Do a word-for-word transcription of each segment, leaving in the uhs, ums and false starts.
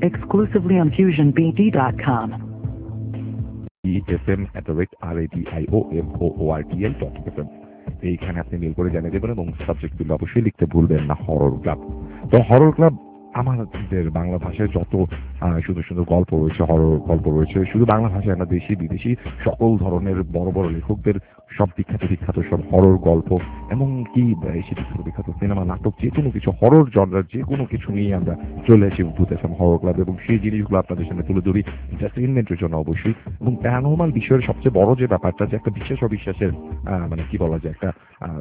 exclusively on fusion b d dot com. efm at the rate radio dot fm এইখানে আপনি mail করে জানিয়ে দেবেন এবং সাবজেক্ট গুলো অবশ্যই লিখতে ভুলবেন না হরর ক্লাব। তো হরর ক্লাব আমাদের বাংলা ভাষায় যত সুন্দর সুন্দর গল্প রয়েছে, হরর গল্প রয়েছে, শুধু বাংলা ভাষায় না, দেশি বিদেশি সকল ধরনের বড় বড় লেখকদের সব বিখ্যাত বিখ্যাত সব হরর গল্প, এমনকি সেই বিখ্যাত বিখ্যাত সিনেমা, নাটক, যে কোনো কিছু হরর জনরার যে কোনো কিছু নিয়ে আমরা চলে আসি ভূত এফএম হরর ক্লাব, এবং সেই জিনিসগুলো আপনাদের সামনে তুলে ধরি এন্টারটেইনমেন্টের জন্য অবশ্যই। এবং প্যারানরমাল বিষয়ের সবচেয়ে বড় যে ব্যাপারটা, যে একটা বিশ্বাস অবিশ্বাসের মানে কি বলা যায়, একটা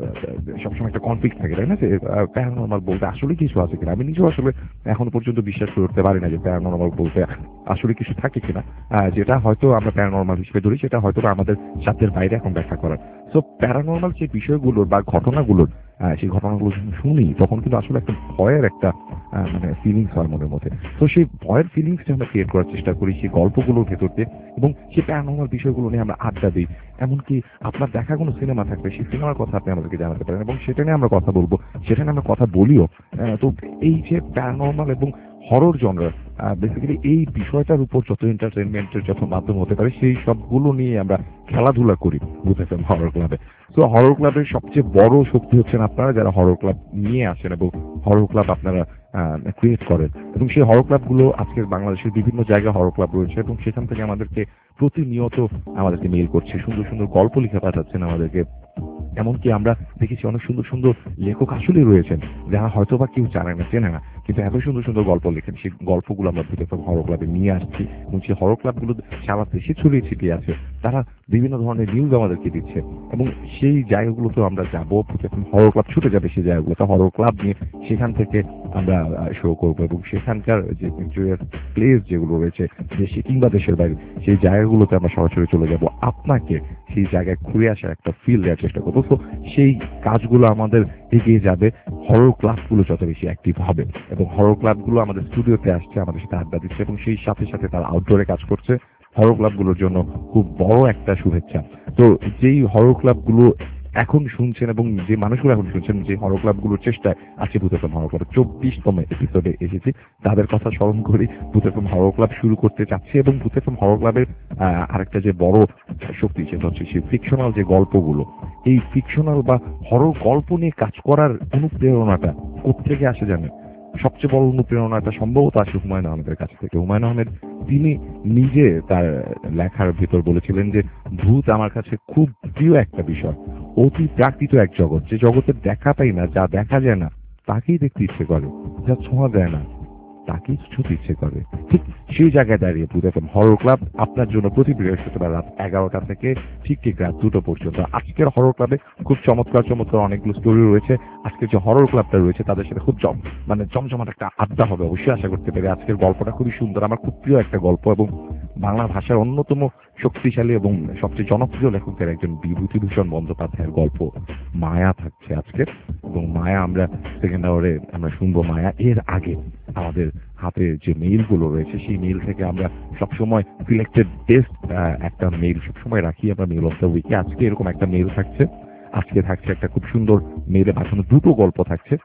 সবসময় একটা কনফ্লিক্ট থাকে, তাই না, যে প্যারানরমাল বলতে আসলে কিছু আছে কিনা। আমি নিজেও আসলে এখনো পর্যন্ত বিশ্বাস করতে পারি না যে প্যারানরমাল বলতে আসলে কিছু থাকে কিনা। যেটা হয়তো আমরা প্যারানরমাল হিসেবে ধরি সেটা হয়তো আমাদের সাধ্যের বাইরে এখন ব্যাখ্যা করার। তো প্যারানরমাল যে বিষয়গুলোর বা ঘটনাগুলোর সেই ঘটনাগুলো যখন শুনি তখন কিন্তু আসলে একটা ভয়ের একটা মানে ফিলিংস হয় মনের মধ্যে। তো সেই ভয়ের ফিলিংসটা আমরা ক্রিয়েট করার চেষ্টা করি সেই গল্পগুলোর ভেতর দিয়ে, এবং সেই প্যারানরমাল বিষয়গুলো নিয়ে আমরা আড্ডা দিই। এমনকি আপনার দেখা কোনো সিনেমা থাকবে, সেই সিনেমার কথা আপনি আমাদেরকে জানাতে পারেন এবং সেটা নিয়ে আমরা কথা বলবো, সেটা নিয়ে আমরা কথা বলিও। তো এই যে প্যারানরমাল এবং হরর জনরা, বেসিক্যালি এই বিষয়টার উপর যত এন্টারটেইনমেন্টের যত মাধ্যম হতে পারে সেই সবগুলো নিয়ে আমরা খেলাধুলা করি ভূত এফএম হরর ক্লাবে। তো হরর ক্লাবের সবচেয়ে বড় শক্তি হচ্ছেন আপনারা যারা হরর ক্লাব নিয়ে আসেন এবং হরর ক্লাব আপনারা ক্রিয়েট করেন। এবং সেই হরর ক্লাবগুলো আজকের বাংলাদেশের বিভিন্ন জায়গায় হরর ক্লাব রয়েছে এবং সেখান থেকে আমাদেরকে প্রতিনিয়ত আমাদেরকে মেইল করছে, সুন্দর সুন্দর গল্প লিখে পাঠাচ্ছেন আমাদেরকে। এমনকি আমরা দেখেছি অনেক সুন্দর সুন্দর লেখক আসলেই রয়েছেন যারা হয়তো বা কেউ জানে না, চেনে না, কিন্তু এত সুন্দর সুন্দর গল্প লেখেন। সেই গল্পগুলো আমরা ভূত এফএম হরর ক্লাবে নিয়ে আসছি এবং সেই হরর ক্লাবগুলো সারা দেশে ছড়িয়ে ছিটিয়ে আছে। তারা বিভিন্ন ধরনের নিউজ আমাদেরকে দিচ্ছে এবং সেই জায়গাগুলোতেও আমরা যাবো, ভূত এফএম হরর ক্লাব ছুটে যাবে সেই জায়গাগুলোতে হরর ক্লাব নিয়ে, সেখান থেকে আমরা শো করবো এবং সেখানকার যে প্লেস যেগুলো রয়েছে দেশে কিংবা দেশের বাইরে সেই জায়গাগুলোতে আমরা সরাসরি চলে যাব, আপনাকে সেই জায়গায় ঘুরে আসার একটা ফিল দেওয়ার চেষ্টা করবো। তো সেই কাজগুলো আমাদের এগিয়ে যাবে হরর ক্লাবগুলো যত বেশি অ্যাক্টিভ হবে, এবং হরর ক্লাবগুলো আমাদের স্টুডিওতে আসছে, আমাদের সাথে আড্ডা দিচ্ছে এবং সেই সাথে সাথে তারা আউটডোরে কাজ করছে। হরর ক্লাবগুলোর জন্য খুব বড় একটা শুভেচ্ছা। তো যেই হরর ক্লাবগুলো এখন শুনছেন এবং যে মানুষগুলো এখন শুনছেন, যে হরর ক্লাবগুলোর চেষ্টায় আছে ভূত এফএম হরর ক্লাব চব্বিশতম এপিসোডে এসেছি, তাদের কথা স্মরণ করি ভূত এফএম হরর ক্লাব শুরু করতে চাচ্ছি। এবং ভূত এফএম হরর ক্লাবের আরেকটা যে বড় শক্তি সেটা হচ্ছে সেই ফিকশনাল যে গল্পগুলো। এই ফিকশনাল বা হরর গল্প নিয়ে কাজ করার অনুপ্রেরণাটা কোত্থেকে আসে জানেন? সবচেয়ে বড় অনুপ্রেরণাটা সম্ভবত আসে হুমায়ুন আহমেদের কাছ থেকে। হুমায়ুন আহমেদ তিনি নিজে তার লেখার ভিতর বলেছিলেন যে ভূত আমার কাছে খুব প্রিয় একটা বিষয়, অতি প্রাকৃত এক জগৎ, যে জগতের দেখা পাই না, যা দেখা যায় না তাকেই দেখতে ইচ্ছে করে, যা ছোঁয়া যায় না তাকেই ছুতে ইচ্ছে করে। ঠিক সেই জায়গায় দাঁড়িয়ে ভূত এফএম হরর ক্লাব আপনার জন্য প্রতি বৃহস্পতিবার রাত এগারোটা থেকে ঠিক ঠিক রাত দুটো পর্যন্ত। আজকের হরর ক্লাবে খুব চমৎকার চমৎকার অনেকগুলো স্টোরি রয়েছে। আজকের যে হরর ক্লাবটা রয়েছে তাদের সাথে খুব জম মানে জমজমাট একটা আড্ডা হবে অবশ্যই আশা করতে পারি। আজকের গল্পটা খুবই সুন্দর, আমার খুব প্রিয় একটা গল্প এবং বাংলা ভাষার অন্যতম শক্তিশালী এবং সবচেয়ে জনপ্রিয় লেখকদের একজন বিভূতিভূষণ বন্দ্যোপাধ্যায়ের গল্প মায়া থাকছে আজকে। এবং মায়া আমরা সেকেন্ড আওয়ারে আমরা শুনবো মায়া। এর আগে আমাদের হাতে যে মেইলগুলো রয়েছে সেই মেইল থেকে আমরা সবসময় সিলেক্টেড বেস্ট একটা মেইল সবসময় রাখি আমরা মেইল অফ দ্য উইকে। আজকে এরকম একটা মেইল থাকছে, আজকে থাকছে একটা খুব সুন্দর মেইলে পাঠানো দুটো গল্প থাকছে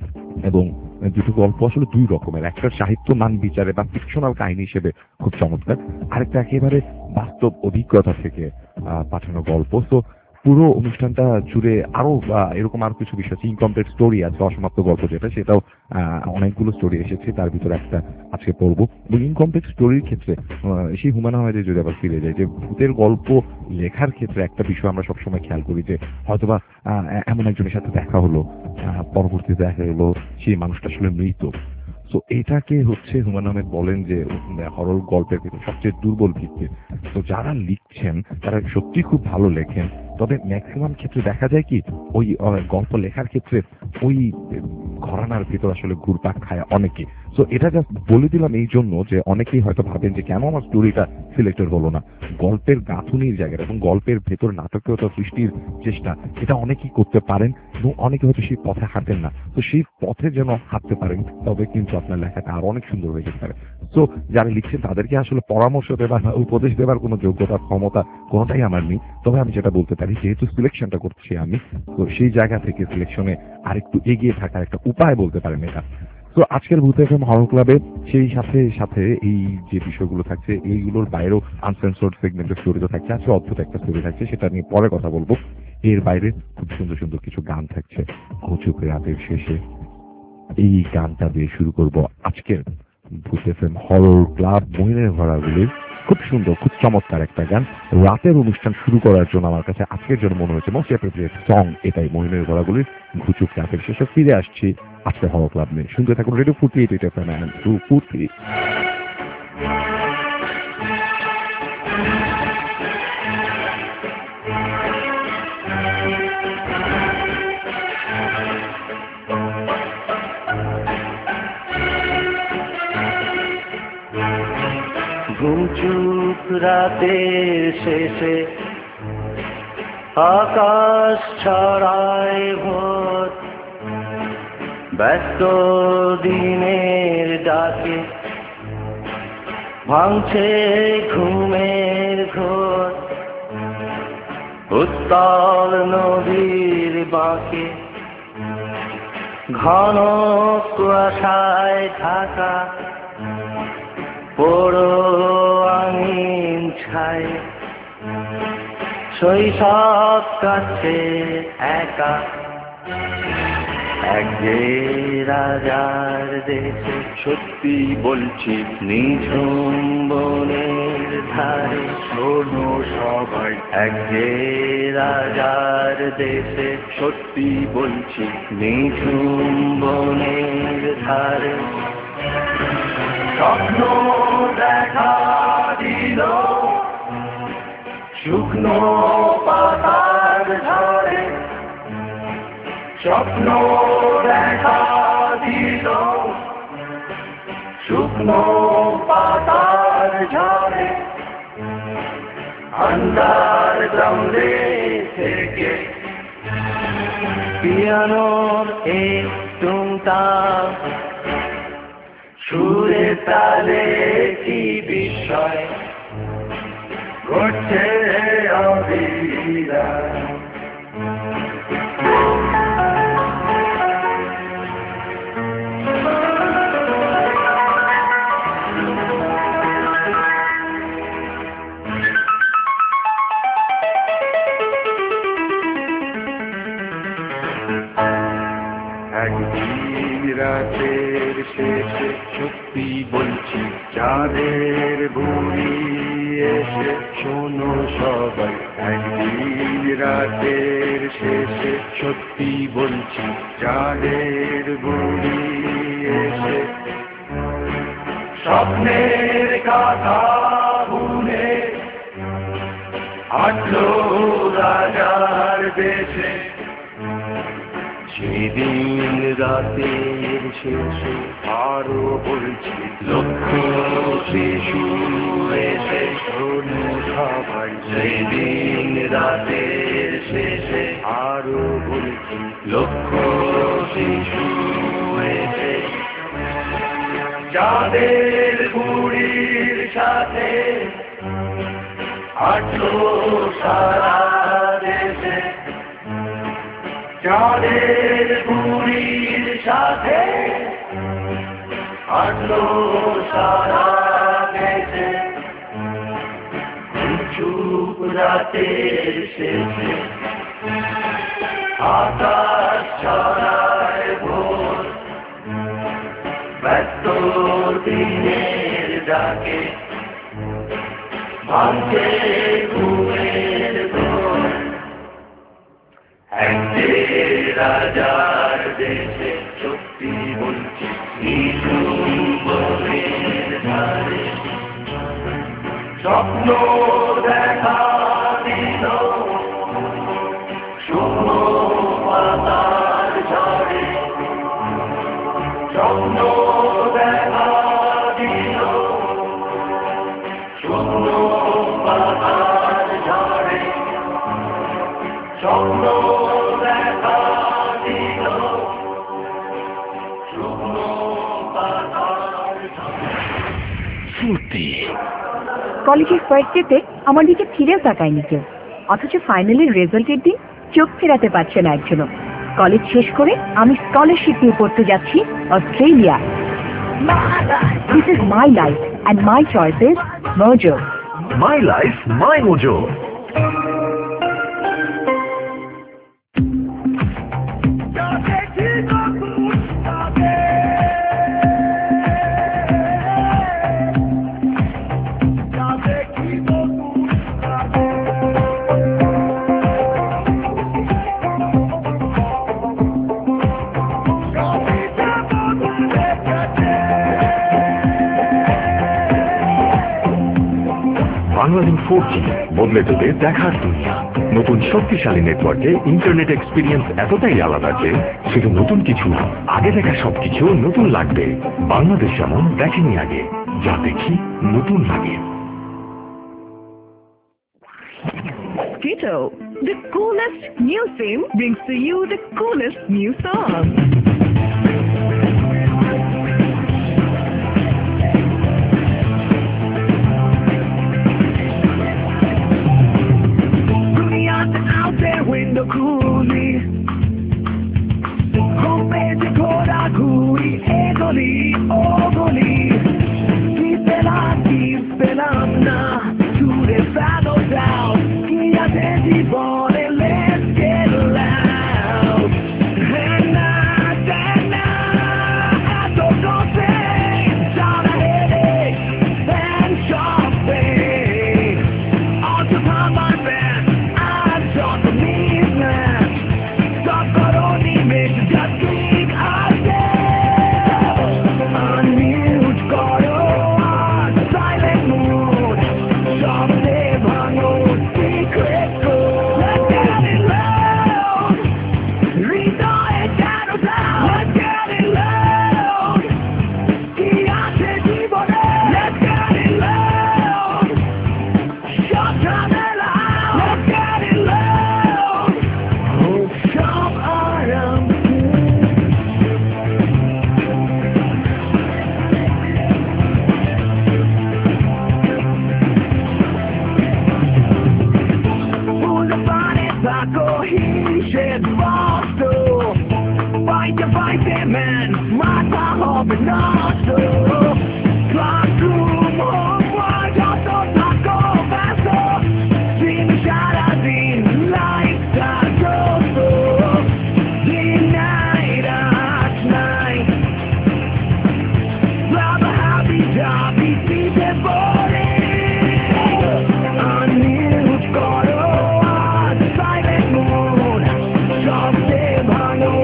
এবং দুটো গল্প আসলে দুই রকমের, একটা সাহিত্য মান বিচারে বা ফিকশনাল কাহিনী হিসেবে খুব চমৎকার, আরেকটা একেবারে বাস্তব অভিজ্ঞতা থেকে পাঠানো গল্প। তো পুরো অনুষ্ঠানটা জুড়ে আরো এরকম আরো কিছু বিষয় আছে, ইনকমপ্লিট স্টোরি আছে, অসমাপ্ত গল্প যেটা, সেটাও অনেকগুলো স্টোরি এসেছে, তার ভিতরে একটা আজকে পড়বো। এবং ইনকমপ্লিট স্টোরির ক্ষেত্রে সেই হুমায়ুন আহমেদের যদি আবার ফিরে যায়, যে ভূতের গল্প লেখার ক্ষেত্রে একটা বিষয় আমরা সবসময় খেয়াল করি যে হয়তোবা এমন একজনের সাথে দেখা হলো, পরবর্তীতে দেখা গেলো সেই মানুষটা আসলে মৃত। তো এটাকে হচ্ছে হুমায়ুন আহমেদ বলেন যে হরর গল্পের ভিতরে সবচেয়ে দুর্বল ভিত্তি। তো যারা লিখছেন তারা সত্যি খুব ভালো লেখেন, তবে ম্যাক্সিমাম ক্ষেত্রে দেখা যায় কি ওই গল্প লেখার ক্ষেত্রে ওই ঘরানার ভিতর আসলে ঘুরপাক খায় অনেকে। তো এটা জাস্ট বলে দিলাম এই জন্য যে অনেকেই হয়তো ভাবেন যে কেন আমার স্টোরিটা সিলেক্টেড হলো না। গল্পের গাঁথুনির জায়গাটা এবং গল্পের ভেতর নাটকীয়তা সৃষ্টির চেষ্টা এটা অনেকেই করতে পারেন এবং অনেকে হয়তো সেই পথে হাঁটেন না। তো সেই পথে যেন হাঁটতে পারেন তবে কিন্তু আপনার লেখাটা আরো অনেক সুন্দর হয়ে যেতে পারে। তো যারা লিখছেন তাদেরকে আসলে পরামর্শ দেবার বা উপদেশ দেবার কোনো যোগ্যতা ক্ষমতা কোনোটাই আমার নেই, তবে আমি যেটা বলতে পারি যেহেতু সিলেকশনটা করছি আমি, তো সেই জায়গা থেকে সিলেকশনে আরেকটু এগিয়ে থাকার একটা উপায় বলতে পারেন এটা। তো আজকের ভূত এফএম হরর ক্লাবে সেই সাথে সাথে এই যে বিষয়গুলো থাকছে এইগুলোর বাইরেও আনসেন্সর্ড সেগমেন্টের স্টোরি তো থাকছে। আজকে অদ্ভুত একটা স্টোরি থাকছে, সেটা নিয়ে পরে কথা বলবো। এর বাইরে খুব সুন্দর সুন্দর কিছু গান থাকছে ঘুচুক রাতের শেষে। এই গানটা দিয়ে শুরু করব আজকের ভূত এফএম হরর ক্লাব মহিনের ঘোড়াগুলির খুব সুন্দর খুব চমৎকার একটা গান। রাতের অনুষ্ঠান শুরু করার জন্য আমার কাছে আজকের জন্য মনে হয়েছে মোস্ট অ্যাপ্রোপ্রিয়েট সং এটাই, মহিনের ঘোড়াগুলির ঘুচুক রাতের শেষে। ফিরে আসছি আজকে হরর ক্লাব নিয়ে, শুনতে থাকুন radio Foorti eight F M and two Foorti. ঘুমচুপ রাতের শেষে আকাশ ছড়ায় ভোর, ব্যস্ত দিনের ডাকে ভাঙছে ঘুমের ঘোর। উত্তাল নদীর বাঁকে ঘন কুয়াশায় ঢাকা পোড়ো আমিন ছায়, শৈশব কাছে একা এক যে রাজার দেশে। সত্যি বলছি নিঝুম বনের ধারে শোনো সবাই, এক যে রাজার দেশে। সত্যি বলছি নিঝুম বনের ধারে স্বপ্ন দেখা দিল শুকনো পাতার ঝড়ে, স্বপ্ন দেখা দিল শুকনো পাতার ঝড়ে। আন্দার জমলে থেকে পিয়ানোর এক টুংটাং সুরে তালে কি বিষয় ঘটছে অবিরাম। একদিন রাতের শেষে সত্যি বলছি চাঁদের বুড়ি এসে। শোনো সবাই, একদিন রাতের শেষে সত্যি বলছি চাঁদের বুড়ি এসে। স্বপ্নের কথা ভুলে হাঁটলো রাজার দেশে। সেদিন রাতের শেষে আরো বলছি লক্ষ শিশু এসে। শোনো সবাই, সেদিন রাতের শেষে আরো বলছি লক্ষ শিশু এসে। যাদের বুড়ির সাথে হাঁটলো সারা দেশে, চাঁদের বুড়ির সাথে হাঁটলো সারা দেশে। চুপ রাতের শেষে আকাশ ছড়ায় ভোর, ব্যস্ত দিনের ডাকে ভাঙছে ঘুমের ঘোর। এক যে রাজার দেশে সত্যি বলছি নিঝুম বনের ধারে স্বপ্ন দেখা দিল শুকনো পাতার ঝড়ে। স্বপ্ন দেখা দিল শুকনো পাতার ঝড়ে। স্বপ্ন দেখা দিল শুকনো পাতার ঝড়ে। ফুর্তি। কলেজের ফার্স্ট ডেতে আমার দিকে ফিরেও তাকায়নি কেউ, অথচ ফাইনালের রেজাল্টের দিন চোখ ফেরাতে পারছে না একজনও। কলেজ শেষ করে আমি স্কলারশিপ নিয়ে পড়তে যাচ্ছি Australia. This is my life and my choice is Mojo. My life, my mojo. Banglalink four G বদলে দেবে দেখার দুনিয়া। নতুন শক্তিশালী নেটওয়ার্কে ইন্টারনেট এক্সপিরিয়েন্স এতটাই আলাদা যে শুধু নতুন কিছু না, আগে দেখা সবকিছু নতুন লাগবে। বাংলাদেশ এমন দেখেনি আগে, যা দেখি নতুন লাগে। Skitto, the coolest new sim brings to you the coolest new song. Out there window coolie, compete con la cui egoli, ogoli, chi te la chi te la na, to the battle down, chi ha senti buone, let's get loud, and now, and now, I don't know things, down a headache, and shopping, all to time my best. Stop the midnight. Stop for only me to just keep ourselves. Unmute, got on silent mood. Stop live on road, secret code. Let's get it loud. Read all it shadows down. Let's get it loud. Chiate di bonheur. Let's get it loud. Shut down the loud. Let's get it loud. Fight to fight them man, right my hope and not so. Classroom, home, watch out, don't not go faster. See me shine as in light that goes through. The night at night. Grab a happy job, be the body. Unmute, got on silent mood. Stop them, I know.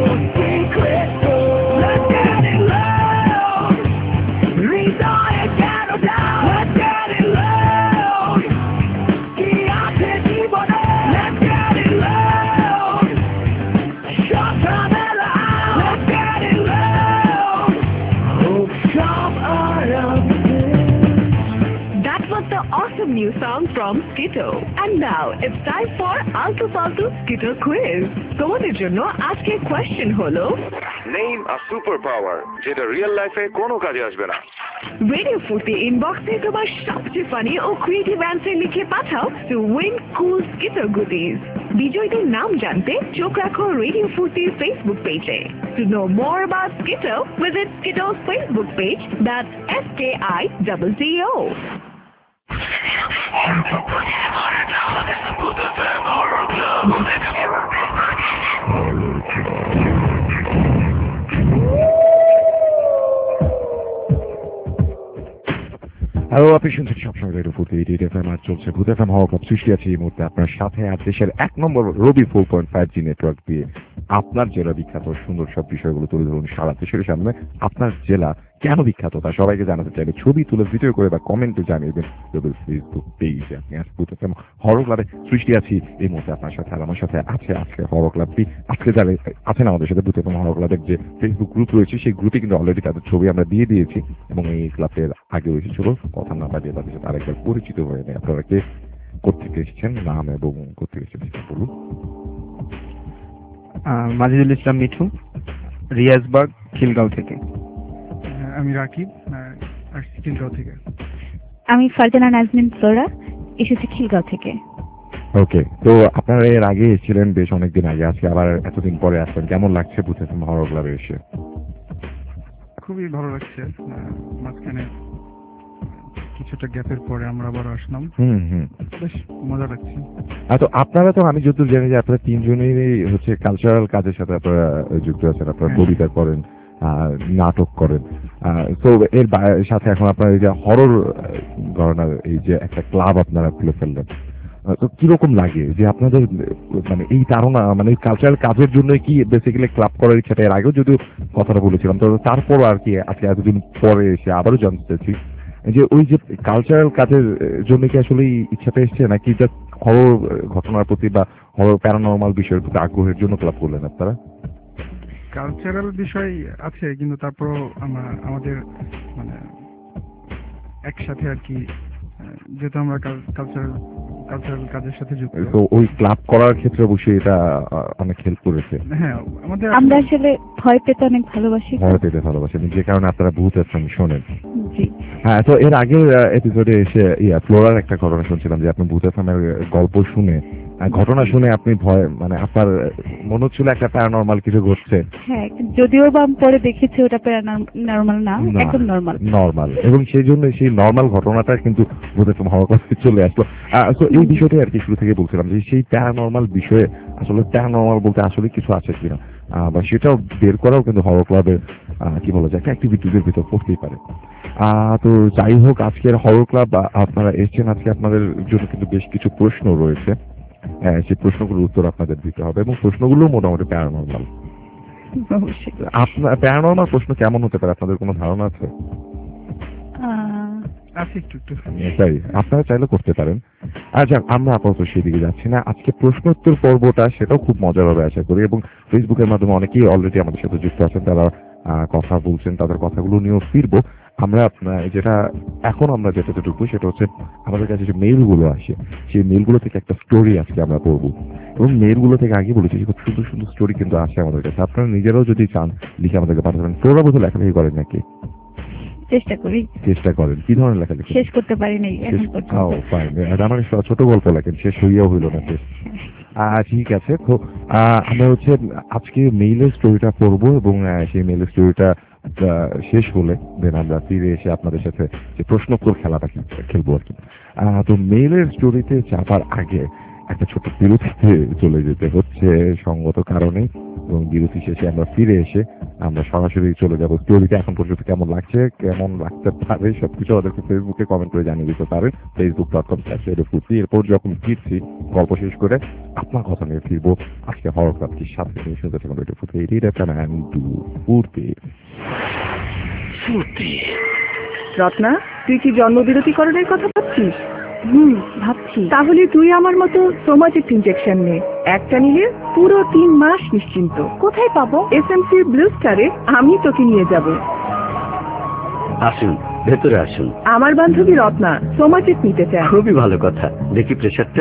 Let's get it loud. Read all it shadow down. Let's get it loud. Chiate di bonheur. Let's get it loud. Shut down the loud. Let's get it loud. Hope some around. That was the awesome new song from Skitto. And now it's time for Alto Falto Skitto quiz. তোমাদের জন্য আজকে question হলো, name আ super power যেটা real লাইফে কোনো কাজে আসবে না। রেডিও ফুর্তি ইনবক্সে তোমার সবচেয়ে ফানি ও ক্রিয়েটিভ অ্যান্সার লিখে পাঠাও to win cool Skitto goodies. বিজয়ীদের নাম জানতে চোখ রাখো রেডিও ফুর্তির ফেসবুক পেজে। To know more about Skitto visit Skitto's Facebook page, that's S K I double T O. Hello, আপনি শুনছেন সবসময় radio Foorti eight F M, আর চলছে ভূত এফ এম হওয়া ক্লাব সৃষ্টি আছে এই মুহূর্তে আপনার সাথে। আর দেশের এক নম্বর Robi four point five G network দিয়ে আপনার জেলা বিখ্যাত সুন্দর সব বিষয়গুলো তুলে ধরুন সারা দেশের সামনে। আপনার জেলা কেন বিখ্যাত তা সবাইকে জানাতে চাইলে ছবি তুলে ভিডিও করে বা কমেন্টে জানিয়ে দেন রবির ফেসবুক পেজে। আপনি আজ ভূত এফ এম হরর ক্লাবে সৃষ্টি আছি এই মুহূর্তে আপনার সাথে। আর আমার সাথে আছে আজকে হরর ক্লাবটি। আজকে যারা আছেন আমাদের সাথে ভূত এফ এম হরর ক্লাবের যে ফেসবুক গ্রুপ রয়েছে, সেই গ্রুপে কিন্তু অলরেডি তাদের ছবি আমরা দিয়ে দিয়েছি এবং এই ক্লাবের আগে এসেছিল। কথা না বাজিয়ে তাদের সাথে আরেকবার পরিচিত হয়ে নেই। আপনারা কে কোথেকে এসেছেন, নাম এবং কোথেকে এসেছেন বলুন। মাজিদুল ইসলাম মিঠু, রিয়াজবাগ খিলগাঁও থেকে। আমি রাকিব, আসছি খিলগাঁও থেকে। আমি ফারজানা নাজনীন ফ্লোরা, এসেছি খিলগাঁও থেকে। ওকে, তো আপনারা এর আগে এসেছিলেন বেশ অনেকদিন আগে, আজকে আবার এতদিন পরে আসছেন, কেমন লাগছে ভূত এফএম হরর ক্লাবে এসে? খুবই ভালো লাগছে। আহ, মাঝখানে কিছুটা গ্যাপের পরে আমরা আবার আসলাম, হুম হুম বেশ মজা লাগছে। আর তো আপনারা তো, আমি যতদূর জানি যে আপনারা তিনজনেরই হচ্ছে কালচারাল কাজের সাথে আপনারা যুক্ত আছেন, আপনারা হ্যাঁ। কবিতা করেন, আহ, নাটক করেন, তো এর বা- সাথে এখন আপনারা এই যে হরর ঘটনার এই যে একটা ক্লাব আপনারা খুলে ফেললেন, আহ, তো কিরকম লাগে যে আপনাদের আহ, মানে এই ধারণা, মানে কালচারাল কাজের জন্য কি বেসিক্যালি ক্লাব করার ইচ্ছাটা, এর আগেও যদিও কথাটা বলেছিলাম, তো তারপর আর কি আজকে এতদিন পরে এসে আবারও জানতে চাচ্ছি যে ওই যে কালচারাল কাজের জন্য কি আসলে এই ইচ্ছাটা এসছে, নাকি জাস্ট হরর ঘটনার প্রতি বা হরর প্যারানরমাল বিষয়ের প্রতি আগ্রহের জন্য ক্লাব করলেন আপনারা? কালচারাল বিষয় আছে, কিন্তু তারপর আমরা আমাদের মানে একসাথে আর কি, আহ, যেহেতু আমরা কালচারাল কালচারাল কাজের সাথে যুক্ত। তো ওই ক্লাব করার ক্ষেত্রে অবশ্যই এটা আহ, অনেক হেল্প করেছে। হ্যাঁ, আমাদের আমরা আসলে ভয় পেতে অনেক ভালোবাসি। ভয় পেতে ভালোবাসেন, যে কারণে আপনারা ভূত এফএম শোনেন। জি। হ্যাঁ, তো এর আগের এপিসোডে এসে ইয়া ফ্লোরার একটা ঘটনা শুনছিলাম যে আপনি ভূত এফএমের গল্প শুনে, আহ, ঘটনা শুনে আপনি ভয়, মানে আপনার মনে হচ্ছিল একটা প্যারানরমাল কিছু ঘটছে। হ্যাঁ, যদিও বা আমি পরে দেখেছি ওটা প্যারানরমাল না, একদম নরমাল। নরমাল, এবং সেই জন্য সেই নরমাল ঘটনাটা কিন্তু ভূত এফএম হওয়ার কথা চলে আসলো। তো এই বিষয়টা আর কি শুরু থেকে বলছিলাম যে সেই প্যারানরমাল বিষয়ে আসলে প্যারানরমাল বলতে আসলে কিছু আছে কিনা, আহ, বা সেটাও বের করাও কিন্তু হরর ক্লাবের কি বলা যায় একটা অ্যাক্টিভিটিজের ভিতর পড়তেই পারে। আহ, তো যাই হোক, আজকের হরর ক্লাব আপনারা এসেছেন, আজকে আপনাদের জন্য কিন্তু বেশ কিছু প্রশ্ন রয়েছে, হ্যাঁ, সেই প্রশ্নগুলোর উত্তর আপনাদের দিতে হবে, এবং প্রশ্নগুলো মোটামুটি প্যারানরমাল। অবশ্যই। আপনার প্যারানরমাল প্রশ্ন কেমন হতে পারে, আপনাদের কোনো ধারণা আছে? আহ, আছে একটু একটু। তাই আপনারা চাইলে করতে পারেন। আর যাক, আমরা আপাতত সেদিকে যাচ্ছি না। আজকে প্রশ্নোত্তর পর্বটা সেটাও খুব মজার হবে আশা করি, এবং ফেসবুকের মাধ্যমে অনেকেই অলরেডি আমাদের সাথে যুক্ত আছেন, তারা আহ, কথা বলছেন, তাদের কথাগুলো নিয়েও ফিরবো আমরা। আপনার যেটা এখন আমরা যেটা ঢুকবো সেটা হচ্ছে আমাদের কাছে যে মেইলগুলো আসে, সেই মেইলগুলো থেকে একটা স্টোরি আজকে আমরা পড়বো, এবং মেইলগুলো থেকে আগে বলেছি যে খুব সুন্দর সুন্দর স্টোরি কিন্তু আসে আমাদের কাছে। আপনারা নিজেরাও যদি চান লিখে আমাদেরকে পাঠাবেন। তোরা বোধহয় লেখালেখি করেন নাকি? চেষ্টা করি। চেষ্টা করেন। কি ধরনের লেখালেখি? শেষ করতে পারি নাই এখন পর্যন্ত। আমার ছোট গল্প লেখেন, শেষ হইয়াও হইল না শেষ। আহ, ঠিক আছে, তো আহ, আমরা হচ্ছে আজকে মেইলের স্টোরিটা পড়বো, এবং আহ, সেই মেইলের স্টোরিটা শেষ হলে দেন আমরা ফিরে এসে আপনাদের সাথে যে প্রশ্নোত্তর খেলাটা খেলবো আর কি। আহ, তো মেইলের স্টোরিতে যাবার আগে একটা ছোট্ট বিরতিতে চলে যেতে হচ্ছে সঙ্গত কারণে, এবং বিরতি শেষে আমরা ফিরে এসে আমরা সরাসরি চলে যাবো স্টোরিতে। এখন পর্যন্ত কেমন লাগছে, কেমন লাগতে পারে সবকিছু আমাদেরকে ফেসবুকে কমেন্ট করে জানিয়ে দিতে পারেন, Facebook dot com slash radio Foorti. এরপর যখন ফিরছি গল্প শেষ করে আপনার কথা নিয়ে ফিরবো আজকে হরর ক্লাব কি সাথে নিয়ে শুনতে থাকুন রেডিও ফুর্তি। এটাই একটা ফুর্তি ফুর্তি। রত্না, তুই কি জন্মবিরতিকরণের কথা ভাবছিস? হুম, ভাবছি। তাহলে তুই আমার মতো সোমাজিক ইনজেকশন নে। একটা নিলে পুরো তিন মাস নিশ্চিন্ত। কোথায় পাবো? এসএমসি ব্লু স্টারে আমি তোকে নিয়ে যাব। আসুন, ভেতরে আসুন। আমার বান্ধবী রত্না সোমাজিক নিতে চায়। খুবই ভালো কথা। দেখি প্রেশারটা।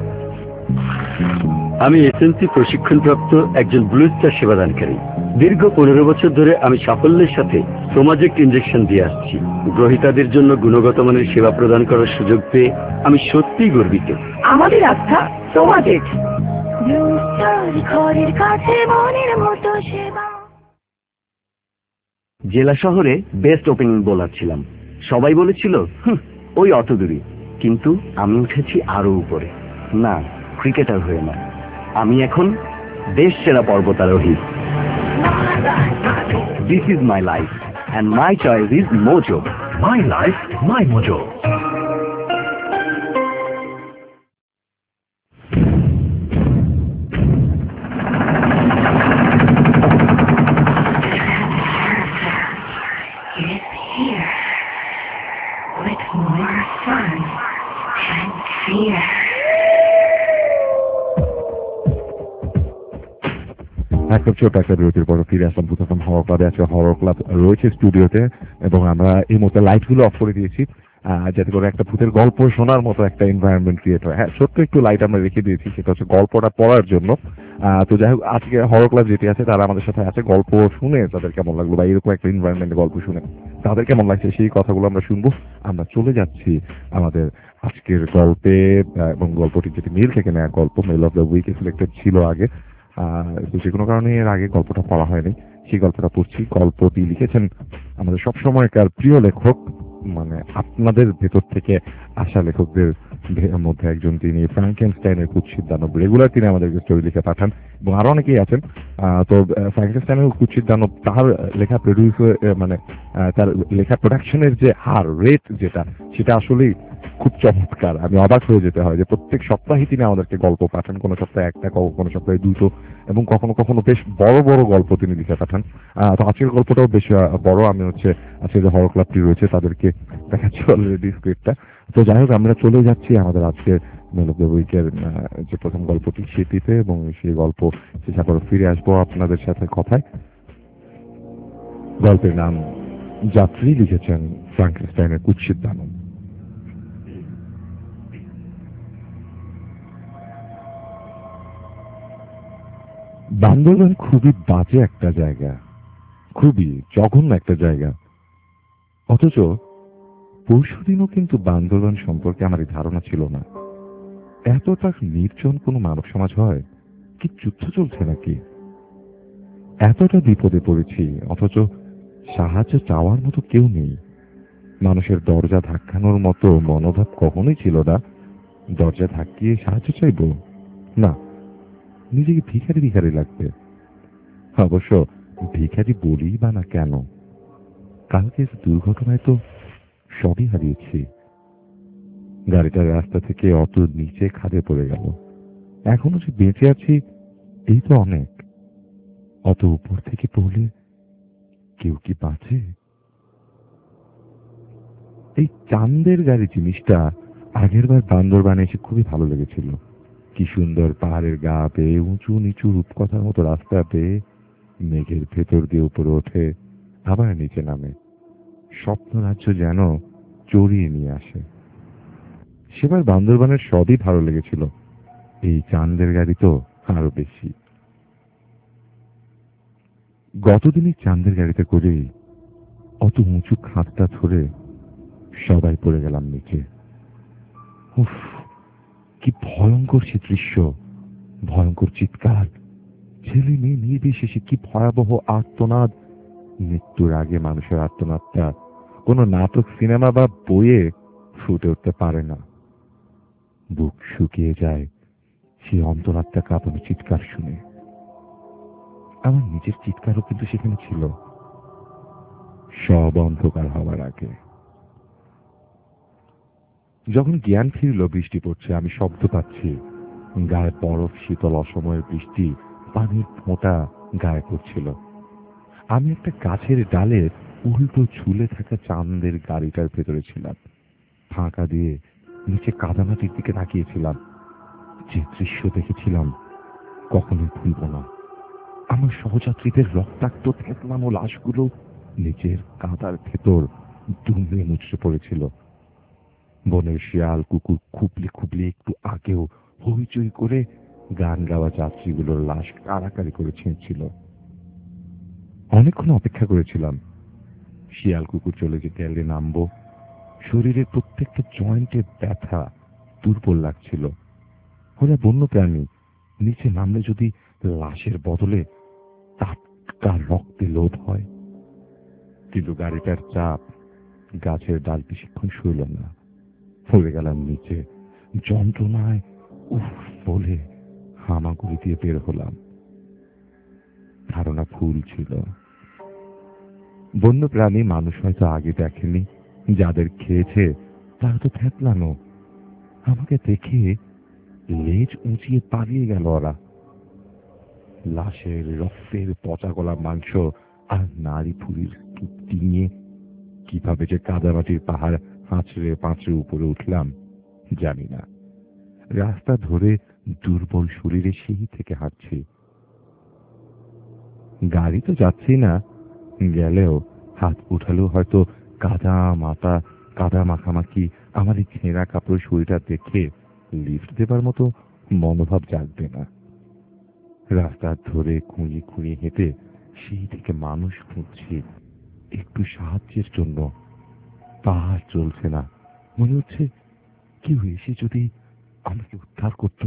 আমি এসএনসি প্রশিক্ষণপ্রাপ্ত একজন ব্লু স্টার সেবাদানকারী। দীর্ঘ পনেরো বছর ধরে আমি সাফল্যের সাথে সোমাজেক্ট ইনজেকশন দিয়ে আসছি। গ্রহীতাদের জন্য গুণগত মানের সেবা প্রদান করার সুযোগ পেয়ে আমি সত্যিই গর্বিত। আমাদের আস্থা সোমাজিক। জেলা শহরে বেস্ট ওপেনিং বোলার ছিলাম। সবাই বলেছিল হুঁ, ওই অত দূরই, কিন্তু আমি উঠেছি আরো উপরে। না, ক্রিকেটার হয়ে না, আমি এখন দেশ সেরা পর্বতারোহী। This is my life and my choice is Mojo. My life, my Mojo. একটা ছোট একটা বিরতির পর ফিরে আসলাম ভূত এফএম হরর ক্লাবে। আজকে হরর ক্লাব রয়েছে স্টুডিওতে, এবং আমরা এই মুহূর্তে লাইটগুলো অফ করে দিয়েছি যাতে করে একটা ভূতের গল্প শোনার মতো একটা এনভায়রনমেন্ট ক্রিয়েট হয়। হ্যাঁ, ছোট্ট একটু লাইট আমরা রেখে দিয়েছি, সেটা হচ্ছে গল্পটা পড়ার জন্য। তো যাই হোক, আজকে হরর ক্লাব যেটি আছে তারা আমাদের সাথে আছে, গল্প শুনে তাদের কেমন লাগলো বা এরকম একটা এনভায়রনমেন্টে গল্প শুনে তাদের কেমন লাগছে সেই কথাগুলো আমরা শুনবো। আমরা চলে যাচ্ছি আমাদের আজকের গল্পে, আহ, এবং গল্পটি যেটি মেল থেকে নেওয়া গল্প, মেল অফ দ্য উইকে সিলেক্টেড ছিল আগে, আহ, তো যে কোনো কারণে এর আগে গল্পটা পড়া হয়নি, সেই গল্পটা পড়ছি। গল্পটি লিখেছেন আমাদের সবসময়কার প্রিয় লেখক, মানে আপনাদের ভেতর থেকে আসা লেখকদের ভে- মধ্যে একজন, তিনি ফ্রাঙ্কেনস্টাইনের কুৎসিত দানব রেগুলার তিনি আমাদেরকে স্টোরি লিখে পাঠান, এবং আরো অনেকেই আছেন। আহ, তো আহ, ফ্রাঙ্কেনস্টাইনের কুৎসিত দানব, তার লেখা প্রডিউস মানে আহ, তার লেখা প্রোডাকশনের যে হার রেট যেটা, সেটা আসলেই খুব চমৎকার। আমি অবাক হয়ে যেতে হয় যে প্রত্যেক সপ্তাহে তিনি আমাদেরকে গল্প পাঠান, কোনো সপ্তাহে একটা, ক- কোনো সপ্তাহে দুটো, এবং কখনো কখনো বেশ বড় বড় গল্প তিনি লিখে পাঠান। আহ, তো আজকের গল্পটাও বেশ আহ, বড়। আমি হচ্ছে আজকে যে হরর ক্লাবটি রয়েছে তাদেরকে দেখাচ্ছি অলরেডি স্ক্রিপ্টটা। তো যাই হোক, আমরা চলে যাচ্ছি আমাদের আজকের মেল অফ দ্য উইকের যে প্রথম গল্পটি সেটিতে, এবং সেই গল্প শেষ করে ফিরে আসবো আপনাদের সাথে কথায়। গল্পের নাম যাত্রী, লিখেছেন ফ্রাঙ্কেনস্টাইনের কুৎসিত দানব। বান্দরবান খুবই বাজে একটা জায়গা, খুবই জঘন্য একটা জায়গা। অথচ পরশুদিনও কিন্তু বান্দরবান সম্পর্কে আমার এই ধারণা ছিল না। এতটা নির্জন কোনো মানব সমাজ হয়? কি যুদ্ধ চলছে নাকি? এতটা বিপদে পড়েছি, অথচ সাহায্য চাওয়ার মতো কেউ নেই। মানুষের দরজা ধাক্কানোর মতো মনোভাব কখনোই ছিল না। দরজা ধাক্কিয়ে সাহায্য চাইব না, নিজেকে ভিখারি ভিখারি লাগবে। অবশ্য ভিখারি বলি বা না কেন, কালকের দুর্ঘটনায় তো সবই হারিয়েছি। গাড়িটা রাস্তা থেকে অত নিচে খাদে পড়ে গেল, এখনো যে বেঁচে আছি এই তো অনেক। অত উপর থেকে পড়লে কেউ কি বাঁচে? এই চাঁদের গাড়ি জিনিসটা আগের বার বান্দরবানে এসে খুবই ভালো লেগেছিল। কি সুন্দর পাহাড়ের গা পেয়ে, উঁচু নিচু রূপকথার মতো রাস্তা পেয়ে, মেঘের ভেতর দিয়ে উপরে ওঠে, আবার নিচে নামে, স্বপ্ন রাজ্য যেন চড়িয়ে নিয়ে আসে। সেবার বান্দরবানের সবই ভালো লেগেছিল, এই চাঁদের গাড়ি তো আরো বেশি। গতদিনই চাঁদের গাড়িতে করেই অত উঁচু খাঁজটা ধরে সবাই পড়ে গেলাম নিচে। উফ, কি ভয়ঙ্কর সে দৃশ্য! ভয়ঙ্কর চিৎকার, ছেলে মেয়ে নির্বিশেষে কি ভয়াবহ আর্তনাদ! মৃত্যুর আগে মানুষের আর্তনাদটা কোনো নাটক, সিনেমা বা বইয়ে ফুটে উঠতে পারে না। বুক শুকিয়ে যায় সেই অন্তরাত্মা কাঁপানো চিৎকার শুনে। আমার নিজের চিৎকারও কিন্তু সেখানে ছিল, সব অন্ধকার হওয়ার আগে। যখন জ্ঞান ফিরল, বৃষ্টি পড়ছে, আমি শব্দ পাচ্ছি, গায়ে বরফ, শীতল অসময়ের বৃষ্টি, পানির ফোঁটা গায়ে পড়ছিল। আমি একটা গাছের ডালে উল্টো ঝুলে থাকা চাঁদের গাড়িটার ভেতরে ছিলাম। ফাঁকা দিয়ে নিচে কাদামাটির দিকে তাকিয়েছিলাম। যে দৃশ্য দেখেছিলাম কখনোই ভুলব না। আমার সহযাত্রীদের রক্তাক্ত থেতলানো লাশগুলো নিচের কাদার ভেতর দুমড়ে মুচড়ে পড়েছিল। বনের শিয়াল কুকুর খুবলে খুবলে একটু আগেও হইচই করে গান গাওয়া যাত্রীগুলোর লাশ কাড়াকাড়ি করে ছিঁড়ছিল। অনেকক্ষণ অপেক্ষা করেছিলাম শিয়াল কুকুর চলে যেতে, এলে নামবো। শরীরের প্রত্যেকটা জয়েন্টে ব্যথা, দুর্বল লাগছিল। ওরা বন্য প্রাণী, নিচে নামলে যদি লাশের বদলে টাটকা রক্তে লোভ হয়। কিন্তু গাড়িটার চাপ, গাছের ডাল বেশিক্ষণ সইল না, পড়ে গেলাম নিচে। যন্ত্রণায় উফ বলে হামাগুড়ি দিয়ে বের হলাম। ধারণা ভুল ছিল। বন্য প্রাণী মানুষ হয়তো আগে দেখেনি, যাদের খেয়েছে তারা তো থেতলানো। আমাকে দেখে লেজ উঁচিয়ে পালিয়ে গেল ওরা। লাশের, রক্তের, পচা গলা মাংস আর নাড়ি ফুড়ির তৃপ্তি নিয়ে কিভাবে যে কাদামাটির পাহাড় হাঁচড়ে পাঁচড়ে উপরে উঠলাম জানি না। রাস্তা ধরে দুর্বল শরীরে সেই থেকে হাঁটছি। গাড়ি তো যাচ্ছি না, গেলেও হাত উঠালেও হয়তো কাদা মাথা, কাদা মাখামাখি আমার এই ছেঁড়া কাপড় শরীরটা দেখে লিফট দেবার মতো মনোভাব জাগবে না। রাস্তা ধরে খুঁড়িয়ে খুঁড়িয়ে হেঁটে সেই থেকে মানুষ খুঁজছি, একটু সাহায্যের জন্য। পাহাড় চলছে না, মনে হচ্ছে কেউ এসে যদি আমাকে উদ্ধার করত।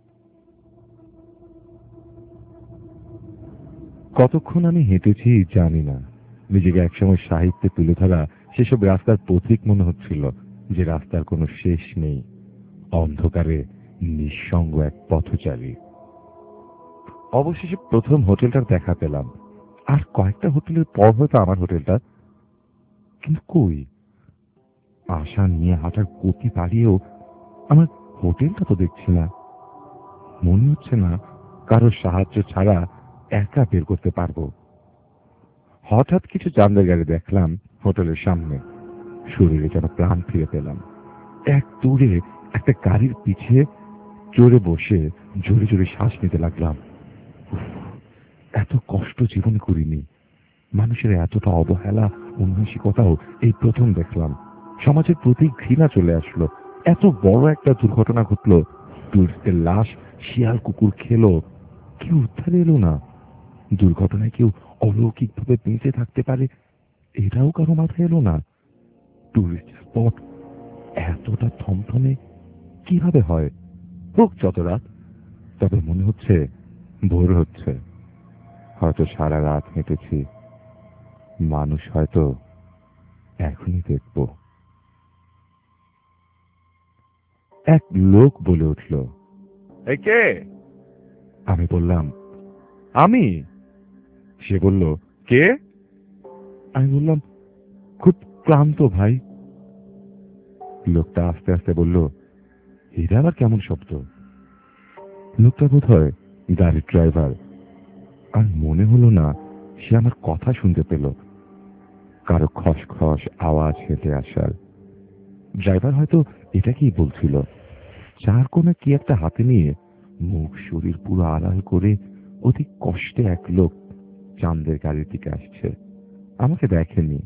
কতক্ষণ আমি হেঁটেছি জানি না। নিজেকে একসময় সাহিত্যে তুলে ধরা সেসব রাস্তার পথিক মনে হচ্ছিল, যে রাস্তার কোনো শেষ নেই, অন্ধকারে নিঃসঙ্গ এক পথচারী। অবশেষে প্রথম হোটেলটার দেখা পেলাম। আর কয়েকটা হোটেলের পর হয়তো আমার হোটেলটা, কিন্তু কই, আশা নিয়ে হাঁটার গতি বাড়িয়েও আমার হোটেলটা তো দেখছি না। মনে হচ্ছে না কারো সাহায্য ছাড়া একা বের করতে পারবো। হঠাৎ কিছু চাঁদের গাড়ি দেখলাম হোটেলের সামনে। শরীরে যেন প্রাণ ফিরে পেলাম। এক দূরে একটা গাড়ির পিছে চড়ে বসে জোরে জোরে শ্বাস নিতে লাগলাম। এত কষ্ট জীবনে করিনি। মানুষের এতটা অবহেলা উন্মেষিকতাও এই প্রথম দেখলাম। সমাজের প্রতি ঘৃণা চলে আসলো। এত বড় একটা দুর্ঘটনা ঘটলো, টুরিস্টের লাশ শিয়াল কুকুর খেলো, কেউ উদ্ধারে এলো না। দুর্ঘটনায় কেউ অলৌকিকভাবে বেঁচে থাকতে পারে, এটাও কারো মাথায় এলো না। টুরিস্ট স্পট এতটা থমথমে কিভাবে হয়? হোক যত রাত, তবে মনে হচ্ছে ভোর হচ্ছে। হয়তো সারা রাত হেঁটেছি, মানুষ হয়তো এখনই দেখব। এক লোক বলে উঠল, এই কে? আমি বললাম, আমি। সে বলল, কে? আমি বললাম, খুব ক্লান্ত ভাই। লোকটা আস্তে আস্তে বলল, এটা আবার কেমন শব্দ? লোকটা বোধ হয় গাড়ির ড্রাইভার। আর মনে হলো না সে আমার কথা শুনতে পেল। কারো খসখস আওয়াজ হেঁটে আসার। ড্রাইভার হয়তো এটাকেই বলছিল। চার কোণে কি একটা হাতে নিয়ে মুখ শরীর পুরো আড়াল করে অতি কষ্টে এক লোক চাঁদের গাড়ির দিকে আসছে। আমাকে দেখেনি।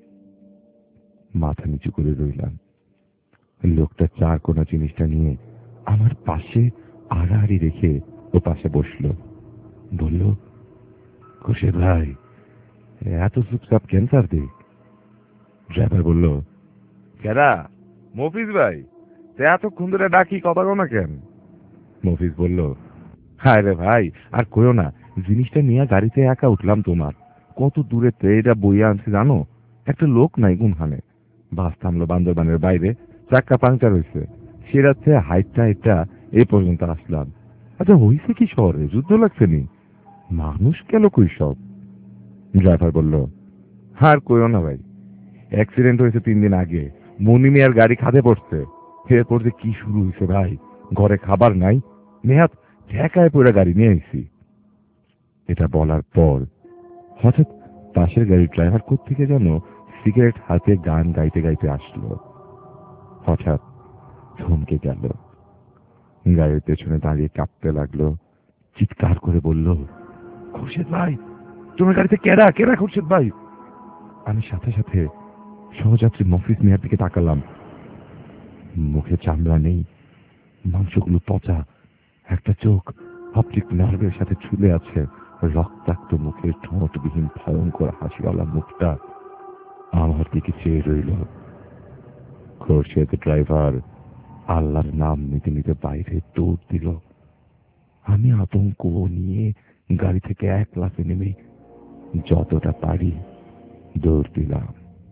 মাথা নিচু করে রইলাম। লোকটা চার কোণা জিনিসটা নিয়ে আমার পাশে আড়াআড়ি রেখে ও পাশে বসলো। বলল, খুশিদ ভাই, এত চুপচাপ কেন তার দিক? ড্রাইভার বলল, কেডা? মফিজ ভাই, এতক্ষণ ধরে ডাকি কথা কো না কেন? মফিজ বলল, হায় রে ভাই, আর কইও না, জিনিসটা নিয়ে গাড়িতে একা উঠলাম তোমার। কত দূরে এটা বইয়া আনছি জানো? একটা লোক নাই গুনহানে। বাস থামলো বান্দরবানের বাইরে, চাক্কা পাংচার হয়েছে। সে রাত্রে হাইটটা হাইটটা এ পর্যন্ত আসলাম। আচ্ছা হয়েছে কি শহরে? যুদ্ধ লাগছে নি? মানুষ কেন কই সব? ড্রাইভার বলল, আর কইও না ভাই, অ্যাক্সিডেন্ট হয়েছে তিন দিন আগে। মনি মিয়ার গাড়ি খাদে পড়ছে। এরপর যে কি শুরু হয়েছে ভাই, ঘরে খাবার নাই, নেহাত ঠেকায় পড়ে গাড়ি নিয়ে আইছি। এটা বলার পর হঠাৎ পাশের গাড়ির ড্রাইভার কোত্থেকে যেন সিগারেট হাতে গান গাইতে গাইতে আসলো। হঠাৎ থমকে গেল, গাড়ির পেছনে দাঁড়িয়ে কাঁপতে লাগলো, চিৎকার করে বলল, খুরশেদ ভাই, তোমার গাড়িতে কেডা কেডা খুরশেদ ভাই? আমি সাথে সাথে সহযাত্রী মফিজ মিয়ার দিকে তাকালাম। মুখে চামড়া নেই, মাংসগুলো পচা, একটা চোখ অপটিক নার্ভের সাথে ঝুলে আছে। রক্তাক্ত মুখের ঠোঁটবিহীন ভয়ঙ্কর হাসিওয়ালা মুখটা আমার দিকে চেয়ে রইল। খোরশেদ ড্রাইভার আল্লাহর নাম নিতে নিতে বাইরে দৌড় দিল। আমি আতঙ্ক নিয়ে গাড়ি থেকে এক লাফে নেমে যতটা পারি দৌড় দিলাম।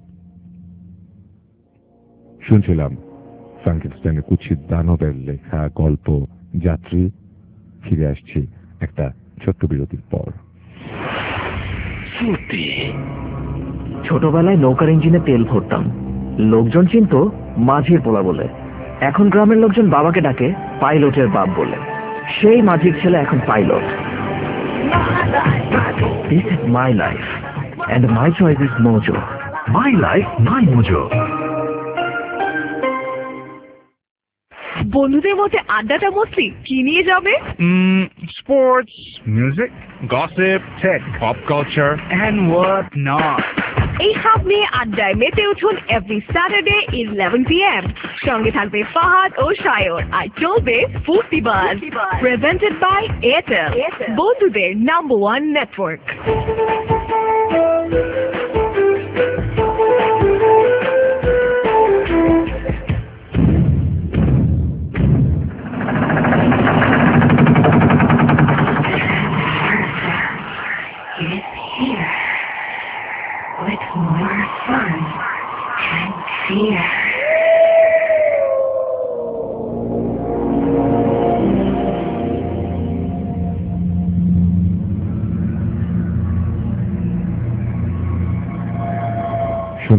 শুনছিলাম ফ্রাঙ্কেনস্টাইনের কুৎসিত দানবের লেখা গল্প যাত্রী। ফিরে আসছি একটা ছোট্ট বিরতির পর। ছোটবেলায় নৌকার ইঞ্জিনে তেল ভরতাম। লোকজন চিনত মাঝির পোলা বলে। এখন গ্রামের লোকজন বাবাকে ডাকে পাইলটের বাপ বলে। সেই মাঝির ছেলে এখন pilot. This is my life and my choice is Mojo. My life, my Mojo. বন্ধুদের মধ্যে আড্ডাটা বসলি কি নিয়ে যাবে? Sports, music, gossip, tech, pop culture and what not. এই সব নিয়ে আড্ডায় মেতে উঠুন every Saturday eleven P M. সঙ্গে থাকবে ফাহাদ ও সায়র আর চলবে Foorti buzz, presented by Airtel, বন্ধুদের নাম্বার ওয়ান নেটওয়ার্ক।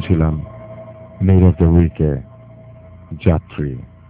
ছিলাম মেড অফ দ্য উইকে যাত্রী।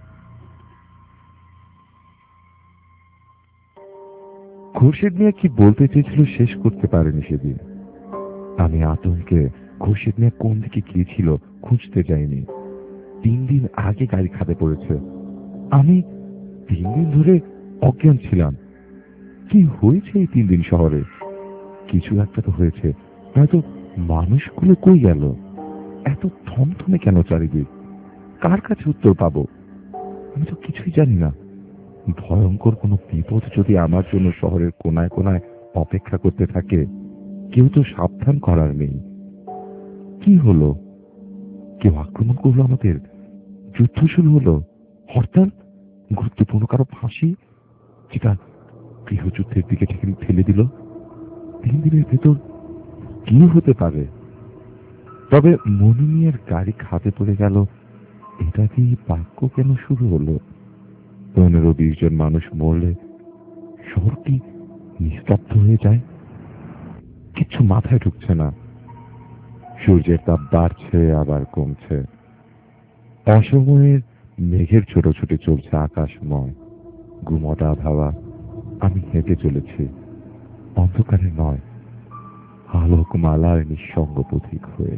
খুরশিদ মিয়া কি বলতে চেয়েছিল শেষ করতে পারেনি সেদিন। আমি আতঙ্কে খুরশিদ মিয়া কোন দিকে গিয়েছিল খুঁজতে যাইনি। তিন দিন আগে গাড়ি খাদে পড়েছে। আমি তিন দিন ধরে অজ্ঞান ছিলাম। কি হয়েছে এই তিন দিন শহরে? কিছু একটা তো হয়েছে, নয়তো মানুষগুলো কই গেল? এত থমথমে কেন চারিদিক? কার কাছে উত্তর পাবো? আমি তো কিছুই জানি না। ভয়ঙ্কর কোনো বিপদ যদি আমার জন্য শহরের কোনায় কোনায় অপেক্ষা করতে থাকে, কেউ তো সাবধান করার নেই। কি হলো? কেউ আক্রমণ করলো আমাদের? যুদ্ধ শুরু হলো? হরতাল? গুরুত্বপূর্ণ কারো ফাঁসি, যেটা গৃহযুদ্ধের দিকে ঠেলে দিল? তিন দিনের ভেতর কি হতে পারে? তবে মনিমিয়ার গাড়ি খাদে পড়ে গেল, এটা দিয়ে বাক্য কেন শুরু হলো? পনেরো বিশ জন মানুষ মরলে শহরটি নিস্তব্ধ হয়ে যায়। কিছু মাথায় ঢুকছে না। সূর্যের তাপ বাড়ছে আবার কমছে। অসময়ের মেঘের ছোট ছোট চলছে আকাশময় গুমটা হাওয়া। আমি হেঁটে চলেছি অন্ধকারে নয়, আলোক মালার নিঃসঙ্গ পথিক হয়ে।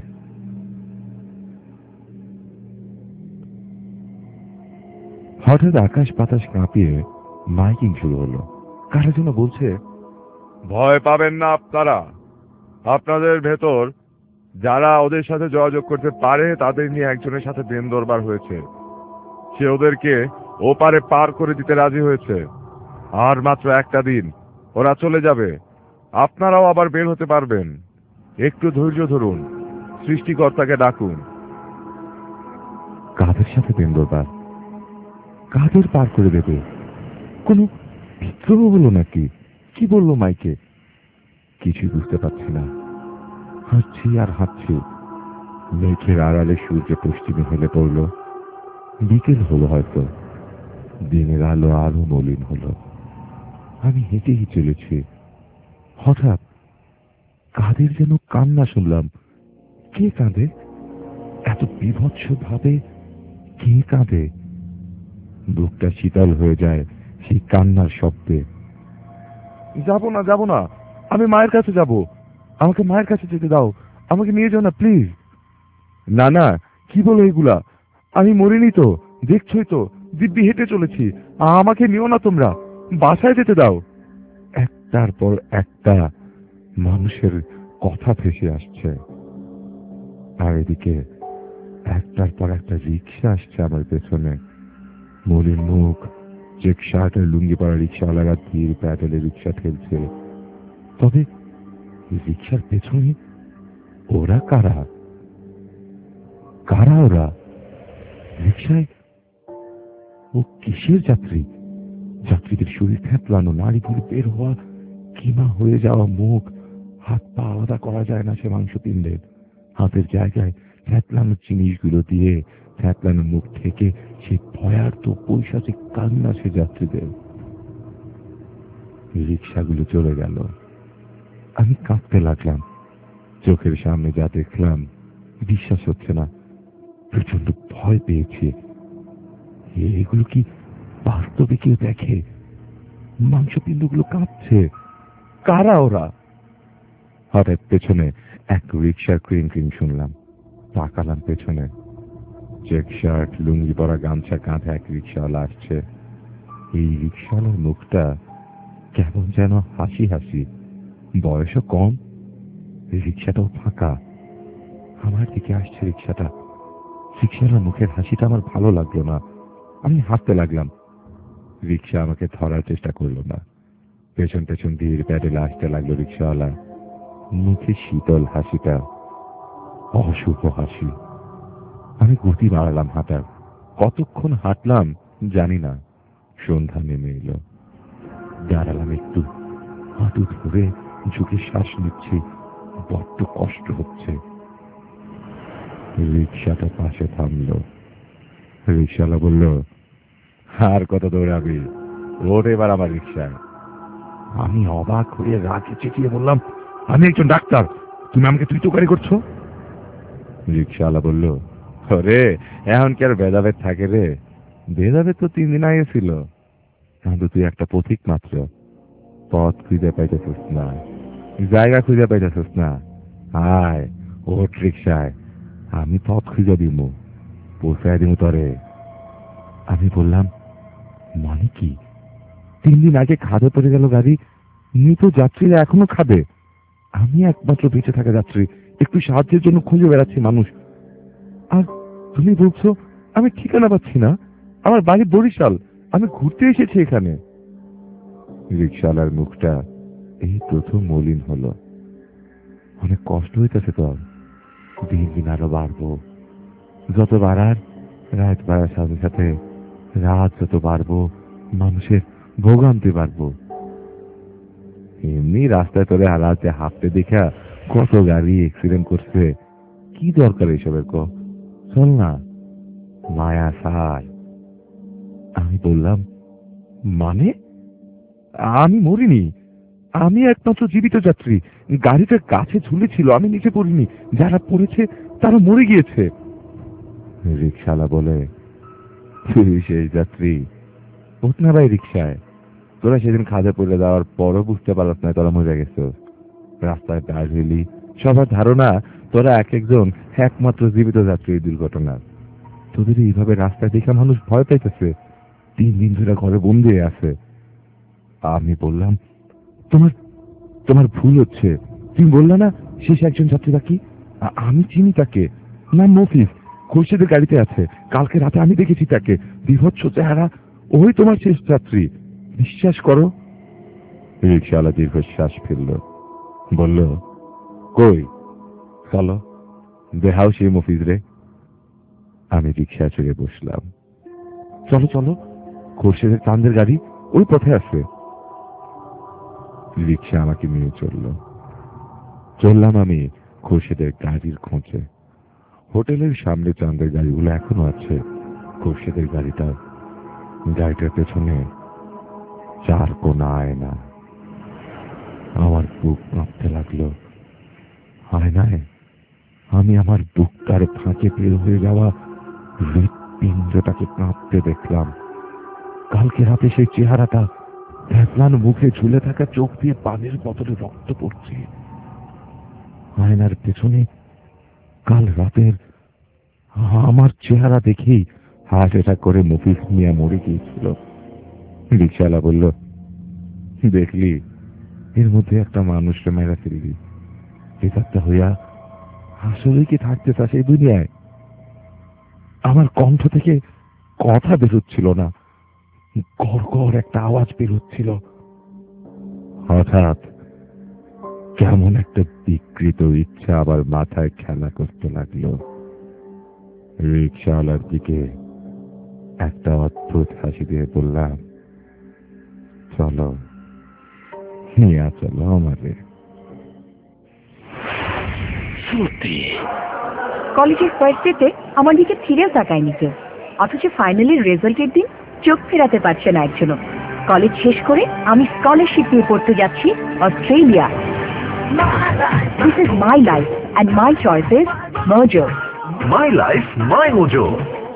হঠাৎ আকাশ বাতাস কাঁপিয়ে মাইকিং শুরু হলো। কারা যেন বলছে, ভয় পাবেন না আপনারা, আপনাদের ভেতর যারা ওদের সাথে যোগাযোগ করতে পারে তাদের নিয়ে একজনের সাথে দিন দরবার হয়েছে। সে ওদেরকে ওপারে পার করে দিতে রাজি হয়েছে। আর মাত্র একটা দিন ওরা চলে যাবে, আপনারাও আবার বের হতে পারবেন। একটু ধৈর্য ধরুন, সৃষ্টিকর্তাকে ডাকুন। কাদের সাথে দিন দরবার? কাদের পার করে দেবে? কোন বিদ্রোহ হলো নাকি? কি বললো মাইকে? কিছুই বুঝতে পারছি না। হাঁটছি আর হাঁটছি। মেঘের আড়ালে সূর্য পশ্চিমে হেলে পড়ল। বিকেল হলো হয়তো। দিনের আলো আরো মলিন হলো। আমি হেঁটেই চলেছি। হঠাৎ কাদের যেন কান্না শুনলাম। কে কাঁদে? এত বিভৎস ভাবে কে কাঁদে? বুকটা শীতল হয়ে যায় সেই কান্নার শব্দে। যাব না, যাব না, আমি মায়ের কাছে যাব। আমাকে মায়ের কাছে যেতে দাও, আমাকে নিয়ে যাও না প্লিজ। না না, কি বলো এগুলা? আমি মরিনি তো, দেখছই তো, দিব্যি হেঁটে চলেছি। আমাকে নিও না তোমরা, বাসায় যেতে দাও। একটার পর একটা মানুষের কথা ভেসে আসছে, আর এদিকে একটার পর একটা রিক্সা আসছে আমার পেছনে। মলিন মুখ, চেক শার্টের লুঙ্গি পরা রিক্সাওয়ালারা ধীর প্যাডেলে রিক্সা ঠেলছে। তবে রিক্সার পেছনে ওরা কারা? কারা ওরা? রিক্সায় ও কিসের যাত্রী? যাত্রীদের শরীর থ্যাতলানো, নাড়িগুলো বের হওয়া, কিমা হয়ে যাওয়া মুখ, হাত পা আলাদা করা যায় না সে মাংসপিণ্ডের। হাতের জায়গায় থ্যাতলানো জিনিসগুলো দিয়ে থ্যাতলানো মুখ থেকে সে ভয়ার্থ পৈশাচিক কান্না সে যাত্রীদের। রিক্সাগুলো চলে গেল। আমি কাঁদতে লাগলাম। চোখের সামনে যা দেখলাম বিশ্বাস হচ্ছে না। প্রচন্ড ভয় পেয়েছি। এগুলো কি বাস্তবে কেউ দেখে? মাংসপিণ্ডগুলো কাঁপছে। কারা ওরা? হঠাৎ পেছনে এক রিক্সার ক্রিং ক্রিং শুনলাম। তাকালাম পেছনে। চেক শার্ট, লুঙ্গি পরা, গামছা কাঁধে এক রিক্সাওয়ালা আসছে। এই রিক্সাওয়ালার মুখটা কেমন যেন হাসি হাসি, বয়সও কম। রিক্সাটাও ফাঁকা। আমার দিকে আসছে রিক্সাটা। রিক্সাওয়ালার মুখের হাসিটা আমার ভালো লাগলো না। আমি হাসতে লাগলাম। রিক্সা আমাকে ধরার চেষ্টা করলো না। পেছন পেছন ধীর প্যাডেলে আসতে লাগলো রিক্সাওয়ালা। মুখে শীতল হাসিটা, অশুভ হাসি। আমি গতি বাড়ালাম হাঁটার। কতক্ষণ হাঁটলাম জানি না। সন্ধ্যা নেমে এলো। দাঁড়ালাম একটু, হাঁটু ধরে ঝুঁকে শ্বাস নিচ্ছি। বড্ড কষ্ট হচ্ছে। রিক্সাটা পাশে থামলো। রিক্সাওয়ালা বলল, আর কত দৌড়াবি, ওঠ এবার আমার রিক্সায়। আমি অবাক হয়ে রাগে চেঁচিয়ে বললাম, আমি একজন ডাক্তার, তুমি আমাকে তুই তোকারি করছো? রিক্সাওয়ালা বলল, ওরে এখন কি আর ভেদাভেদ থাকে রে? ভেদাভেদ তো তিন দিন আগে ছিল। এখন তো তুই একটা পথিক মাত্র, পথ খুঁজে পাইতেছিস না, জায়গা খুঁজে পাইতেছিস না। আয় ওঠ রিক্সায়, আমি পথ খুঁজে দিব, পৌঁছায় দিব তরে। আমি বললাম, মানে কি? তিন দিন আগে খাদে পড়ে গেল গাড়ি, মৃত যাত্রীরা এখনো খাবে, আমি একমাত্র বেঁচে থাকা যাত্রী, একটু সাহায্যের জন্য খুঁজে বেড়াচ্ছি মানুষ, আর তুমি বলছো আমি ঠিকানা পাচ্ছি না? আমার বাড়ি বরিশাল, আমি ঘুরতে এসেছি এখানে। রিক্সাওয়ালার মুখটা এই প্রথম মলিন হলো। অনেক কষ্ট হইতেছে তোর, দিন দিন আরো বাড়বো, যত বাড়ার রাত বাড়ার সাথে সাথে রাত যত বাড়বো মানুষের ভোগান্তি বাড়বো। এমনি রাস্তায় তোরে হারাতে হাঁটতে দেখা কত গাড়ি অ্যাক্সিডেন্ট করছে, কি দরকার এসবের? ক চল না, মায়া সায়। আমি বললাম, মানে? আমি মরিনি, আমি একমাত্র জীবিত যাত্রী, গাড়িটা গাছে ঝুলেছিল, আমি নিচে পড়িনি, যারা পড়েছে তারা মরে গিয়েছে। রিক্সাওয়ালা বলে, তুই সেই যাত্রী? ওঠ না ভাই রিক্সায়, তোরা সেদিন খাদে পড়ে দেওয়ার পরও বুঝতে পারস না তোরা মরে গেছ। রাস্তায় দাঁড় হইলি, সবার ধারণা তোরা এক একজন একমাত্র জীবিত যাত্রী এই দুর্ঘটনার। তোদের এইভাবে রাস্তায় দেখা মানুষ ভয় পাইতেছে, তিন দিন ধরে ঘরে বন্দি আছে। আমি বললাম, তোমার তোমার ভুল হচ্ছে, তুমি বললে না শেষ একজন যাত্রী বাকি? আমি চিনি তাকে, নাম মফিজ, খুরশেদের গাড়িতে আছে, কালকে রাতে আমি দেখেছি তাকে, বিভৎস চেহারা, ওই তোমার শেষ যাত্রী, বিশ্বাস করো। রিক্সাওয়ালা দীর্ঘশ্বাস ফেলল, বলল, কই চলো দেখাও সেই মফিজ রে। আমি রিক্সা চড়ে বসলাম। চলো চলো, খুরশেদের চাঁদের গাড়ি ওই পথে আছে। রিক্সা আমাকে নিয়ে চলল। চললাম আমি খুরশেদের গাড়ির খোঁজে। হোটেলের সামনে চাঁদের গাড়িগুলো এখনো আছে, খুরশেদের গাড়িটা, গাড়িটার পেছনে চার কোনা আয়না। আমার বুক কাঁপতে লাগলো। আয়নায় আমি আমার বুকটার ফাঁকে বের হয়ে যাওয়া হৃৎপিণ্ডটাকে কাঁপতে দেখলাম। কালকে রাতে সেই চেহারাটা, ফ্যাসলানো মুখে ঝুলে থাকা চোখ দিয়ে পানির বোতলে রক্ত পড়ছে। আয়নার পেছনে কাল রাতের আমার চেহারা দেখেই হার্ট অ্যাটাক করে মফিজ মিয়া মরে গিয়েছিল। রিক্সাওয়ালা বলল, দেখলি এর মধ্যে একটা মানুষকে মেরা ফেললি, বেকারটা হইয়া আসলে কি থাকতে চাস এই দুনিয়ায়? আমার কণ্ঠ থেকে কথা বেরোচ্ছিল না, গড় গড় একটা আওয়াজ বেরোচ্ছিল। হঠাৎ কেমন একটা বিকৃত ইচ্ছা আবার মাথায় খেলা করতে লাগলো। রিক্সাওয়ালার দিকে একটা অদ্ভুত হাসি দিয়ে বললাম, চলো নিয়ে চলো আমারে। কলেজের ফার্স্ট ডেতে আমার দিকে ফিরেও তাকায়নি কেউ, অথচ ফাইনালের রেজাল্টের দিন চোখ ফেরাতে পারছে না একজনও। কলেজ শেষ করে আমি স্কলারশিপ নিয়ে পড়তে যাচ্ছি Australia. This is my life and my choice is Mojo. My life, my mojo.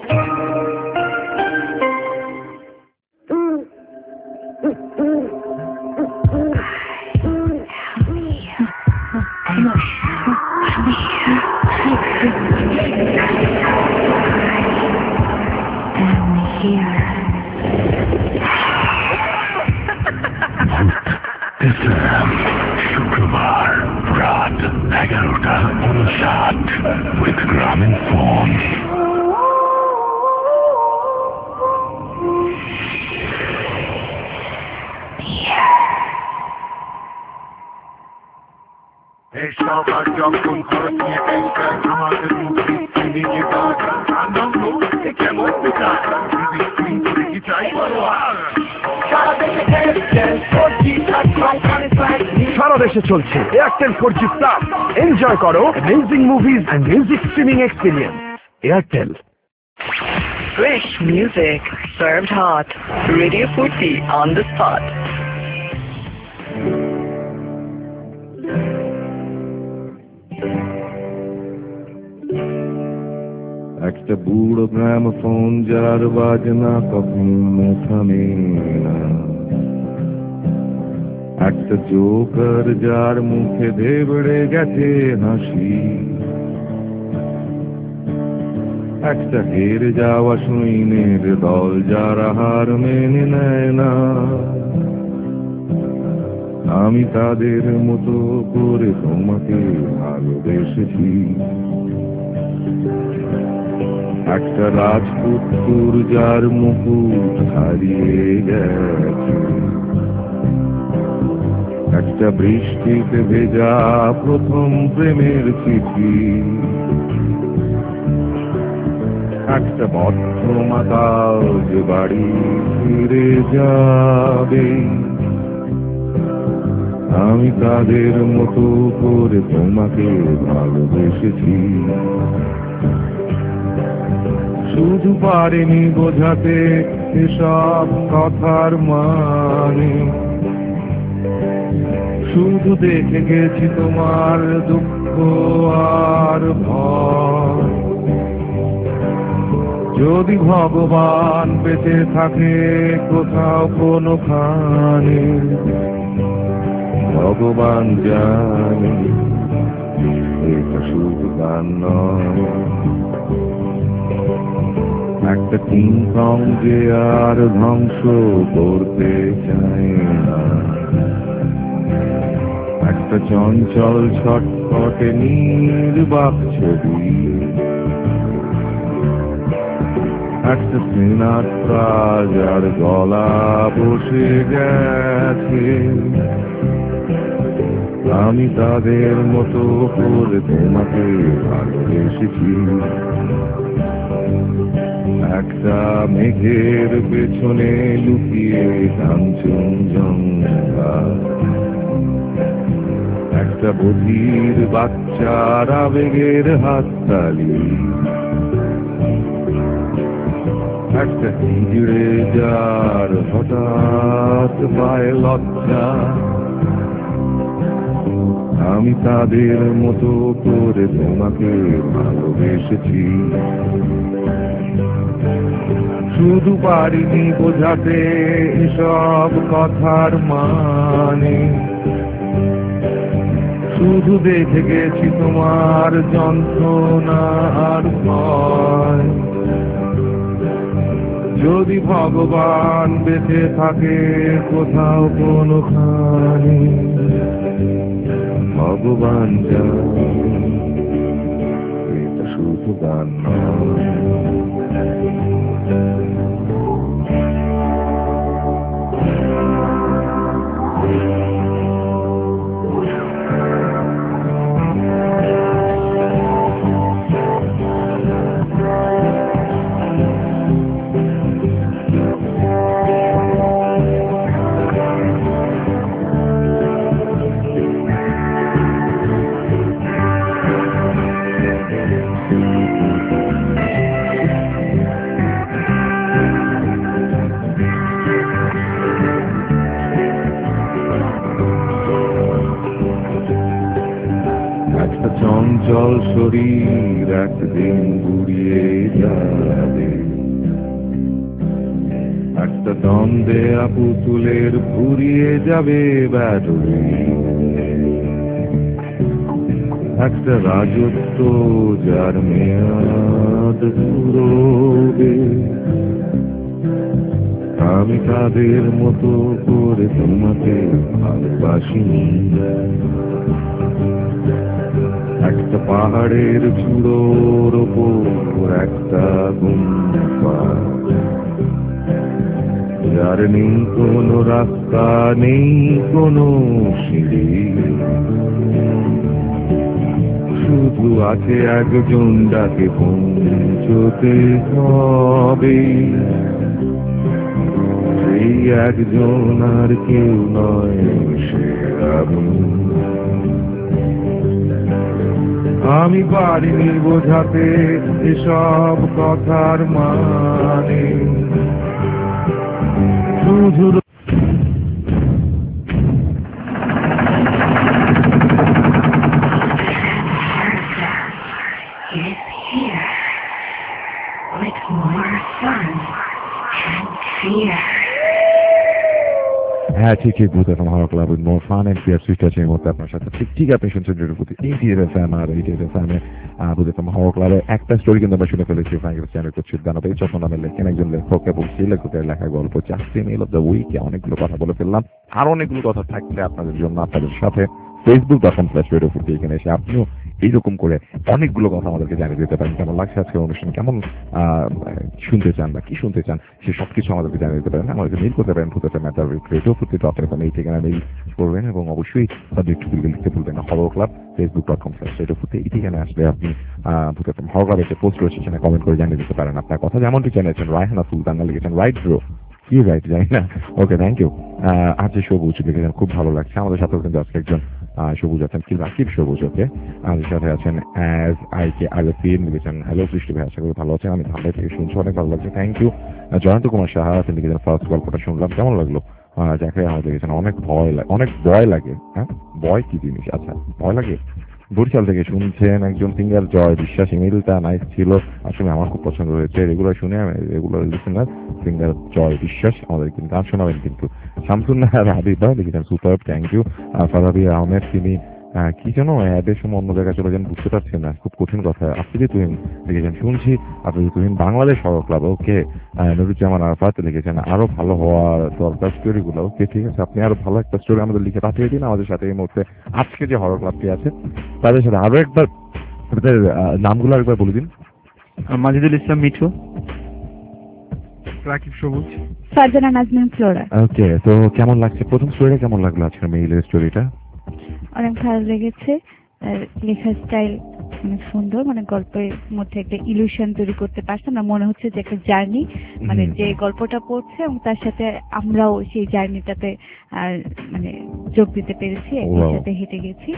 শুক্রবার রাত এগারোটা উনষাট with গ্রামীণ ফোন। সবার যখন খরচ নিয়ে টেনশন, আমাদের মুক্তি নিজে আনন্দ কেমন বিকাশ কি চাই বলো। সারা দেশে চলছে Airtel four G plus. Enjoy করো amazing movies and music streaming experience. Airtel. Fresh music served hot. Radio forty on the spot. একটা বুড়ো গ্রাম ফোন যার বাজনা কখনো থামে না, একটা জোকার যার মুখে দেবড়ে গেছে হাসি, একটা হেরে যাওয়া সৈন্যের দল যারা হার মেনে নেয় না। আমি তাদের মতো করে তোমাকে ভালোবেসেছি, একটা রাজপুত্র যার মুকুট হারিয়ে গেছে, একটা বৃষ্টিতে ভেজা প্রথম প্রেমের চিঠি, একটা বদ্ধ মাতাল যে বাড়ি ফিরে যাবে। আমি তাদের মতো করে তোমাকে ভালোবেসেছি, শুধু পারিনি বোঝাতে এসব কথার মানে, শুধু দেখে গেছি তোমার দুঃখ আর ভয়। যদি ভগবান বেঁচে থাকে কোথাও কোনোখানে, ভগবান জানে এটা শুধু গান নয়, একটা কিং কং যে আর ধ্বংস করতে চায় না, একটা চঞ্চল ছটফটে নির্বাক ছবি, একটা সিনাট্রা যার গলা বসে গেছে। আমি তাদের মতো করে তোমাকে ভালোবেসেছি, একটা মেঘের পেছনে লুকিয়ে কাঞ্চনজঙ্ঘা, একটা বধির বাচ্চার আবেগের হাততালি, একটা হিজড়ে যার হঠাৎ পায় লজ্জা। আমি তাদের মতো করে তোমাকে ভালোবেসেছি, শুধু পারিনি বোঝাতে এসব কথার মানে, শুধু দেখে গেছি তোমার যন্ত্রণা আর ভয়। যদি ভগবান বেঁচে থাকে কোথাও কোনোখানে, ভগবান জানে এটা শুধু গান নয়। চঞ্চল শরীর একদিন গুড়িয়ে যাবে, একটা দ্বন্দ্বে পুতুলের ফুরিয়ে যাবে ব্যাটারি, একটা রাজত্ব যার মেয়াদ ফুরোবে। আমি তাদের মতো করে তোমাকে ভালোবাসিনি, একটা পাহাড়ের চূড়োর ওপর একটা গুম্ফা, যার নেই কোনো রাস্তা নেই কোনো সিঁড়ি, শুধু আছে একজন ডাকে পৌঁছতে হবে, সেই একজন আর কেউ নয় সে আমি। আমি পারিনি বোঝাতে এসব কথার মানে, শুধু fun and fear. হ্যাঁ ঠিক ঠিক Bhoot FM horror club with more fun and fear switch আছে এই মুহূর্তে আপনার সাথে ঠিক ঠিক আপনি শুনছেন রেডিও ফুটি এইটি এফএম আর এইটি এফএম এ ভূত এফএম হরর ক্লাবে একটা স্টোরি কিন্তু আমরা শুনে ফেলেছি ফ্রাঙ্কের চ্যানেল করছি দানব এই যখন নামে লেখেন একজন লেখক এবং সেই লেখকের লেখা গল্প চারটি মেল অফ দ্য উইকে অনেকগুলো কথা বলে ফেললাম আর অনেকগুলো কথা থাকলে আপনাদের জন্য আপনাদের সাথে Facebook dot com slash radio Foorti এখানে এসে আপনিও এইরকম করে অনেকগুলো কথা আমাদেরকে জানিয়ে দিতে পারেন কেমন লাগছে আজকের অনুষ্ঠান কেমন শুনতে চান বা কি শুনতে চান সে সবকিছু আমাদেরকে জানিয়ে দিতে পারেন আমাদেরকে মেল করতে পারেন ফুটে matter radio Foorti dot FM এই ঠিকানা মেল করবেন এবং অবশ্যই সাবজেক্ট লিখতে ভুলবেন না horror club Facebook dot com slash radio Foorti এই ঠিকানা আসলে আপনি ফুটে হরর ক্লাবের যে পোস্ট রয়েছে সেখানে কমেন্ট করে জানিয়ে দিতে পারেন আপনার কথা যেমনটি জানিয়েছেন রায়হানা সুলতানা লিখেছেন রাইট ব্রো কি রাইট জানি না ওকে থ্যাংক ইউ আজ যে সবুজ লিখেছেন খুব ভালো লাগছে আমাদের সাথেও কিন্তু আজকে একজন সবুজ আছেন কি রাকিব সবুজ ওকে আমাদের সাথে আছেন অ্যাজ আই কে আলফিন লিখেছেন হ্যালো সৃষ্টি ভাই আশা করি ভালো আছেন আমি ধানবাই থেকে শুনছি অনেক ভালো লাগছে থ্যাংক ইউ জয়ন্ত কুমার সাহা আছেন লিখেছেন ফার্স্ট গল্পটা শুনলাম কেমন লাগলো যাকে আমাদের লিখেছেন অনেক ভয় লাগে অনেক ভয় লাগে হ্যাঁ ভয় কি জিনিস আচ্ছা ভয় লাগে বরিশাল থেকে শুনছেন একজন সিঙ্গার জয় বিশ্বাস ইমেলটা নাইস ছিল আসলে আমার খুব পছন্দ হয়েছে রেগুলার শুনে রেগুলার লিসেনার সিঙ্গার জয় বিশ্বাস আমাদের কিন্তু গান শোনাবেন কিন্তু শামসুন্নাহার হাবিবা লিখেছেন super thank you Farabi Ahmed তিনি কি যেন অ্যাডের সময় অন্য জায়গায় চলে যান বুঝতে পারছেন না খুব কঠিন কথা আপনি যে তুহিন লিখেছেন শুনছি আপনি যে Tuhin Bangladesh horror club okay Nuruzzaman Arfat লিখেছেন আরো ভালো হওয়ার দরকার স্টোরিগুলো ওকে ঠিক আছে আপনি আরো ভালো একটা স্টোরি আমাদের লিখে পাঠিয়ে দিন আমাদের সাথে এই মুহূর্তে আজকে যে হরর ক্লাবটি আছে তাদের সাথে আরো একবার তাদের নামগুলো একবার বলে দিন মাজিদুল ইসলাম মিঠু রাকিব সবুজ ফারজানা নাজনীন ফ্লোরা ওকে তো কেমন লাগছে প্রথম স্টোরিটা কেমন লাগলো আজকের মেইলের স্টোরিটা অনেক ভালো লেগেছে লেখার স্টাইল অনেক সুন্দর মানে গল্পের মধ্যে একটা ইলুশন তৈরি করতে পারছে না মনে হচ্ছে যে একটা জার্নি মানে যে গল্পটা পড়ছে এবং তার সাথে আমরাও সেই জার্নিটাতে আর মানে যোগ দিতে পেরেছি একই সাথে হেঁটে গেছি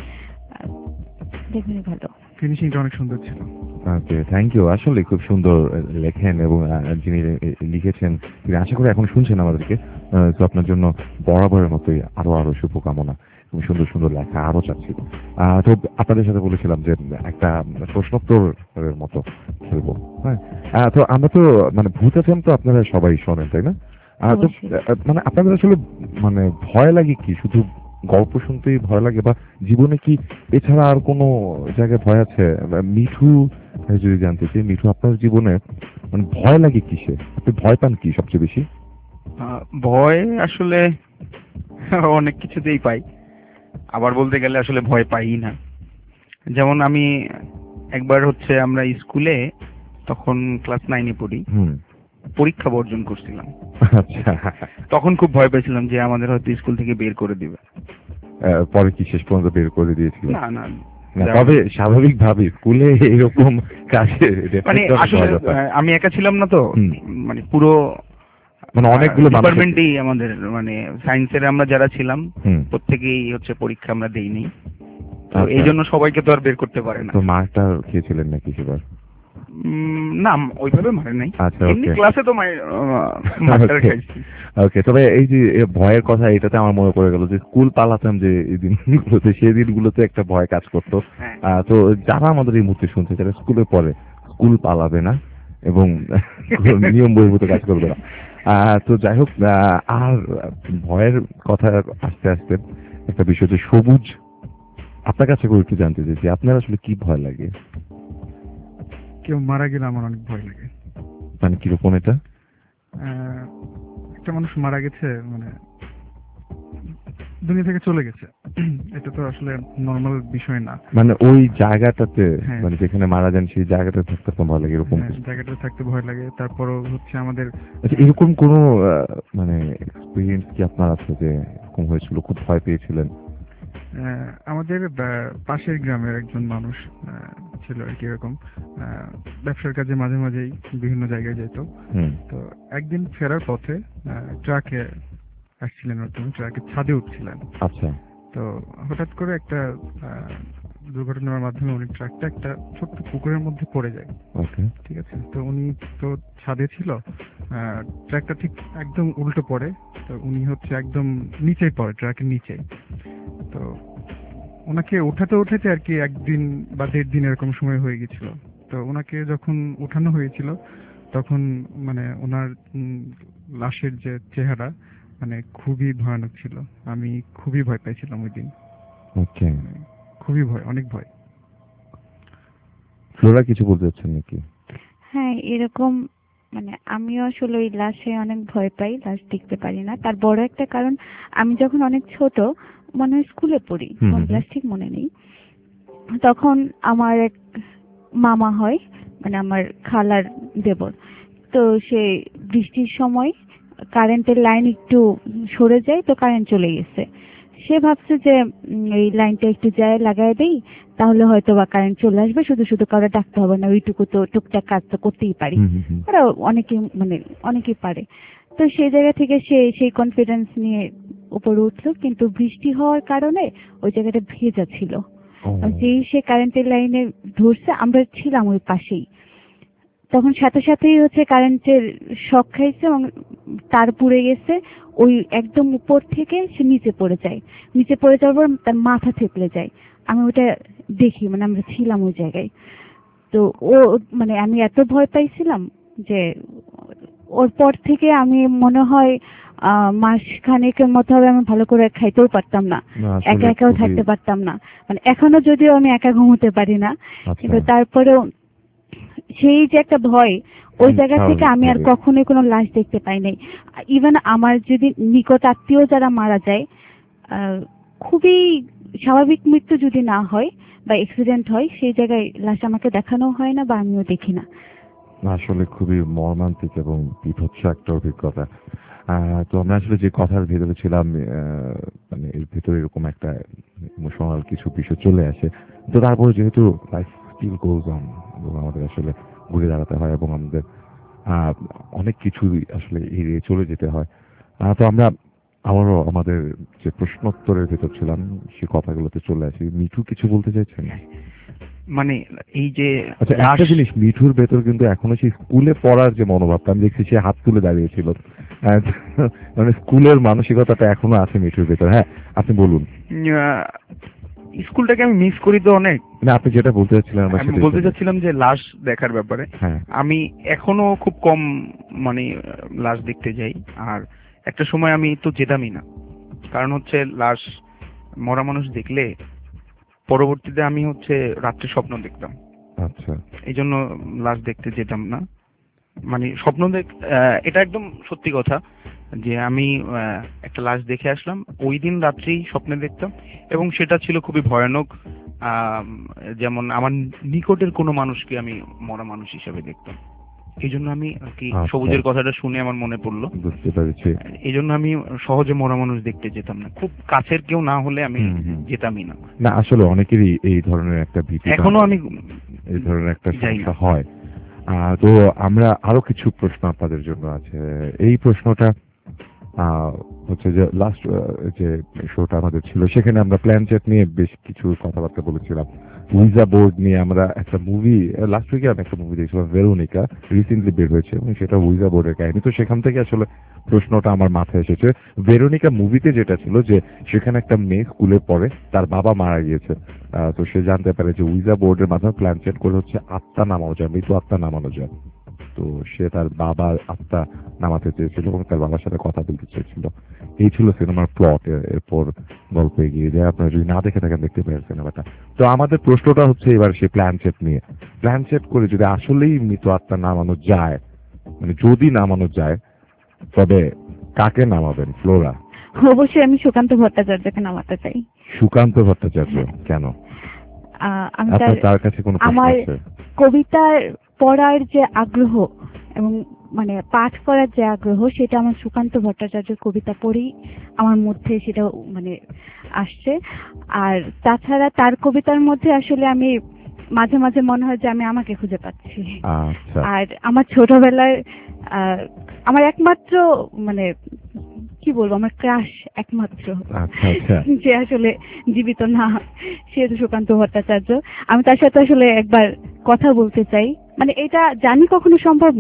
দেখুন ভালো ফিনিশিংটা অনেক সুন্দর ছিল ওকে থ্যাংক ইউ আসলে খুব সুন্দর লেখেন এবং যিনি লিখেছেন তিনি আশা করি এখন শুনছেন আমাদেরকে তো আপনার জন্য বরাবরের মতোই আরো আরো শুভকামনা এবং সুন্দর সুন্দর লেখা আরো চাচ্ছিল তো আপনাদের সাথে বলেছিলাম যে একটা প্রশ্নোত্তরের মতো খেলবো হ্যাঁ তো আমরা তো মানে ভূত এফএম তো আপনারা সবাই শোনেন তাই না তো মানে আপনাদের আসলে মানে ভয় লাগে কি শুধু গল্প শুনতেই ভয় লাগে বা জীবনে কি এছাড়া আর কোনো জায়গায় ভয় আছে মিঠু যদি জানতে চাই মিঠু আপনার জীবনে মানে ভয় লাগে কিসে আপনি ভয় পান কি সবচেয়ে বেশি ভয় আসলে অনেক কিছুতেই পাই আবার বলতে গেলে আসলে ভয় পাই না যেমন আমি একবার হচ্ছে আমরা স্কুলে তখন ক্লাস নাইনে পড়ি পরীক্ষা বর্জন করছিলাম তখন খুব ভয় পেয়েছিলাম যে আমাদের হয়তো স্কুল থেকে বের করে দিবে পরে কি শেষ পর্যন্ত বের করে দিয়েছিল না না তবে স্বাভাবিক ভাবে স্কুলে এরকম কাজে মানে আসলে আমি একা ছিলাম না তো মানে পুরো মানে অনেকগুলো ডিপার্টমেন্টই আমাদের মানে সায়েন্সের আমরা যারা ছিলাম প্রত্যেকেই হচ্ছে পরীক্ষা আমরা দেইনি এই জন্য সবাইকে তো আর বের করতে পারে না তো মারটা খেয়েছিলেন নাকি সেবার না ওইভাবে মারে নাই এমনি ক্লাসে তো মারটা খাইছি ওকে তবে এই যে ভয়ের কথা এটাতে আমার মনে পড়ে গেল যে স্কুল পালাতাম যে এই দিনগুলোতে সেই দিনগুলোতে একটা ভয় কাজ করতো তো যারা আমাদের এই মুহূর্তে শুনছে যারা স্কুলে পড়ে স্কুল পালাবে না এবং নিয়ম বহির্ভূত কাজ করবে না তো যাই হোক আর ভয়ের কথা আস্তে আস্তে একটা বিষয় যে সবুজ আপনার কাছে করে একটু জানতে চাইছি আপনার আসলে কি ভয় লাগে কেউ মারা গেলে আমার অনেক ভয় লাগে মানে কিরকম এটা একটা মানুষ মারা গেছে মানে দুনিয়া থেকে চলে গেছে এটা তো আসলে নরমাল বিষয় না মানে ওই জায়গাটাতে মানে যেখানে মারা যান সেই জায়গাটাতে থাকতে তো ভয় লাগে এরকম জায়গাটাতে থাকতে ভয় লাগে তারপরও হচ্ছে আমাদের আচ্ছা এরকম কোনো মানে এক্সপেরিয়েন্স কি আপনার আছে যে এরকম হয়েছিল খুব ভয় পেয়েছিলেন আমাদের পাশের গ্রামের একজন মানুষ ছিল আর কি এরকম ব্যবসার কাজে মাঝে মাঝেই বিভিন্ন জায়গায় যেত তো একদিন ফেরার পথে ট্রাকে আসছিলেন তিনি ট্রাকের ছাদে উঠছিলেন আচ্ছা তো হঠাৎ করে একটা দুর্ঘটনার মাধ্যমে উনি ট্রাকটা একটা ছোট্ট পুকুরের মধ্যে পড়ে যায় ঠিক আছে তো উনি তো ছাদে ছিল ট্রাকটা ঠিক একদম উল্টো পড়ে তো উনি হচ্ছে একদম নিচেই পড়ে ট্রাকের নিচে তো ওনাকে ওঠাতে ওঠাতে আর কি একদিন বা দেড় দিন এরকম সময় হয়ে গেছিল তো ওনাকে যখন উঠানো হয়েছিল তখন মানে ওনার উম, লাশের যে চেহারা মানে খুবই ভয়ানক ছিল। আমি খুবই ভয় পাইছিলাম ওই দিন, ওকে, খুবই ভয়, অনেক ভয়। ফ্লোরা কিছু বলতে চাচ্ছেন নাকি? হ্যাঁ, এরকম মানে আমিও আসলে ওই লাশে অনেক ভয় পাই, লাশ দেখতে পারি না। তার বড় একটা কারণ, আমি যখন অনেক ছোট, মনে হয় স্কুলে পড়ি, হুম, কোন হুম। ক্লাস ঠিক মনে নেই, তখন আমার এক মামা হয়, মানে আমার খালার দেবর। তো সে বৃষ্টির সময় কারেন্টের লাইন একটু সরে যায়, তো কারেন্ট চলে গেছে। সে ভাবছে যে উম, এই লাইনটা একটু যায় লাগাই দেই, তাহলে হয়তো বা কারেন্ট চলে আসবে, শুধু শুধু কারো ডাকতে হবে না, ওইটুকু তো টুকটাক কাজ তো করতেই পারি। হুম, হুম, হুম। ওরা অনেকে মানে অনেকেই পারে। তো সেই জায়গা থেকে সে সেই কনফিডেন্স নিয়ে উপরে উঠলো, কিন্তু বৃষ্টি হওয়ার কারণে ওই জায়গাটা ভেজা ছিল। ও, যেই সে কারেন্টের লাইনে ধরছে, আমরা ছিলাম ওই পাশেই, তখন সাথে সাথেই হচ্ছে কারেন্টের শক খাইছে এবং তার পুড়ে গেছে। ওই একদম উপর থেকে সে নিচে পড়ে যায়, নিচে পড়ে যাওয়ার পর তার মাথা থেতলে যায়। আমি ওটা দেখি, মানে আমরা ছিলাম ওই জায়গায়। তো ও মানে আমি এত ভয় পাইছিলাম যে ওর পর থেকে আমি মনে হয় আহ মাস খানেকের মতো হবে আমি ভালো করে খাইতেও পারতাম না, না, আসলে একা একাও খুবই- থাকতে পারতাম না। মানে এখনো যদিও আমি একা ঘুমোতে পারি না, আচ্ছা। কিন্তু তারপরেও সেই যে একটা ভয়, ওই হুম, জায়গা থেকে আমি আর স্বাভাবিক। কখনোই কোনো লাশ দেখতে পাই নাই। ইভেন আমার যদি নিকট আত্মীয় যারা মারা যায়, আহ, খুবই স্বাভাবিক মৃত্যু যদি না হয় বা অ্যাক্সিডেন্ট হয়, সেই জায়গায় লাশ আমাকে দেখানো হয় না বা আমিও দেখি না। আসলে খুবই মর্মান্তিক এবং বিভৎস একটা অভিজ্ঞতা। আহ, তো আমরা আসলে যে কথার ভেতরে ছিলাম, আহ, মানে এর ভেতরে এরকম একটা ইমোশনাল কিছু বিষয় চলে আসে। তো তারপরে যেহেতু লাইফ স্টিল গোজ অন এবং আমাদের আসলে ঘুরে দাঁড়াতে হয় এবং আমাদের আহ, অনেক কিছুই আসলে এড়িয়ে চলে যেতে হয়। আহ, তো আমরা আবারও আমাদের যে প্রশ্নোত্তরের ভেতর ছিলাম সেই কথাগুলোতে চলে আসি। মিঠু কিছু বলতে চাইছেন? মানে এই যে আচ্ছা, একটা লাশ- জিনিস, মিঠুর ভেতর কিন্তু এখনো সেই স্কুলে পড়ার যে মনোভাবটা আমি দেখছি, সে হাত তুলে দাঁড়িয়েছিল। আহ, মানে স্কুলের মানসিকতাটা এখনো আছে মিঠুর ভেতর। হ্যাঁ, আপনি বলুন। আহ, স্কুলটাকে আমি মিস করি তো অনেক। না, আপনি যেটা বলতে চাচ্ছিলেন আমরা আমি সেটাই বলতে শুনি। চাচ্ছিলাম যে লাশ দেখার ব্যাপারে হ্যাঁ, আমি এখনো খুব কম মানে আহ, লাশ দেখতে যাই। আর একটা সময় আমি তো যেতামই না, কারণ হচ্ছে লাশ মরা মানুষ দেখলে পরবর্তীতে আমি হচ্ছে রাত্রে স্বপ্ন দেখতাম, আচ্ছা। এই জন্য লাশ দেখতে যেতাম না। মানে স্বপ্ন দেখ আহ, এটা একদম সত্যি কথা যে আমি আহ, একটা লাশ দেখে আসলাম, ওই দিন রাত্রেই স্বপ্নে দেখতাম এবং সেটা ছিল খুবই ভয়ানক। আহ, যেমন আমার নিকটের কোনো মানুষকে আমি মরা মানুষ হিসেবে দেখতাম। এই জন্য আমি আর কি আচ্ছা। সবুজের কথাটা শুনে আমার মনে পড়লো, বুঝতে পেরেছি। এই জন্য আমি সহজে মরা মানুষ দেখতে যেতাম না, খুব কাছের কেউ না হলে আমি হুম, হুম। যেতামই না। না, আসলে অনেকেরই এই ধরনের একটা ভীতি বা এখনো আমি এই ধরনের একটা যাই না। সমস্যা হয়। আহ, তো আমরা আরো কিছু প্রশ্ন আপনাদের জন্য আছে। এই প্রশ্নটা আহ, হচ্ছে যে লাস্ট যে শোটা আমাদের ছিল সেখানে আমরা প্ল্যান চেট নিয়ে বেশ কিছু কথাবার্তা বলেছিলাম। উইজা বোর্ড নিয়ে আমরা একটা মুভি লাস্ট উইকে আমি একটা মুভি দেখছিলাম, ভেরোনিকা, রিসেন্টলি বের হয়েছে এবং সেটা উইজা বোর্ডের কাহিনী। তো সেখান থেকে আসলে প্রশ্নটা আমার মাথায় এসেছে। ভেরোনিকা মুভিতে যেটা ছিল যে সেখানে একটা মেয়ে স্কুলে পড়ে, তার বাবা মারা গিয়েছে। আহ, তো সে জানতে পারে যে উইজা বোর্ডের মাধ্যমে প্ল্যান চেট করে হচ্ছে আত্মা নামানো যায়, মৃত আত্মা নামানো যায়। তো সে তার বাবার আত্মা নামাতে চেয়েছিল এবং তার বাবার সাথে কথা বলতে চেয়েছিল। এই ছিল সিনেমার প্লট। এরপর গল্প এগিয়ে যায়। আপনারা যদি না দেখে থাকেন দেখতে পারেন সিনেমাটা। তো আমাদের প্রশ্নটা হচ্ছে এবার সেই প্ল্যান সেট নিয়ে। প্ল্যান সেট করে যদি আসলেই মৃত আত্মা নামানো যায়, মানে যদি নামানো যায়, তবে কাকে নামাবেন ফ্লোরা? অবশ্যই আমি সুকান্ত ভট্টাচার্যকে নামাতে চাই। সুকান্ত ভট্টাচার্য কেন? আহ, আমি আপনার তার তার কাছে কোনো প্রশ্ন আমার আছে? কবিতার পড়ার যে আগ্রহ এবং মানে পাঠ করার যে আগ্রহ, সেটা আমার সুকান্ত ভট্টাচার্যের কবিতা পড়েই আমার মধ্যে সেটা মানে আসছে। আর তাছাড়া তার কবিতার মধ্যে আসলে আমি মাঝে মাঝে মনে হয় যে আমি আমাকে খুঁজে পাচ্ছি। আচ্ছা। আর আমার ছোটবেলায় আহ, আমার একমাত্র মানে কি বলবো, আমার ক্রাশ একমাত্র আচ্ছা আচ্ছা যে আসলে জীবিত না, সে হচ্ছে সুকান্ত ভট্টাচার্য। আমি তার সাথে আসলে একবার কথা বলতে চাই। মানে এটা জানি কখনো সম্ভব না,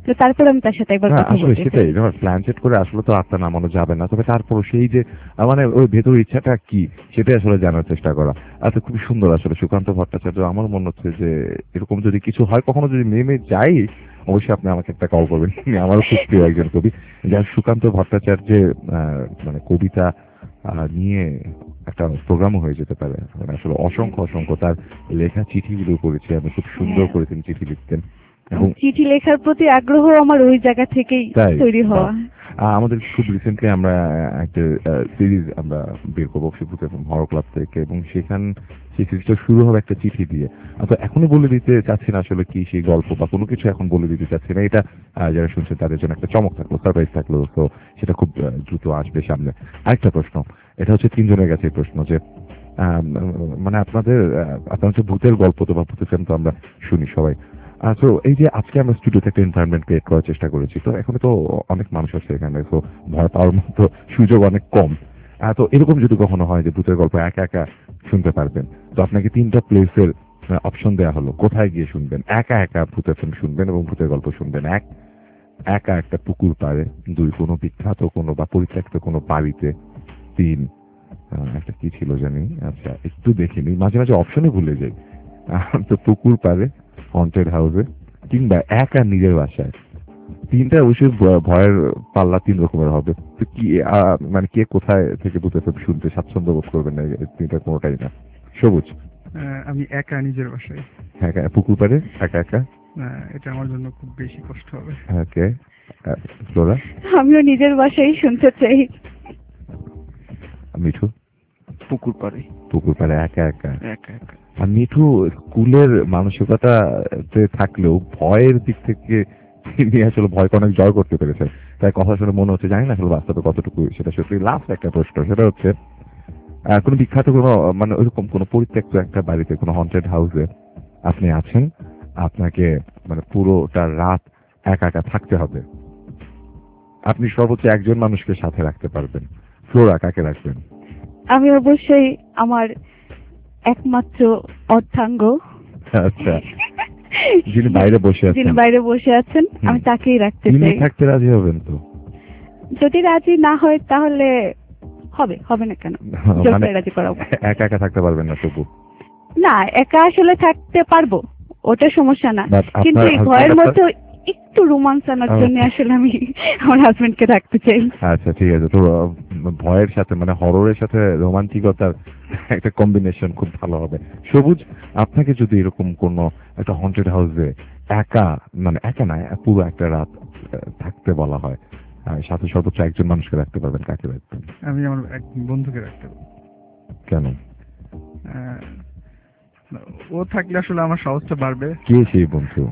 তো তারপর আমি তার সাথে একবার না, কথা আসলে বলতে সেটাই চাই। যখন প্ল্যান সেট করে আসলে তো আত্মা নামানো যাবে না, তবে তারপর সেই যে আহ, মানে ওই ভেতর ইচ্ছাটা কি সেটাই আসলে জানার চেষ্টা করা। আচ্ছা, খুব সুন্দর আসলে সুকান্ত ভট্টাচার্য। আমার মনে হচ্ছে যে এরকম যদি কিছু হয়, কখনো যদি নেমে যাই, অবশ্যই আপনি আমাকে একটা কল করবেন। আমারও খুব প্রিয় একজন কবি, যার সুকান্ত ভট্টাচার্যের আহ, মানে কবিতা আহ, নিয়ে একটা প্রোগ্রামও হয়ে যেতে পারে। মানে আসলে অসংখ্য অসংখ্য তার লেখা চিঠিগুলো পড়েছি আমি, খুব সুন্দর করে তিনি চিঠি লিখতেন। এবং চিঠি লেখার প্রতি আগ্রহ আমার ওই জায়গা থেকেই তাই তৈরি হওয়া। আহ, আমাদের খুব রিসেন্টলি আমরা একটা সিরিজ আমরা বের করবো শিবপুর এবং হরর ক্লাব থেকে, এবং সেখান সেই সিরিজটা শুরু হবে একটা চিঠি দিয়ে। আহ, তো এখনো বলে দিতে চাচ্ছি না আসলে কি সেই গল্প বা কোনো কিছু এখন বলে দিতে চাচ্ছি না। এটা আহ, যারা শুনছেন তাদের জন্য একটা চমক থাকলো, সারপ্রাইজ থাকলো। তো সেটা খুব আহ, দ্রুত আসবে সামনে। আরেকটা প্রশ্ন, এটা হচ্ছে তিনজনের কাছে এই প্রশ্ন যে আহ, মানে আপনাদের আহ, আপনার হচ্ছে ভূতের গল্প তো বা ভূতের film তো আমরা শুনি সবাই। তো এই যে আজকে আমরা স্টুডিওতে একটা এনভায়রনমেন্ট ক্রিয়েট করার চেষ্টা করেছি, তো এখন তো অনেক মানুষ আছে এখানে, তো ভয় পাওয়ার মতো সুযোগ অনেক কম। আহ, তো এরকম যদি কখনো হয় যে ভূতের গল্প একা একা শুনতে পারবেন, তো আপনাকে তিনটা প্লেসের অপশন দেওয়া হলো, কোথায় গিয়ে শুনবেন? একা একা ভূতের ফিল্ম শুনবেন এবং ভূতের গল্প শুনবেন। এক, একা একটা পুকুর পাড়ে। দুই, কোনো বিখ্যাত কোনো বা পরিত্যক্ত কোনো বাড়িতে। তিন, আহ, একটা কি ছিল জানি, আচ্ছা একটু দেখিনি, মাঝে মাঝে অপশনই ভুলে যাই। আহ, তো পুকুর পাড়ে, হন্টেড হাউসে, কিংবা একা নিজের বাসায়। তিনটা অবশ্যই ভ- ভয়ের পাল্লা তিন রকমের হবে। তো কি আহ, মানে কে কোথায় থেকে ভূতের film শুনতে স্বাচ্ছন্দ্য বোধ করবেন না? এই তিনটা কোনোটাই না। সবুজ? আহ, আমি একা নিজের বাসায়। হ্যাঁ, একা পুকুর পাড়ে একা একা। আহ, এটা আমার জন্য খুব বেশি কষ্ট হবে। Okay, Flora? আমিও নিজের বাসায় শুনতে চাই। মিঠু? পুকুর পাড়ে। পুকুর পাড়ে একা একা। একা একা। আর মিঠু স্কুলের মানসিকতাতে থাকলেও ভয়ের দিক থেকে তিনি আসলে ভয়কে অনেক জয় করতে পেরেছেন। তাই কথা শুনে মনে হচ্ছে, জানি না আসলে বাস্তবে কতটুকু সেটা সত্যি। লাস্ট একটা প্রশ্ন, সেটা হচ্ছে আহ, কোনো বিখ্যাত কোনো মানে ওইরকম কোনো পরিত্যক্ত একটা বাড়িতে, কোনো হন্টেড হাউসে আপনি আছেন, আপনাকে মানে পুরোটা রাত একা একা থাকতে হবে, আপনি সর্বোচ্চ একজন মানুষকে সাথে রাখতে পারবেন, ফ্লোরা কাকে রাখবেন? আমি অবশ্যই আমার একমাত্র অর্ধাঙ্গ, আচ্ছা, যিনি বাইরে বসে আছেন। যিনি বাইরে বসে আছেন, হুম। আমি তাকেই রাখতে তিনি চাই। থাকতে রাজি হবেন তো? যদি রাজি না হয় তাহলে হবে, হবে না কেন, জোর মানে করে রাজি করাবো। একা একা থাকতে পারবেন না তবু? না, একা আসলে থাকতে পারবো, ওটা সমস্যা না, But আপনার কিন্তু এই husband ভয়ের আপনার- মধ্যে একটু রোমান্স আনার জন্য আসলে আমি আমার হাজবেন্ডকে রাখতে চাই। আচ্ছা ঠিক আছে। তো আহ, ভয়ের সাথে মানে হররের সাথে রোমান্টিকতার একটা কম্বিনেশন খুব ভালো হবে। সবুজ, আপনাকে যদি এরকম কোন একটা হন্টেড হাউসে একা, মানে একা না পুরো একটা রাত আহ, থাকতে বলা হয়, আহ, সাথে সর্বোচ্চ একজন মানুষকে রাখতে পারবেন, কাকে রাখবেন? আমি আমার এক বন্ধুকে রাখতে পারবো। কেন? আহ, ও থাকলে আসলে আমার সাহসটা বাড়বে। কে সেই বন্ধু?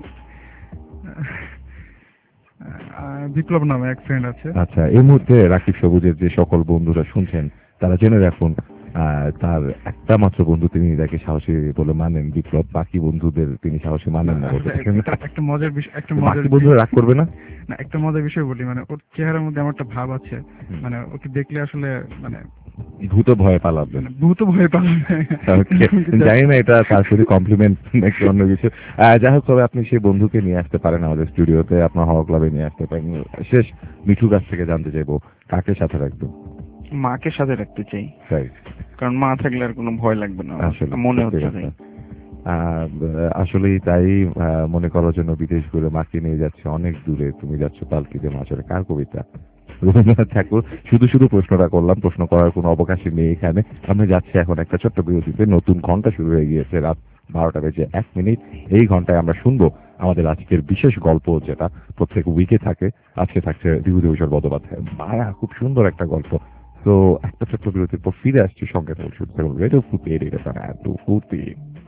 আহ, বিপ্লব নামে এক ফ্রেন্ড আছে। আচ্ছা, এই মুহূর্তে রাকিব সবুজের যে সকল বন্ধুরা শুনছেন তারা জেনে রাখুন, আহ, তার একটা মাত্র বন্ধু তিনি তাকে সাহসী বলে মানেন, বিপ্লব। বাকি বন্ধুদের তিনি সাহসী মানেন না বলে। একটা- একটা মজার বিষয়, একটা বাকি মজার বন্ধুরা রাগ করবে না? না, একটা মজার বিষয় বলি, মানে ওর চেহারার মধ্যে আমার একটা ভাব আছে, মানে ওকে দেখলে আসলে মানে ভূত ভয়ে পালাবেন। ভূত ভয় পালাবে। Okay, জানি না এটা তার প্রতি কমপ্লিমেন্ট নাকি অন্য কিছু। আহ, যাই হোক, তবে আপনি সেই বন্ধুকে নিয়ে আসতে পারেন আমাদের স্টুডিওতে, আপনার হওয়া ক্লাবে নিয়ে আসতে পারেন। শেষ, মিঠুর কাছ থেকে জানতে চাইবো কাকে সাথে রাখবেন? মাকে সাথে রাখতে চাই, তাই? কারণ মা থাকলে আর কোনো ভয় লাগবে না, আসলে মনে সত্যি হচ্ছে কথা। তাই। আহ, আসলেই তাই। আহ, মনে করার জন্য বিদেশ ঘুরে মাকে নিয়ে যাচ্ছে অনেক দূরে, তুমি যাচ্ছ পালকিতে মাছের। কার কবিতা? রবীন্দ্রনাথ ঠাকুর। শুধু শুধু প্রশ্নটা করলাম, প্রশ্ন করার কোনো অবকাশই নেই এখানে। আমরা যাচ্ছি এখন একটা ছোট্ট বিরতিতে। নতুন ঘন্টা শুরু হয়ে গিয়েছে, রাত বারোটা বেজে এক মিনিট। এই ঘন্টায় আমরা শুনবো আমাদের আজকের বিশেষ গল্প, যেটা প্রত্যেক উইকে থাকে। আজকে থাকছে বিভূতিভূষণ বন্দ্যোপাধ্যায় মায়া, খুব সুন্দর একটা গল্প। তো একটা ছোট্ট বিরতির পর ফিরে আসছি, সঙ্গে শুনতে হবে রেডিও ফুর্তি, রেডিও এত ফুর্তি।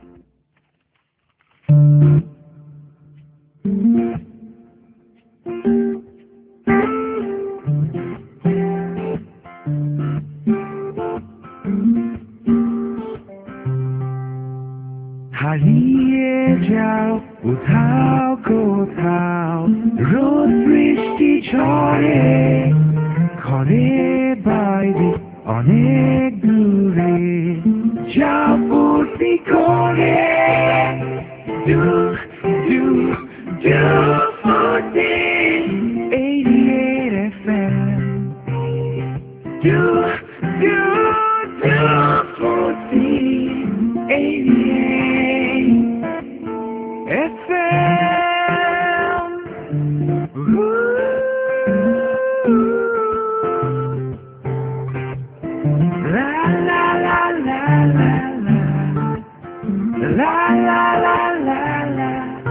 হারিয়ে যাও কোথাও কোথাও, রোদ বৃষ্টি ঝড়ে, ঘরে বাইরে অনেক দূরে, যাও ফুর্তি করে, দু দু দু ফুর্তি। do, do, do forty eighty-eight F M. La la la la la la la la la la.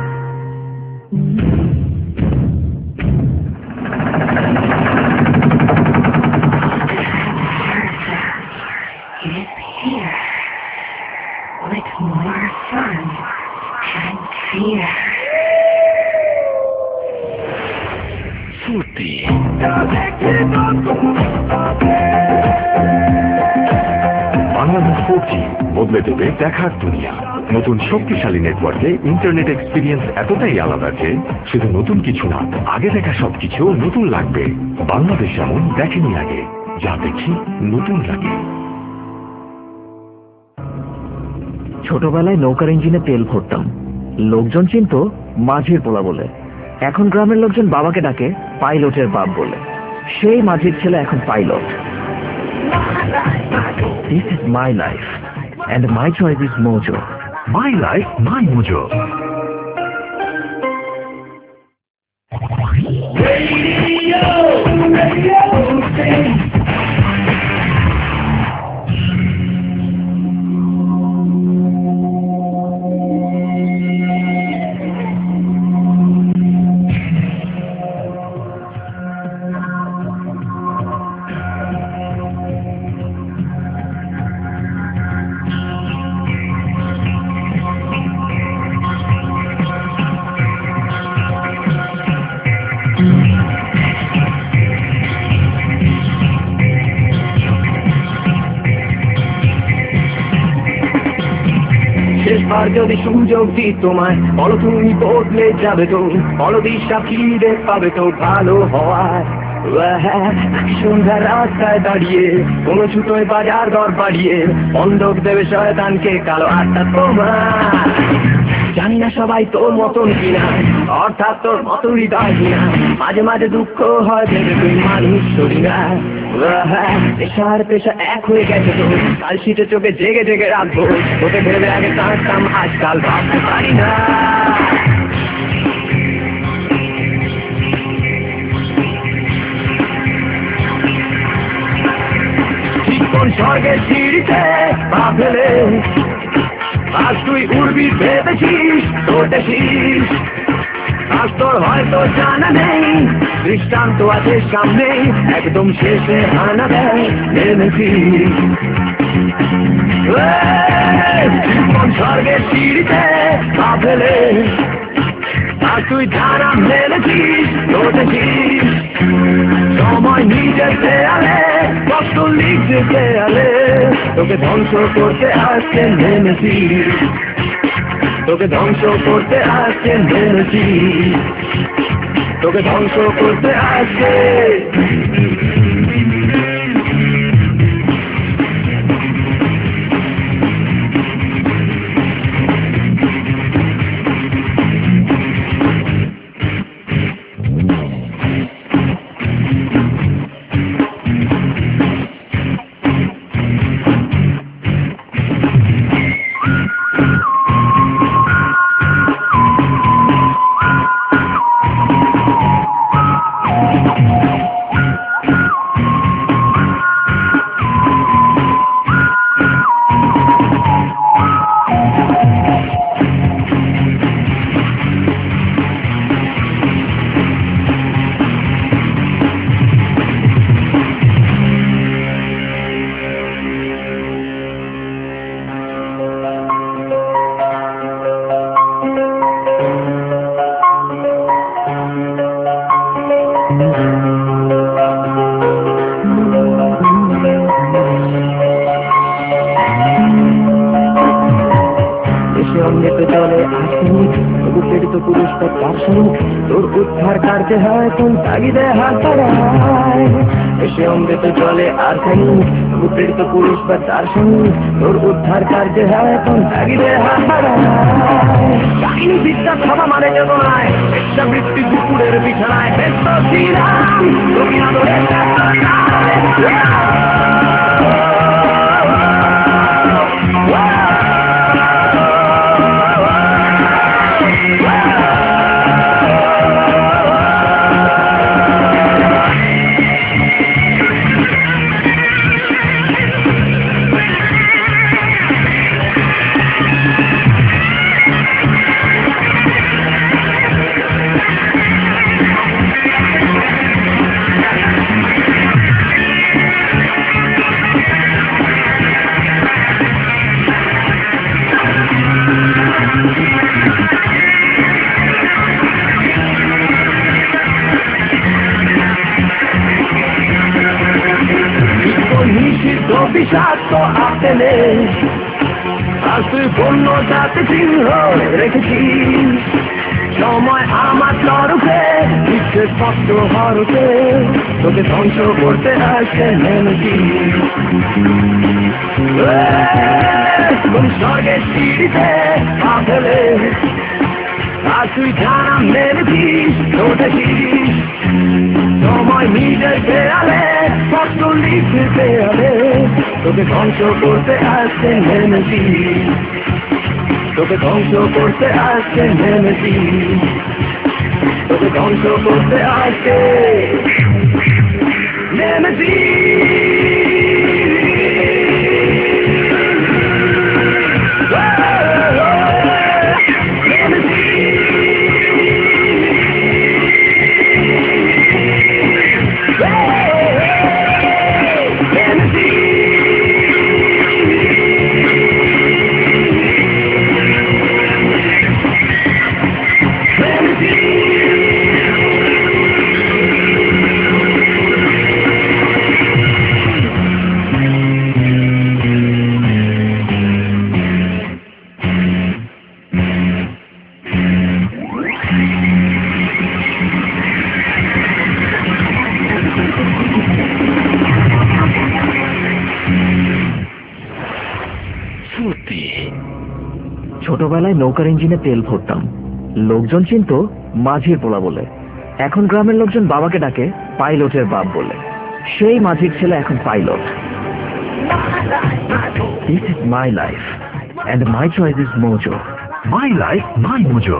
With more fun and fear. ফুর্তি বাংলাদেশ ফোরজি বদলে দেবে দেখার দুনিয়া। নতুন শক্তিশালী নেটওয়ার্কে ইন্টারনেট এক্সপিরিয়েন্স এতটাই আলাদা যে শুধু নতুন কিছু না, আগে দেখা সবকিছু নতুন লাগবে। বাংলাদেশ এমন দেখেনি আগে, যা দেখি নতুন লাগে। ছোটবেলায় নৌকার ইঞ্জিনে তেল ভরতাম, লোকজন চিনত মাঝির পোলা বলে। এখন গ্রামের লোকজন বাবাকে ডাকে পাইলটের বাপ বলে। সেই মাঝির ছেলে এখন pilot. This is my life and my choice is Mojo. My life, my Mojo. Radio, radio, sing. শেষবার যদি সুযোগ দিই তোমায়, বলো তুমি বদলে যাবে তো, বলো দিশা ফিরে পাবে তো ভালো হওয়ার। সন্ধ্যা রাস্তায় দাঁড়িয়ে কোনো ছুটোয় বাজার দর বাড়িয়ে বন্ধক দেবে শয়তানকে কালো আত্মা তোমার। জানি না সবাই তোর মতন কিনা, অর্থাৎ তোর মতো হৃদয় কিনা। মাঝে মাঝে দুঃখ হয় ভেবে তুই মানুষ সরি না। পেশার পেশা এক হয়ে গেছে তো, কাল শীতে চোখে জেগে জেগে রাখবো। ওতে ভেবে আগে কাঁদতাম, আজকাল ভাবতে পারি না। কোন স্বর্গের সিঁড়িতে পা ফেলে আজ তুই উড়বি ভেবেছিস, তোর দেখিস আজ তোর হয়তো জানা নেই। দৃষ্টান্ত আছে সামনে, একদম শেষে হানা দেয় নেমেছি। কোন স্বর্গের সিঁড়িতে পা ফেলে আজ তুই জানা মেলেছিস, তোর দেখিস সময় নিজের দেয়ালে কষ্ট লিখতে দেয়ালে তোকে ধ্বংস করতে আসছে নেমেছি। তোকে ধ্বংস করতে আসছে নেমেছি। তোকে ধ্বংস করতে আসছে। তোর উদ্ধার কাটতে হয় কোন তাগিদে হাত বাড়ায়। এসে অমৃত জলে আর খানি প্রেরিত পুরুষ বা তার সঙ্গে তোর উদ্ধার কাটতে হয় কোন তাগিদে হাত বাড়ায়। কাহিনী বিদ্যা সভা মানে যোগনায়, বৃত্তি দুপুরের বিছানায় ব্যস্ত ছিলাম তুমি আদরে নিষিদ্ধ বিষাক্ত আপেলে আজ তুই পণ্য যাতে চিহ্ন রেখেছিস সময় আমার তরফে ইচ্ছে স্পষ্ট হরফে তোকে ধ্বংস করতে আসছে মেনজি কোন স্বর্গের সিঁড়িতে পা ফেলে আর তুই জানা মেরেছিস ছোটেছিস সময় নিজের দেয়ালে স্পষ্ট লিখতে দেয়ালে তোকে ধ্বংস করতে আসছে মেনজি তোকে ধ্বংস করতে আসছে নেমেছি তোকে ধ্বংস করতে আসছে নেমেছি ছোটবেলায় নৌকার ইঞ্জিনে তেল ভরতাম, লোকজন চিনতো মাঝির পোলা বলে। এখন গ্রামের লোকজন বাবাকে ডাকে পাইলটের বাপ বলে। সেই মাঝির ছেলে এখন pilot. This is my life and my choice is Mojo. My life, my Mojo.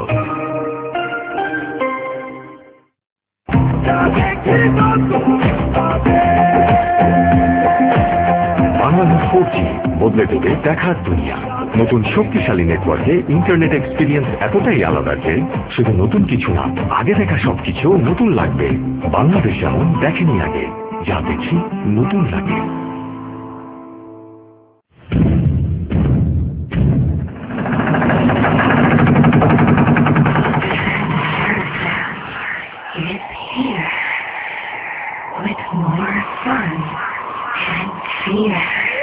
Bangladesh four G বদলে দেবে দেখার দুনিয়া। নতুন শক্তিশালী নেটওয়ার্কে ইন্টারনেট এক্সপিরিয়েন্স এতটাই আলাদা যে শুধু নতুন কিছু না, আগে দেখা সবকিছু নতুন লাগবে। বাংলাদেশ যেমন দেখেনি আগে, যা দেখি নতুন লাগে। Is here with more fun and fear.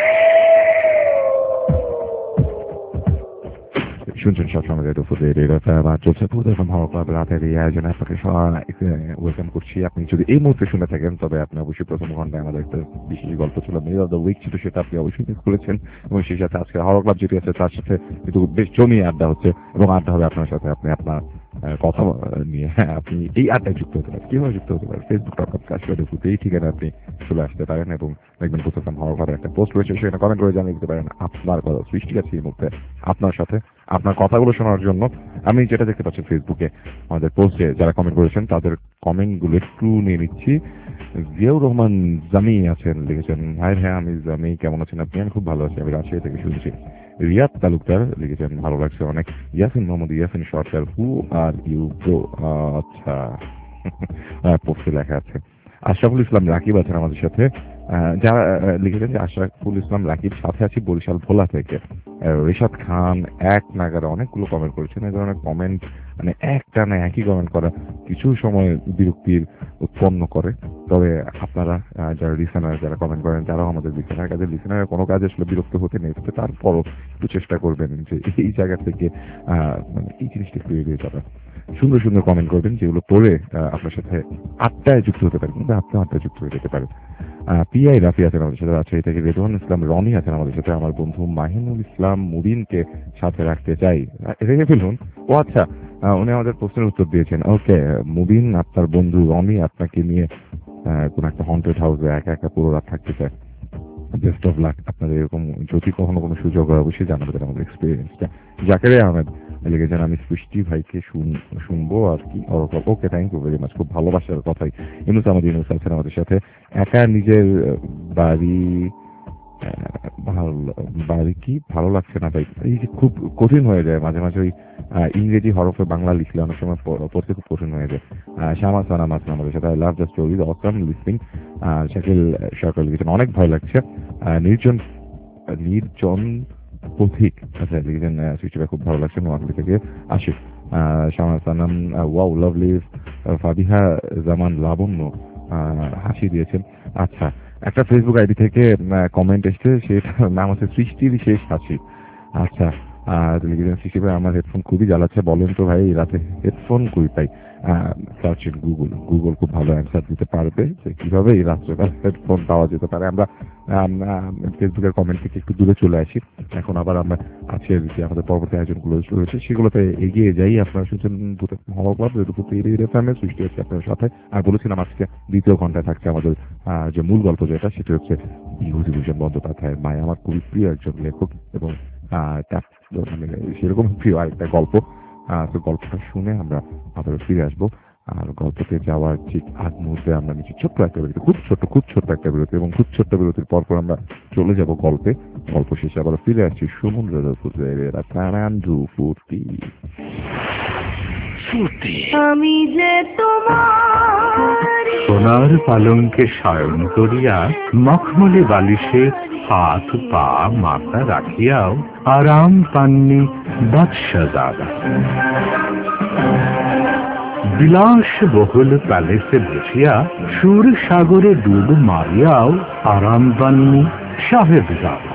শুনছেন সবসময় রেডিও ফুড রেডিও বা চলছে ফুড এবং হরর ক্লাব রাতের এই আয়োজনে আপনাকে ওয়েলকাম করছি। আপনি যদি এই মুহূর্তে শুনে থাকেন তবে আপনি অবশ্যই প্রথম ঘন্টায় আমাদের একটা বিশেষ গল্প ছিল মিড অফ দ্য উইক ছিল, সেটা আপনি অবশ্যই মিস করেছেন। এবং সেই সাথে আজকে হরর ক্লাব যেটি আছে তার সাথে কিন্তু বেশ জমিয়ে আড্ডা হচ্ছে এবং আড্ডা হবে আপনার সাথে। আপনি আপনার কথা নিয়ে হ্যাঁ আপনি এই আড্ডায় যুক্ত হতে পারেন। কিভাবে যুক্ত হতে পারেন? Facebook dot com slash radio Foorti এই ঠিকানা আপনি চলে আসতে পারেন এবং দেখবেন প্রথম হরর ক্লাবের একটা পোস্ট রয়েছে, সেখানে কমেন্ট করে জানিয়ে দিতে পারেন আপনার কথা সৃষ্টি আছে এই মুহূর্তে আপনার সাথে আপনার কথাগুলো শোনার জন্য। আমি যেটা দেখতে পাচ্ছি ফেসবুকে আমাদের পোস্টে যারা কমেন্ট করেছেন তাদের কমেন্টগুলো একটু নিয়ে নিচ্ছি। জিয়াউর রহমান জামি আছেন, লিখেছেন হাই হ্যাঁ আমি জামি, কেমন আছেন আপনি? আমি খুব ভালো আছি, আমি রাজশাহী থেকে শুনছি। রিয়াদ তালুকদার লিখেছেন ভালো লাগছে অনেক। Yasin Mohammad Yasin Sarkar who are you bro, আচ্ছা পোস্টে লেখা আছে। আশরাফুল ইসলাম রাকিব আছেন আমাদের সাথে, যারা লিখেছেন যে আশরাফুল ইসলাম রাকিব সাথে আছি বরিশাল ভোলা থেকে। রিশাদ খান এক নাগারে অনেকগুলো কমেন্ট করেছেন। এই ধরনের কমেন্ট মানে একটা না একই কমেন্ট করা কিছু সময় বিরক্তির উৎপন্ন করে। তবে আপনারা যারা লিসেনার যারা কমেন্ট করেন তারাও আমাদের লিসেনার, কাজে লিসেনারের কোনো কাজে আসলে বিরক্ত হতে নেই, তারপরও একটু চেষ্টা করবেন যে এই জায়গা থেকে মানে এই জিনিসটা একটু এড়িয়ে যাবেন। সুন্দর সুন্দর কমেন্ট করবেন যেগুলো পড়ে আপনার সাথে আড্ডায় যুক্ত হতে পারেন, কিন্তু আপনি আড্ডায় যুক্ত হয়ে যেতে পারেন। পিআই রাফি আছেন আমাদের সাথে, রাজশাহী থেকে রেদওয়ান ইসলাম রনি আছেন আমাদের সাথে। আমার বন্ধু মাহিনুল ইসলাম মুবিনকে সাথে রাখতে চাই, রেখে ফেলুন। ও আচ্ছা, উনি আমাদের প্রশ্নের উত্তর দিয়েছেন। ওকে মুবিন, আপনার বন্ধু রনি আপনাকে নিয়ে কোন একটা হন্টেড হাউসে একা একা পুরো রাত থাকতে চায়। বেস্ট অফ লাক আপনাদের, এরকম যদি কখনো কোনো সুযোগ হয় অবশ্যই জানাবেন আমাদের এক্সপিরিয়েন্সটা। জাকেরে আহমেদ লিখেছেন আমি সৃষ্টি ভাইকে শুনবো আর কি। Okay thank you very much, খুব ভালোবাসার কথাই। ইউনুস আহমদ ইউনুস আছেন আমাদের সাথে। একা নিজের বাড়ি বাড়ি কি ভালো লাগছে না ভাই, এই যে খুব কঠিন হয়ে যায় মাঝে মাঝে ওই ইংরেজি হরফে বাংলা লিখলে অনেক সময় পড়তে খুব কঠিন হয়ে যায়। শ্যামা সানাম আছেন আমাদের সাথে। I love the story awesome listening. Shakil Sarkar লিখেছেন অনেক ভয় লাগছে। নির্জন নির্জন পথিক আচ্ছা লিখেছেন সৃষ্টিটা খুব ভালো লাগছে। নোয়াখালী থেকে আসিফ। Shyama Sanam wow lovely. ফাবিহা জামান লাবণ্য হাসি দিয়েছেন। আচ্ছা একটা ফেসবুক আইডি থেকে কমেন্ট এসছে, সেটার নাম হচ্ছে সৃষ্টির শেষ হাসি। আচ্ছা, লিখেছেন সৃষ্টি ভাই আমার হেডফোন খুবই জ্বালাচ্ছে, বলেন তো ভাই রাতে হেডফোন কই পাই? সার্চ ইন গুগল, গুগল খুব ভালো অ্যান্সার দিতে পারবে যে কিভাবে এই রাত্রেবেলা হেডফোন পাওয়া যেতে পারে। আমরা ফেসবুকের কমেন্ট থেকে একটু দূরে চলে আসি, এখন আবার আমরা আজকের যে আমাদের পরবর্তী আয়োজনগুলো রয়েছে সেগুলোতে এগিয়ে যাই। আপনারা শুনছেন হল ক্লাব সৃষ্টি হচ্ছে আপনার সাথে। আর বলেছিলাম আজকে দ্বিতীয় ঘন্টায় থাকছে আমাদের যে মূল গল্প যেটা, সেটা হচ্ছে বিভূতিভূষণ বন্দ্যোপাধ্যায়ের মায়া। আমার খুবই প্রিয় একজন লেখক এবং মানে সেরকম প্রিয় আরেকটা গল্প। তো গল্পটা শুনে আমরা আবার ফিরে আসবো। আর গল্পতে যাওয়ার ঠিক আগ মুহূর্তে আমরা নিচ্ছি ছোট্ট একটা বিরতি, খুব ছোট্ট খুব ছোট্ট একটা বিরতি, এবং খুব ছোট্ট বিরতির পরপর আমরা চলে যাব গল্পে। গল্প শেষে আবার ফিরে আসছি সমুদ্রের ফুর্তি। আমি যে তোমার সোনার পালঙ্কে শয়ন করিয়া মখমলে বালিশে হাত পা মাথা রাখিয়াও আরাম পাননি বাদশাহজাদা। বিলাস বহুল প্যালেসে বসিয়া সুর সাগরে ডুব মারিয়াও আরাম পাননি সাহেবজাদা।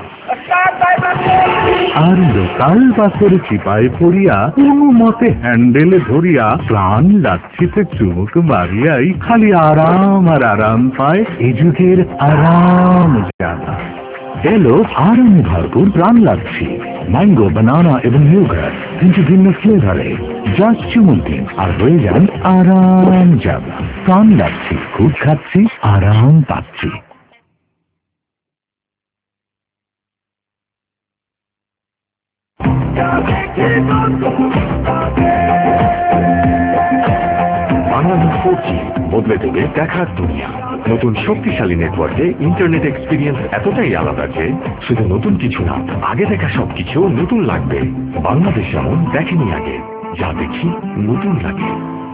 আর লোকাল বাসের চিপায় পড়িয়া কোনো মতে হ্যান্ডেলে ধরিয়া প্রাণ লাচ্ছিতে চুমুক মারিয়াই খালি আরাম আর আরাম পায় এ যুগের আরাম জাদা। এলো আরামে ভরপুর প্রাণ লাচ্ছি, ম্যাঙ্গো, বানানা এবং ইয়োগার্ট, তিনটি ভিন্ন ফ্লেভারে। জাস্ট চুমুক দিন আর হয়ে যান আরাম জাদা। প্রাণ লাচ্ছি, খুব খাচ্ছি, আরাম পাচ্ছি। বাংলাদেশ ফোর জি বদলে দেবে দেখার দুনিয়া। নতুন শক্তিশালী নেটওয়ার্কে ইন্টারনেট এক্সপিরিয়েন্স এতটাই আলাদা যে শুধু নতুন কিছু না, আগে দেখা সবকিছু নতুন লাগবে। বাংলাদেশ যেমন দেখেনি আগে, যা দেখি নতুন লাগে।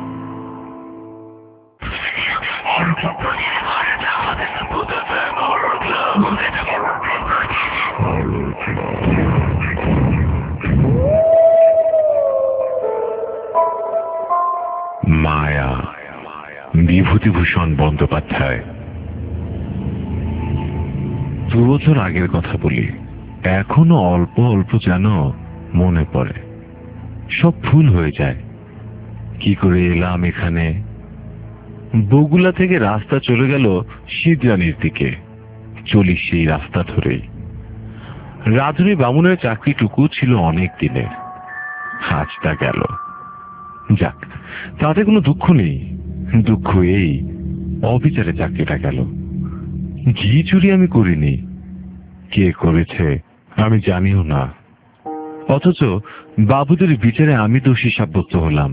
মায়া, বিভূতিভূষণ বন্দ্যোপাধ্যায়। দু বছর আগের কথা বলি, এখনো অল্প অল্প যেন মনে পড়ে। সব ভুল হয়ে যায়। কি করে এলাম এখানে? বগুলা থেকে রাস্তা চলে গেল শিবরানির দিকে, চলি সেই রাস্তা ধরেই। রাধুনী বামুনের চাকরিটুকু ছিল অনেক দিনের, আজ তা গেল। যাক, তাতে কোনো দুঃখ নেই। দুঃখ এই অবিচারে চাকরিটা গেল। ঘি চুরি আমি করিনি, কে করেছে আমি জানিও না, অথচ বাবুদের বিচারে আমি দোষী সাব্যস্ত হলাম।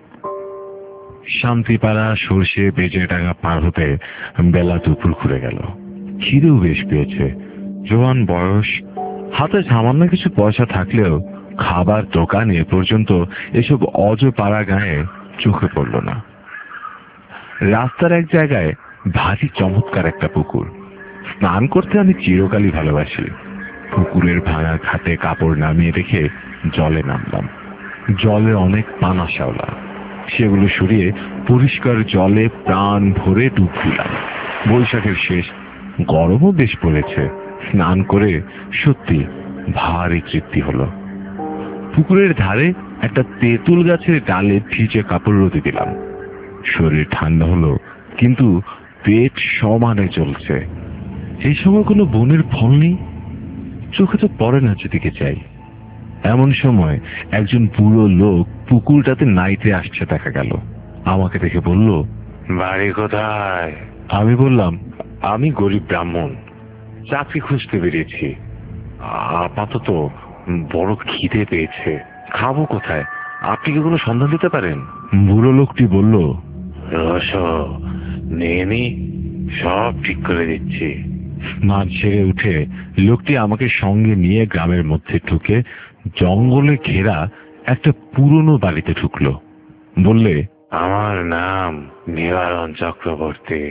শান্তিপাড়া সর্ষে বেজে ডাঙা পার হতে বেলা দুপুর ঘুরে গেল। খিদেও বেশ পেয়েছে, জোয়ান বয়স, হাতে সামান্য কিছু পয়সা থাকলেও খাবার দোকান এ পর্যন্ত এসব অজ পাড়া গায়ে চোখে পড়ল না। রাস্তার এক জায়গায় ভারী চমৎকার একটা পুকুর। স্নান করতে আমি চিরকালই ভালোবাসি। পুকুরের ভাঙা ঘাটে কাপড় নামিয়ে রেখে জলে নামলাম। জলে অনেক পানা শ্যাওলা, সেগুলো সরিয়ে পরিষ্কার জলে প্রাণ ভরে ডুব দিলাম। বৈশাখের শেষ, গরমও বেশ পড়েছে। স্নান করে সত্যি ভারী তৃপ্তি হলো। পুকুরের ধারে একটা তেঁতুল গাছের ডালে ভিজে কাপড় রোদে দিলাম। শরীর ঠান্ডা হলো, কিন্তু পেট সমানে চলছে। এই সময় কোনো বনের ফল নেই, চোখে তো পড়ে না যেদিকে চাই। এমন সময় একজন বুড়ো লোক পুকুরটাতে নাইতে আসছে দেখা গেল। আমাকে দেখে বলল, বাড়ি কোথায়? আমি বললাম, আমি গরিব ব্রাহ্মণ, চাকরি খুঁজতে বেরিয়েছি। আপাতত বড় খিদে পেয়েছে, খাবো কোথায়? আপনি কি কোনো সন্ধান দিতে পারেন? বুড়ো লোকটি বলল, রস নেনি, সব ঠিক করে দিচ্ছি। স্নান ছেড়ে উঠে লোকটি আমাকে সঙ্গে নিয়ে গ্রামের মধ্যে ঢুকে জঙ্গলে ঘেরা একটা পুরনো বাড়িতে ঢুকলো। বললে, আমার নাম নিবারণ চক্রবর্তী,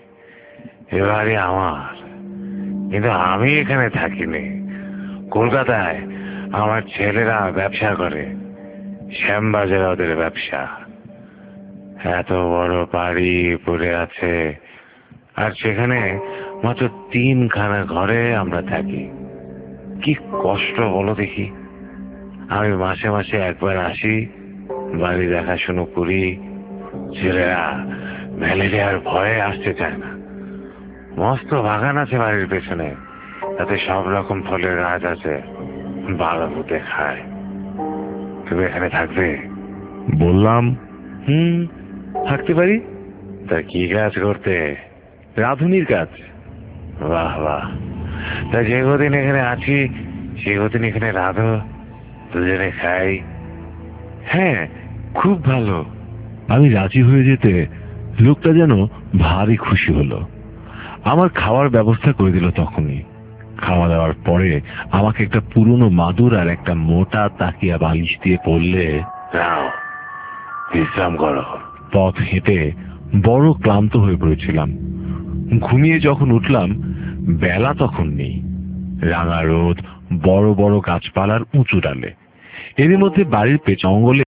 এবারে আমার, কিন্তু আমি এখানে থাকিনি। কলকাতায় আমার ছেলেরা ব্যবসা করে, শ্যামবাজারে ওদের ব্যবসা। এত বড় বাড়ি পড়ে আছে, আর সেখানে মাত্র তিনখানা ঘরে আমরা থাকি। কি কষ্ট বলো দেখি। আমি মাসে মাসে একবার আসি, বাড়ি দেখাশুনো করি। ছেলেরা ম্যালেরিয়ার ভয়ে আসতে চায় না। মস্ত বাগান আছে বাড়ির পেছনে, তাতে সব রকম ফলের গাছ আছে, বাঘা ভূতে খায়। তুমি এখানে থাকবে? বললাম, হুম, থাকতে পারি। তা কি কাজ করতে? রাঁধুনির কাজ। বাহ বাহ। তা যে কদিন এখানে আছি সে কদিন এখানে রাঁধো, দুজনে খাই। হ্যাঁ, খুব ভালো। আমি রাজি হয়ে যেতে লোকটা যেন ভারী খুশি হলো। আমার খাওয়ার ব্যবস্থা করে দিল তখনই। খাওয়া দাওয়ার পরে আমাকে একটা পুরনো মাদুর আর একটা মোটা তাকিয়া বালিশ দিয়ে পড়লে, নাও বিশ্রাম করো। পথ হেঁটে বড় ক্লান্ত হয়ে পড়েছিলাম। ঘুমিয়ে যখন উঠলাম বেলা তখন নেই। রাঙা রোদ, বড় বড় গাছপালার উঁচু ডালে। এর মধ্যে বাড়ির পেছনে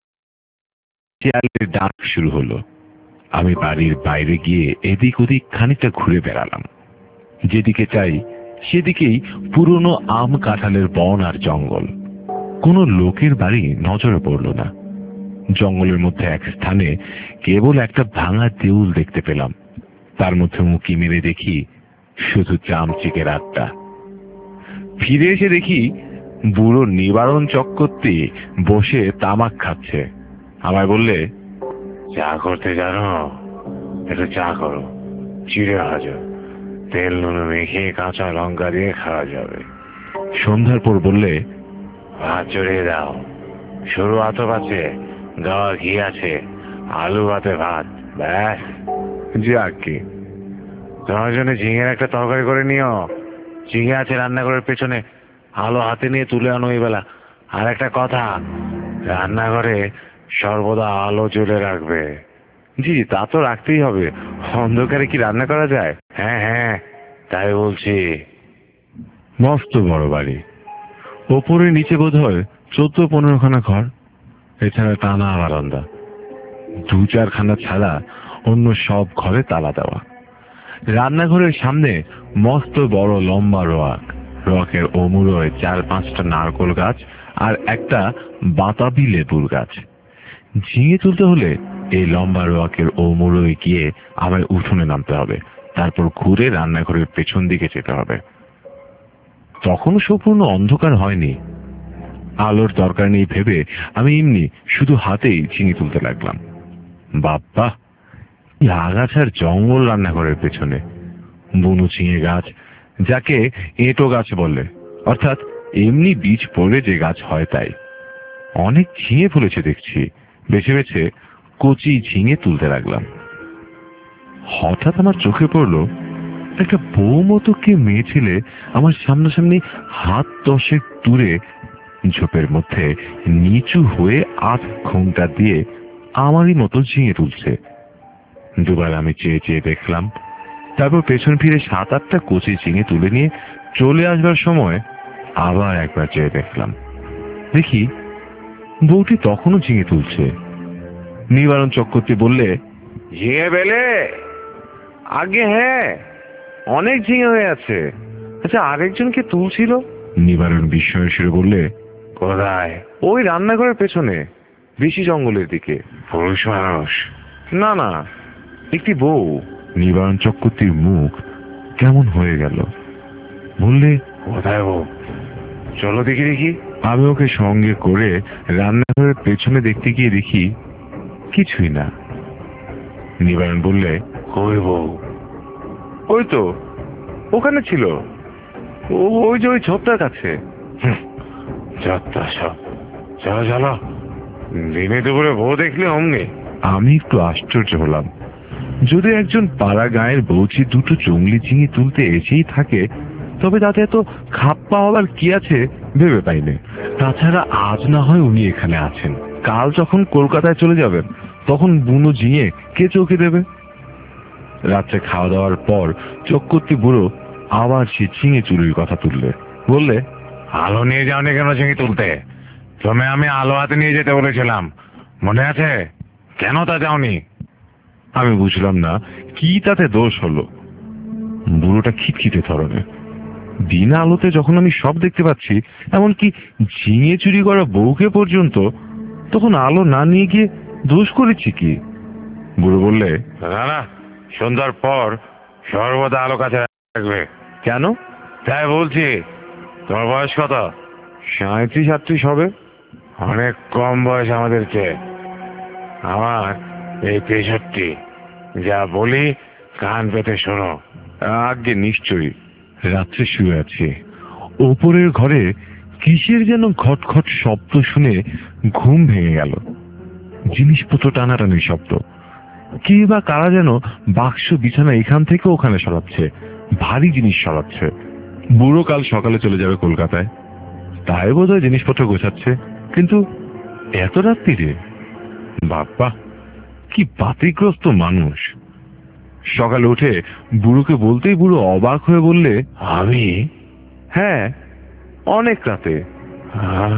শিয়ালের ডাক শুরু হলো। আমি বাড়ির বাইরে গিয়ে এদিক ওদিক খানিকটা ঘুরে বেড়ালাম। যেদিকে চাই সেদিকেই পুরনো আম কাঁঠালের বন আর জঙ্গল। কোনো লোকের বাড়ি নজরে পড়ল না। জঙ্গলের মধ্যে এক স্থানে কেবল একটা ভাঙা দেউল দেখতে পেলাম। তার মধ্যে উঁকি মেরে দেখি শুধু চামচিকের আড্ডা। ফিরে এসে দেখি বুড়ো নিবারণ চক্রবর্তী বসে তামাক খাচ্ছে। আমায় বললে, চা করতে জানো? একটু চা করো, চিড়ে ভাজো, তেল নুন মেখে কাঁচা লঙ্কা দিয়ে খাওয়া যাবে। সন্ধ্যার পর বললে, ভাত চড়িয়ে দাও, সরু আতপ আছে, গাওয়া ঘি আছে, আলু ভাতে ভাত, ব্যাস। জি আর কি। তোমার জন্য ঝিঙের একটা তরকারি করে নিও। ঝিঙে আছে রান্নাঘরের পেছনে, আলো হাতে নিয়ে তুলে আনো এই বেলা। আর একটা কথা, রান্নাঘরে সর্বদা আলো জ্বলে রাখবে। জি, তা তো রাখতেই হবে। অন্ধকারে কি রান্না করা যায়? হ্যাঁ হ্যাঁ, তাই বলছি। মস্ত বড় বাড়ি। ওপরে নিচে বোধ হয় চোদ্দ পনেরো খানা ঘর, এছাড়া টানা বারান্দা। দু চারখানা ছাড়া অন্য সব ঘরে তালা দেওয়া। রান্নাঘরের সামনে মস্ত বড় লম্বা রোয়াক। রোয়াকের ওমুড়োয় চার পাঁচটা নারকোল গাছ আর একটা বাতাবি লেবুর গাছ। ঝিঙে তুলতে হলে এই লম্বা রোয়াকের ওমুড়োয় গিয়ে আমায় উঠোনে নামতে হবে, তারপর ঘুরে রান্নাঘরের পেছন দিকে যেতে হবে। তখন সম্পূর্ণ অন্ধকার হয়নি। আলোর দরকার নেই ভেবে আমি এমনি শুধু হাতেই ঝিঙে তুলতে লাগলাম। বাবা, আগাছার জঙ্গল রান্নাঘরের পেছনে। বুনো ঝিঙে গাছ, যাকে এঁটো গাছ বলে, অর্থাৎ এমনি বীজ পড়ে যে গাছ হয় তাই। অনেক ঝিঙে ফলেছে দেখছি। বেছে বেছে কচি ঝিঙে তুলতে লাগলাম। হঠাৎ আমার চোখে পড়ল একটা বউ মতো কে মেয়ে ছেলে আমার সামনাসামনি হাত দশেক দূরে ঝোপের মধ্যে নিচু হয়ে আধ ঘন্টা দিয়ে আমারই মতো ঝিঙে তুলছে। দুবার আমি চেয়ে চেয়ে দেখলাম, তারপর পেছন ফিরে সাত আটটা কচি ঝিঙে তুলে নিয়ে চলে আসবার সময় আবার একবার চেয়ে দেখলাম। দেখি বউটি তখনও ঝিঙে তুলছে। নিবারণ চক্রবর্তী বললে, ঝিঙে পেলে? আগে হ্যাঁ, অনেক ঝিঙে হয়ে আছে। আচ্ছা, আরেকজন কে তুলছিল? নিবারণ বিস্ময়ের সুরে বললে, কোথায়? ওই রান্নাঘরের পেছনে, বেশি জঙ্গলের দিকে। পুরুষ মানুষ? না না, একটি বউ। নিবারণ চক্রবর্তীর মুখ কেমন হয়ে গেল। বললে, কোথায় বউ? চলো দেখি দেখি। আমি ওকে সঙ্গে করে রান্নাঘরের পেছনে দেখতে গিয়ে দেখি কিছুই না। নিবারণ বললে, কই বউ? ওই তো ওখানে ছিল, ওই যে ওই ঝোপটার কাছে। যত্তা সব। চলো চলো, দিনে দুপুরে বউ দেখলে অমনি। আমি একটু আশ্চর্য হলাম। যদি একজন পাড়া গায়ের বউচি দুটো জঙ্গলি ঝিঙে তুলতে এসেই থাকে, তবে তাতে এত খাপ্পা হবার কি আছে ভেবে পাইনি। তাছাড়া আজ না হয় উনি এখানে আছেন, কাল যখন কলকাতায় চলে যাবেন তখন বুনো ঝিঙে কে চৌকি দেবে? রাত্রে খাওয়া দাওয়ার পর চক্রবর্তী বুড়ো আবার সে ঝিঙে চুরির কথা তুললে। বললে, আলো নিয়ে যাওনি কেন ঝিঙে তুলতে? তুমি আমি আলো হাতে নিয়ে যেতে বলেছিলাম, মনে আছে? কেন তা যাওনি? আমি বুঝলাম না কি তাতে দোষ হলো। বুড়োটা খিটখিটে ধরনের। দিন আলোতে যখন আমি সব দেখতে পাচ্ছি, এমনকি ঝিঙে চুরি করা বউকে পর্যন্ত, তখন আলো না নিয়ে গিয়ে দোষ করেছি কি? বুড়ো বললে, না না, সন্ধ্যার পর সর্বদা আলো কাছে রাখবে। কেন? তাই বলছি। তোমার বয়স কত? সাঁত্রিশ আটত্রিশ হবে। অনেক কম বয়স আমাদের চেয়ে। আমার এই তেষট্টি। যা বলি কান পেতে শোনো। আগে নিশ্চয়ই। রাত্রে শুয়ে আছি, ওপরের ঘরে কিসের যেন খটখট শব্দ শুনে ঘুম ভেঙে গেল। জিনিসপত্র টানাটানি শব্দ। কে বা কারা যেন বাক্স বিছানা এখান থেকে ওখানে সরাচ্ছে, ভারী জিনিস সরাচ্ছে। বুড়ো কাল সকালে চলে যাবে কলকাতায়, তাই বোধ হয় জিনিসপত্র গোছাচ্ছে। কিন্তু এত রাত্রিরে? বাবা, কি বাতিগ্রস্ত মানুষ। সকালে উঠে বুড়োকে বলতেই বুড়ো অবাক হয়ে বললে, আমি? হ্যাঁ, অনেক রাতে। হ্যাঁ,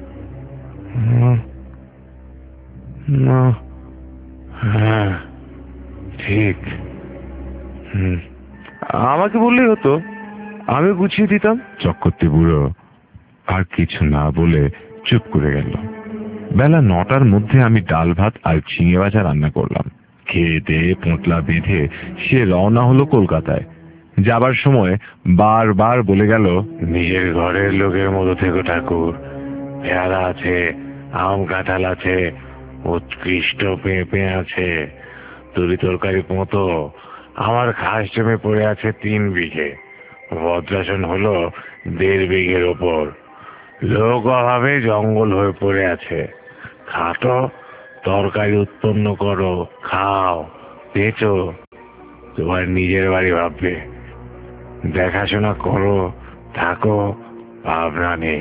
না, হ্যাঁ, ঠিক। হুম, আমাকে বললেই হতো, আমি গুছিয়ে দিতাম। চক্করতি বুড়ো আর কিছু না বলে চুপ করে গেল। বেলা নটার মধ্যে আমি ডাল ভাত আর ঝিঙে ভাজা রান্না করলাম। খেয়ে দিয়ে পোঁটলা বেঁধে সে রওনা হলো কলকাতায়। যাবার সময় বারবার বলে গেল, নিজের ঘরের লোকের মতো থেকে ঠাকুর। পেয়ারা আছে, আম কাঁঠাল আছে, উৎকৃষ্ট পেঁপে আছে, তরি তরকারি মতো আমার খাস জমে পড়ে আছে তিন বিঘে। বজ্রাসন হলো দেড় বিঘের ওপর। লোক অভাবে জঙ্গল হয়ে পড়ে আছে। খাটো, তরকারি উৎপন্ন করো, খাও, বেচো, তোমার নিজের বাড়ি ভাববে। দেখাশোনা করো, থাকো, ভাবনা নেই।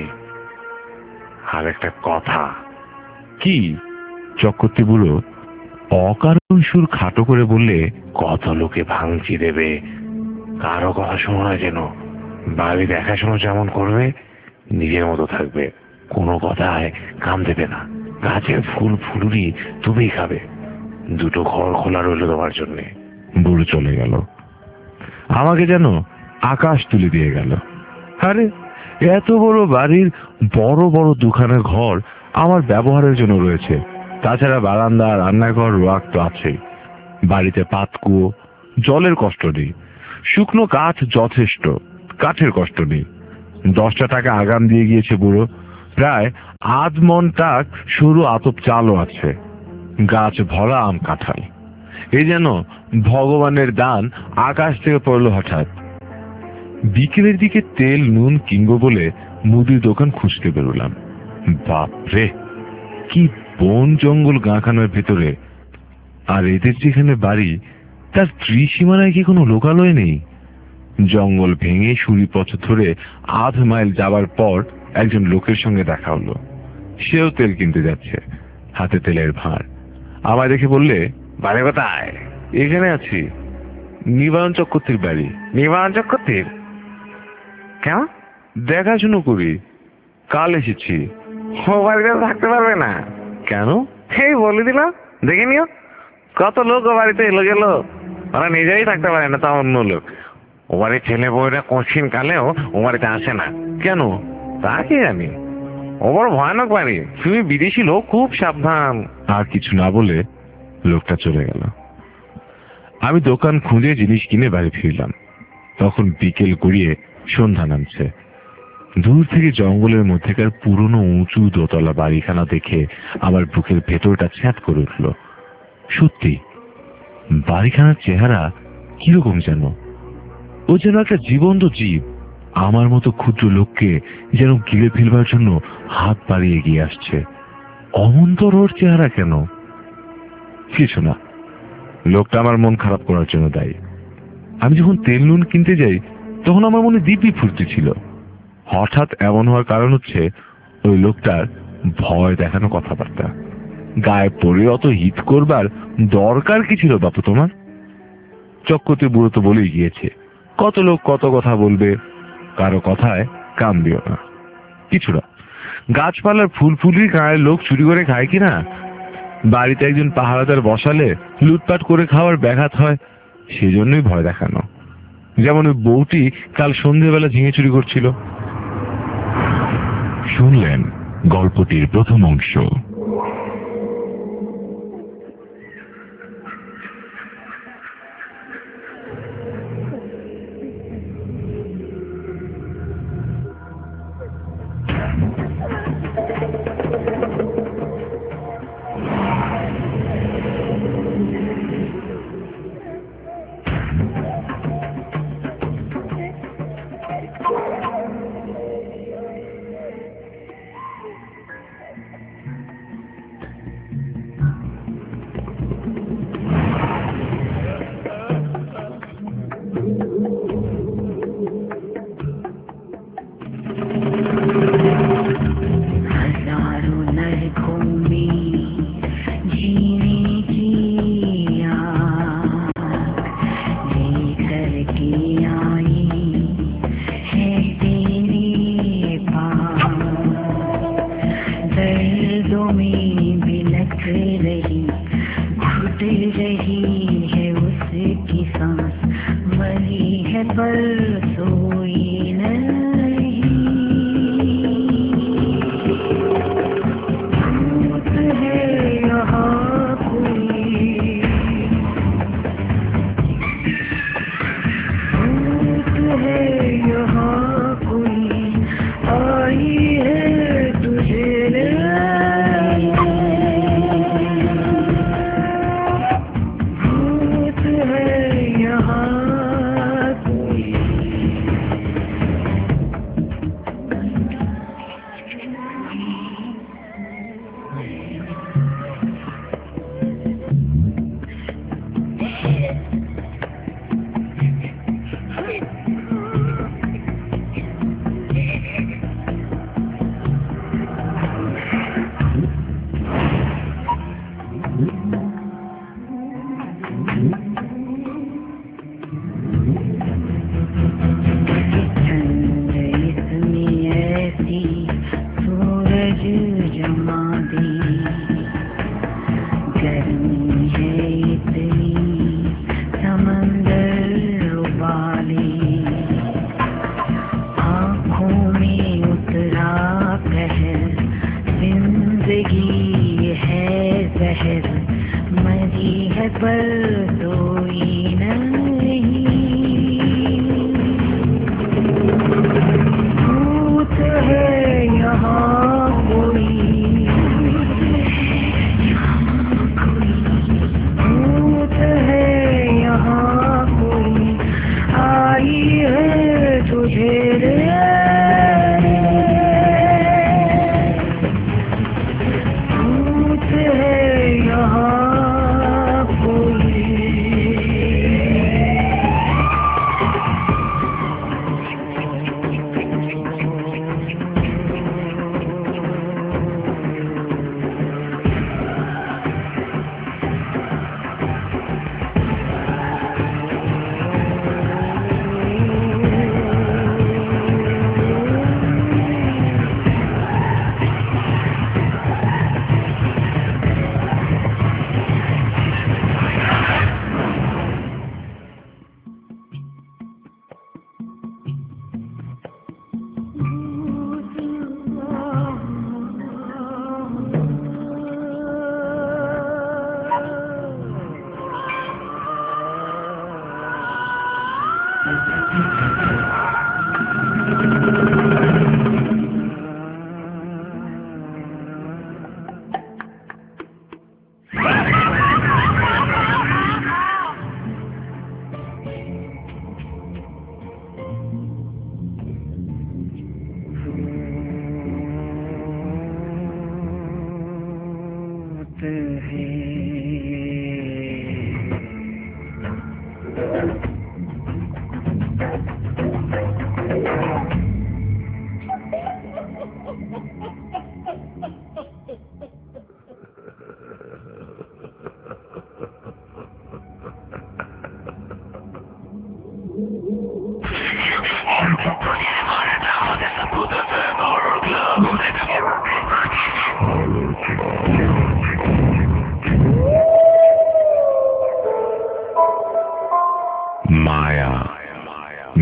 আর একটা কথা। কি? চক্করতি বুড়ো অকারণ সুর খাটো করে বললে, কত লোকে ভাঙচি দেবে, কারো কথা শোনো না যেন। বাড়ি দেখাশোনা যেমন করবে, নিজের মতো থাকবে। কোনো কথায় কাম দেবে না। গাছের ফুল ফুলুরি তুমিই খাবে। দুটো ঘর খোলা রইল তোমার জন্যে। বুড়ো চলে গেল। আমাকে যেন আকাশ তুলে দিয়ে গেল। আরে, এত বড় বাড়ির বড় বড় দুখানা ঘর আমার ব্যবহারের জন্য রয়েছে। তাছাড়া বারান্দা, রান্নাঘর, রোয়াক তো আছেই। বাড়িতে পাতকুয়ো, জলের কষ্ট নেই। শুকনো কাঠ যথেষ্ট, কাঠের কষ্ট নেই। দশটা টাকা আগাম দিয়ে গিয়েছে বুড়ো। প্রায় আধ মন টাক সরু আতপ চালও আছে। গাছ ভরা আম কাঁঠাল। এই যেন ভগবানের দান আকাশ থেকে পড়লো হঠাৎ। বিকেলের দিকে তেল নুন কিনবো বলে মুদির দোকান খুঁজতে বেরোলাম। বাপরে, কি বন জঙ্গল গাঁখানোর ভেতরে! আর এদের যেখানে বাড়ি, তার ত্রিসীমানায় কি কোনো লোকালয় নেই? জঙ্গল ভেঙে সুরি পথ ধরে আধ মাইল যাবার পর একজন লোকের সঙ্গে দেখা হলো। সেও তেল কিনতে যাচ্ছে, হাতে তেলের ভাঁড়। আমায় দেখে বললে, বাড়ি কোথায়? এখানে আছি, নিবারণ চক্রবর্তীর বাড়ি। নিবারণ চক্রবর্তীর? কেন? দেখাশুনো করি, কাল এসেছি। ও বাড়িতে থাকতে পারবে না। কেন? এই বলে দিলাম, দেখে নিও। কত লোক ও বাড়িতে এলো গেল, ওরা নিজেই থাকতে পারে না, তা অন্য লোক। ও বাড়ির ছেলে বউরা কঠিন কালেও ও বাড়িতে আসে না। কেন? তা কি জানি। ও বড় ভয়ানক বাড়ি, তুমি বিদেশি লোক, খুব সাবধান। আর কিছু না বলে লোকটা চলে গেল। আমি দোকান খুঁজে জিনিস কিনে বাড়ি ফিরলাম। তখন বিকেল গড়িয়ে সন্ধ্যা নামছে। দূর থেকে জঙ্গলের মধ্যেকার পুরনো উঁচু দোতলা বাড়িখানা দেখে আমার বুকের ভেতরটা ছ্যাঁত করে উঠল। সত্যি, বাড়িখানার চেহারা কিরকম যেন। ও যেন একটা জীবন্ত জীব, আমার মতো ক্ষুদ্র লোককে যেন গিলে ফেলবার জন্য হাত বাড়িয়ে এগিয়ে আসছে। অমন্তর ওর চেহারা কেন? কিছু না, লোকটা আমার মন খারাপ করার জন্য দায়ী। আমি যখন তেল নুন কিনতে যাই তখন আমার মনে দিব্যি ফুর্তি ছিল। হঠাৎ এমন হওয়ার কারণ হচ্ছে ওই লোকটার ভয় দেখানো কথাবার্তা। গায়ে পড়ে অত হিত করবার দরকার কি ছিল বাপু তোমার? চক্রতে বুড়ো তো বলেই গিয়েছে, কত লোক কত কথা বলবে, কারো কথায় কান দিও না। কিছু না, গাছপালার ফুল ফুলই গায়ের লোক চুরি করে খায় কিনা, বাড়িতে একজন পাহারাদার বসালে লুটপাট করে খাওয়ার ব্যাঘাত হয়, সেজন্যই ভয় দেখানো। যেমন ওই বউটি কাল সন্ধ্যেবেলা ঝিঙে চুরি করছিল। শুনলেন গল্পটির প্রথম অংশ।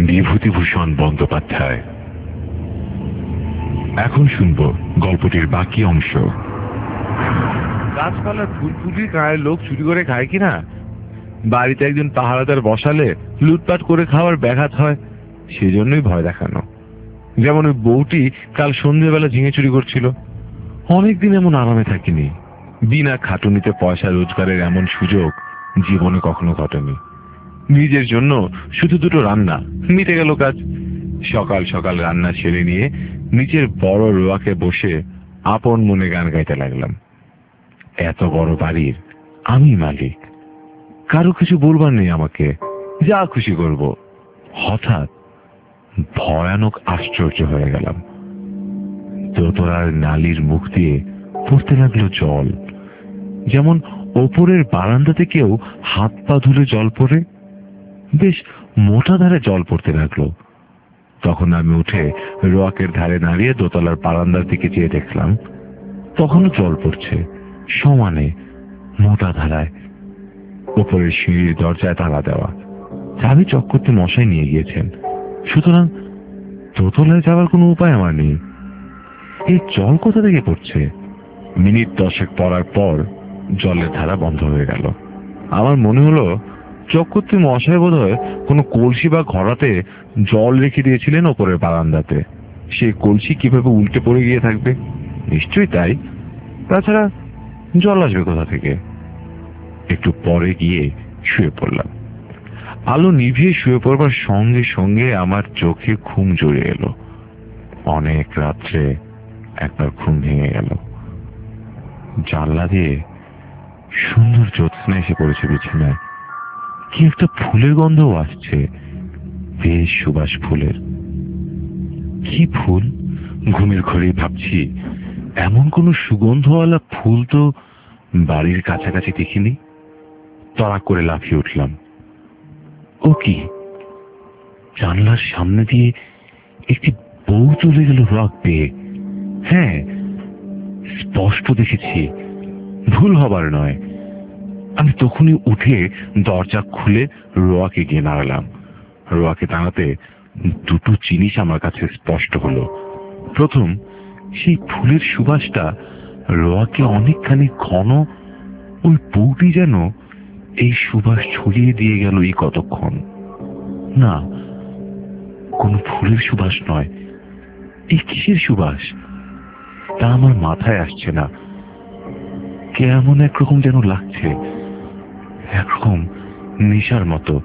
বিভূতিভূষণ বন্দ্যোপাধ্যায়। এখন শুনব গল্পটির বাকি অংশ। গাছপালার ফুলফুলির গায়ে লোক চুরি করে খায় কিনা? বাড়িতে একজন পাহারাদার বসালে লুটপাট করে খাওয়ার ব্যাঘাত হয়, সেজন্যই ভয় দেখানো। যেমন ওই বউটি কাল সন্ধ্যেবেলা ঝিঙে চুরি করছিল। অনেকদিন এমন আরামে থাকিনি। বিনা খাটুনিতে পয়সা রোজগারের এমন সুযোগ জীবনে কখনো ঘটেনি। নিজের জন্য শুধু দুটো রান্না, মিটে গেল কাজ। সকাল সকাল রান্না ছেড়ে নিয়ে নিচের বড় রোয়াকে বসে আপন মনে গান গাইতে লাগলাম। এত বড় বাড়ির আমি মালিক, কারো কিছু বলবার নেই আমাকে, যা খুশি করব। হঠাৎ ভয়ানক আশ্চর্য হয়ে গেলাম। দোতলার নালির মুখ দিয়ে পড়তে লাগলো জল, যেমন ওপরের বারান্দাতে কেউ হাত পা ধুলে জল পড়ে। বেশ মোটা ধারে জল পড়তে লাগলো। তখন আমি উঠে রোয়াকের ধারে দাঁড়িয়ে দোতলার বারান্দার দিকে চেয়ে দেখলাম, তখনও জল পড়ছে সমানে মোটা ধারায়। ওপরের সিঁড়ির দরজায় তালা দেওয়া, চাবি চক্করতে মশাই নিয়ে গিয়েছেন। সুতরাং দোতলায় যাওয়ার কোনো উপায় আমার নেই। এই জল কোথা থেকে পড়ছে? মিনিট দশেক পড়ার পর জলের ধারা বন্ধ হয়ে গেল। আমার মনে হলো চক্করতি মশাই বোধ হয় কোনো কলসি বা ঘড়াতে জল রেখে দিয়েছিলেন ওপরের বারান্দাতে। সেই কলসি কিভাবে উল্টে পড়ে গিয়ে থাকবে? নিশ্চয়ই তাই। তাছাড়া জল আসবে কোথা থেকে? একটু পরে গিয়ে শুয়ে পড়লাম। আলো নিভিয়ে শুয়ে পড়বার সঙ্গে সঙ্গে আমার চোখে ঘুম জড়িয়ে এলো। অনেক রাত্রে একবার ঘুম ভেঙে গেল। জানলা দিয়ে সুন্দর জ্যোৎস্না এসে পড়েছে বিছানায়। কি একটা ফুলের গন্ধও আসছে, বেশ সুবাস ফুলের। কি ফুল? ঘুমের ঘরে ভাবছি, এমন কোন সুগন্ধওয়ালা ফুল তো বাড়ির কাছাকাছি দেখিনি। তড়া করে লাফিয়ে উঠলাম। ও কি, জানলার সামনে দিয়ে একটি বউ চলে গেল রোয়াক পেয়ে। হ্যাঁ, স্পষ্ট দেখেছি, ভুল হবার নয়। আমি তখনই উঠে দরজা খুলে রোয়াকে গিয়ে দাঁড়ালাম। রোয়াকে দাঁড়াতে দুটো জিনিস আমার কাছে স্পষ্ট হলো। প্রথম, সেই ফুলের সুবাসটা রোয়াকে অনেকখানি ঘন। ওই বউটি যেন এই সুবাস ছড়িয়ে দিয়ে গেল এই কতক্ষণ। না, কোন ফুলের সুবাস নয়। এই কিসের সুবাস তা আমার মাথায় আসছে না। কেমন একরকম যেন লাগছে, একরকম নেশার মতো।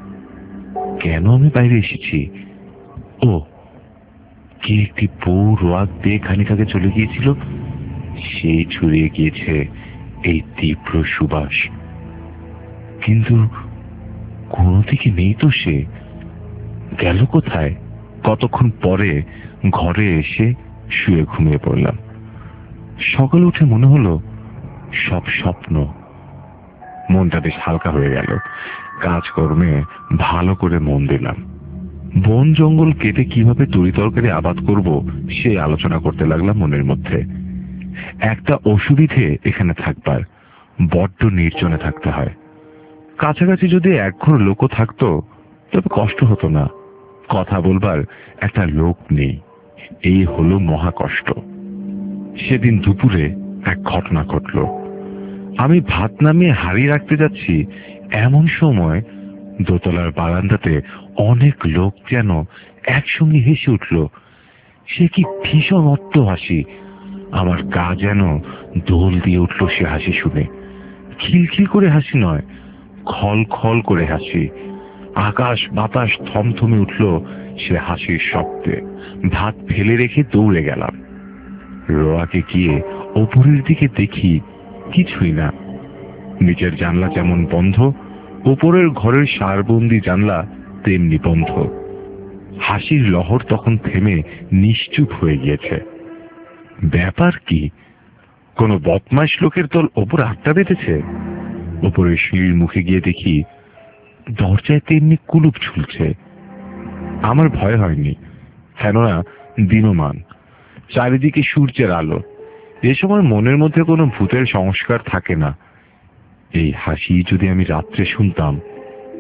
কেন আমি বাইরে এসেছি? ও, কে একটি বউ রোয়াক দিয়ে খানিক আগে চলে গিয়েছিল, সেই ছড়িয়ে গিয়েছে এই তীব্র সুবাস। কিন্তু কোনো দিকে নেই তো সে। গেল কোথায়? কতক্ষণ পরে ঘরে এসে শুয়ে ঘুমিয়ে পড়লাম। সকালে উঠে মনে হলো সব স্বপ্ন। মনটা বেশ হালকা হয়ে গেল। কাজকর্মে ভালো করে মন দিলাম। বন জঙ্গল কেটে কিভাবে তরি তরকারি আবাদ করব সে আলোচনা করতে লাগলাম মনের মধ্যে। একটা অসুবিধে এখানে থাকবার, বড্ড নির্জনে থাকতে হয়। কাছাকাছি যদি একঘর লোকও থাকতো তবে কষ্ট হতো না। কথা বলবার একটা লোক নেই, এই হলো মহা কষ্ট। সেদিন দুপুরে এক ঘটনা ঘটল। আমি ভাত নামিয়ে হাড়ি রাখতে যাচ্ছি, এমন সময় দোতলার বারান্দাতে অনেক লোক যেন একসঙ্গে হেসে উঠল। সে কি ভীষণ অট্ট হাসি! আমার গা যেন দোল দিয়ে উঠল সে হাসি শুনে। খিলখিল করে হাসি নয়, খল খল করে হাসি। আকাশ বাতাস থমথমে উঠল সে হাসির শব্দে। ভাত ফেলে রেখে দৌড়ে গেলাম। রোয়াকে গিয়ে ওপরের দিকে দেখি, কিছুই না। নিচের জানলা যেমন বন্ধ, ওপরের ঘরের সারবন্দি জানলা তেমনি বন্ধ। হাসির লহর তখন থেমে নিশ্চুপ হয়ে গিয়েছে। ব্যাপার কি? কোন বদমাইশ লোকের দল ওপর আটটা বেঁধেছে। ওপরের সিঁড়ির মুখে গিয়ে দেখি দরজায় তেমনি কুলুপ ঝুলছে। আমার ভয় হয়নি, কেননা দিনমান, চারিদিকে সূর্যের আলো। এ সময় মনের মধ্যে কোনো ভূতের সংস্কার থাকে না। এই হাসি যদি আমি রাত্রে শুনতাম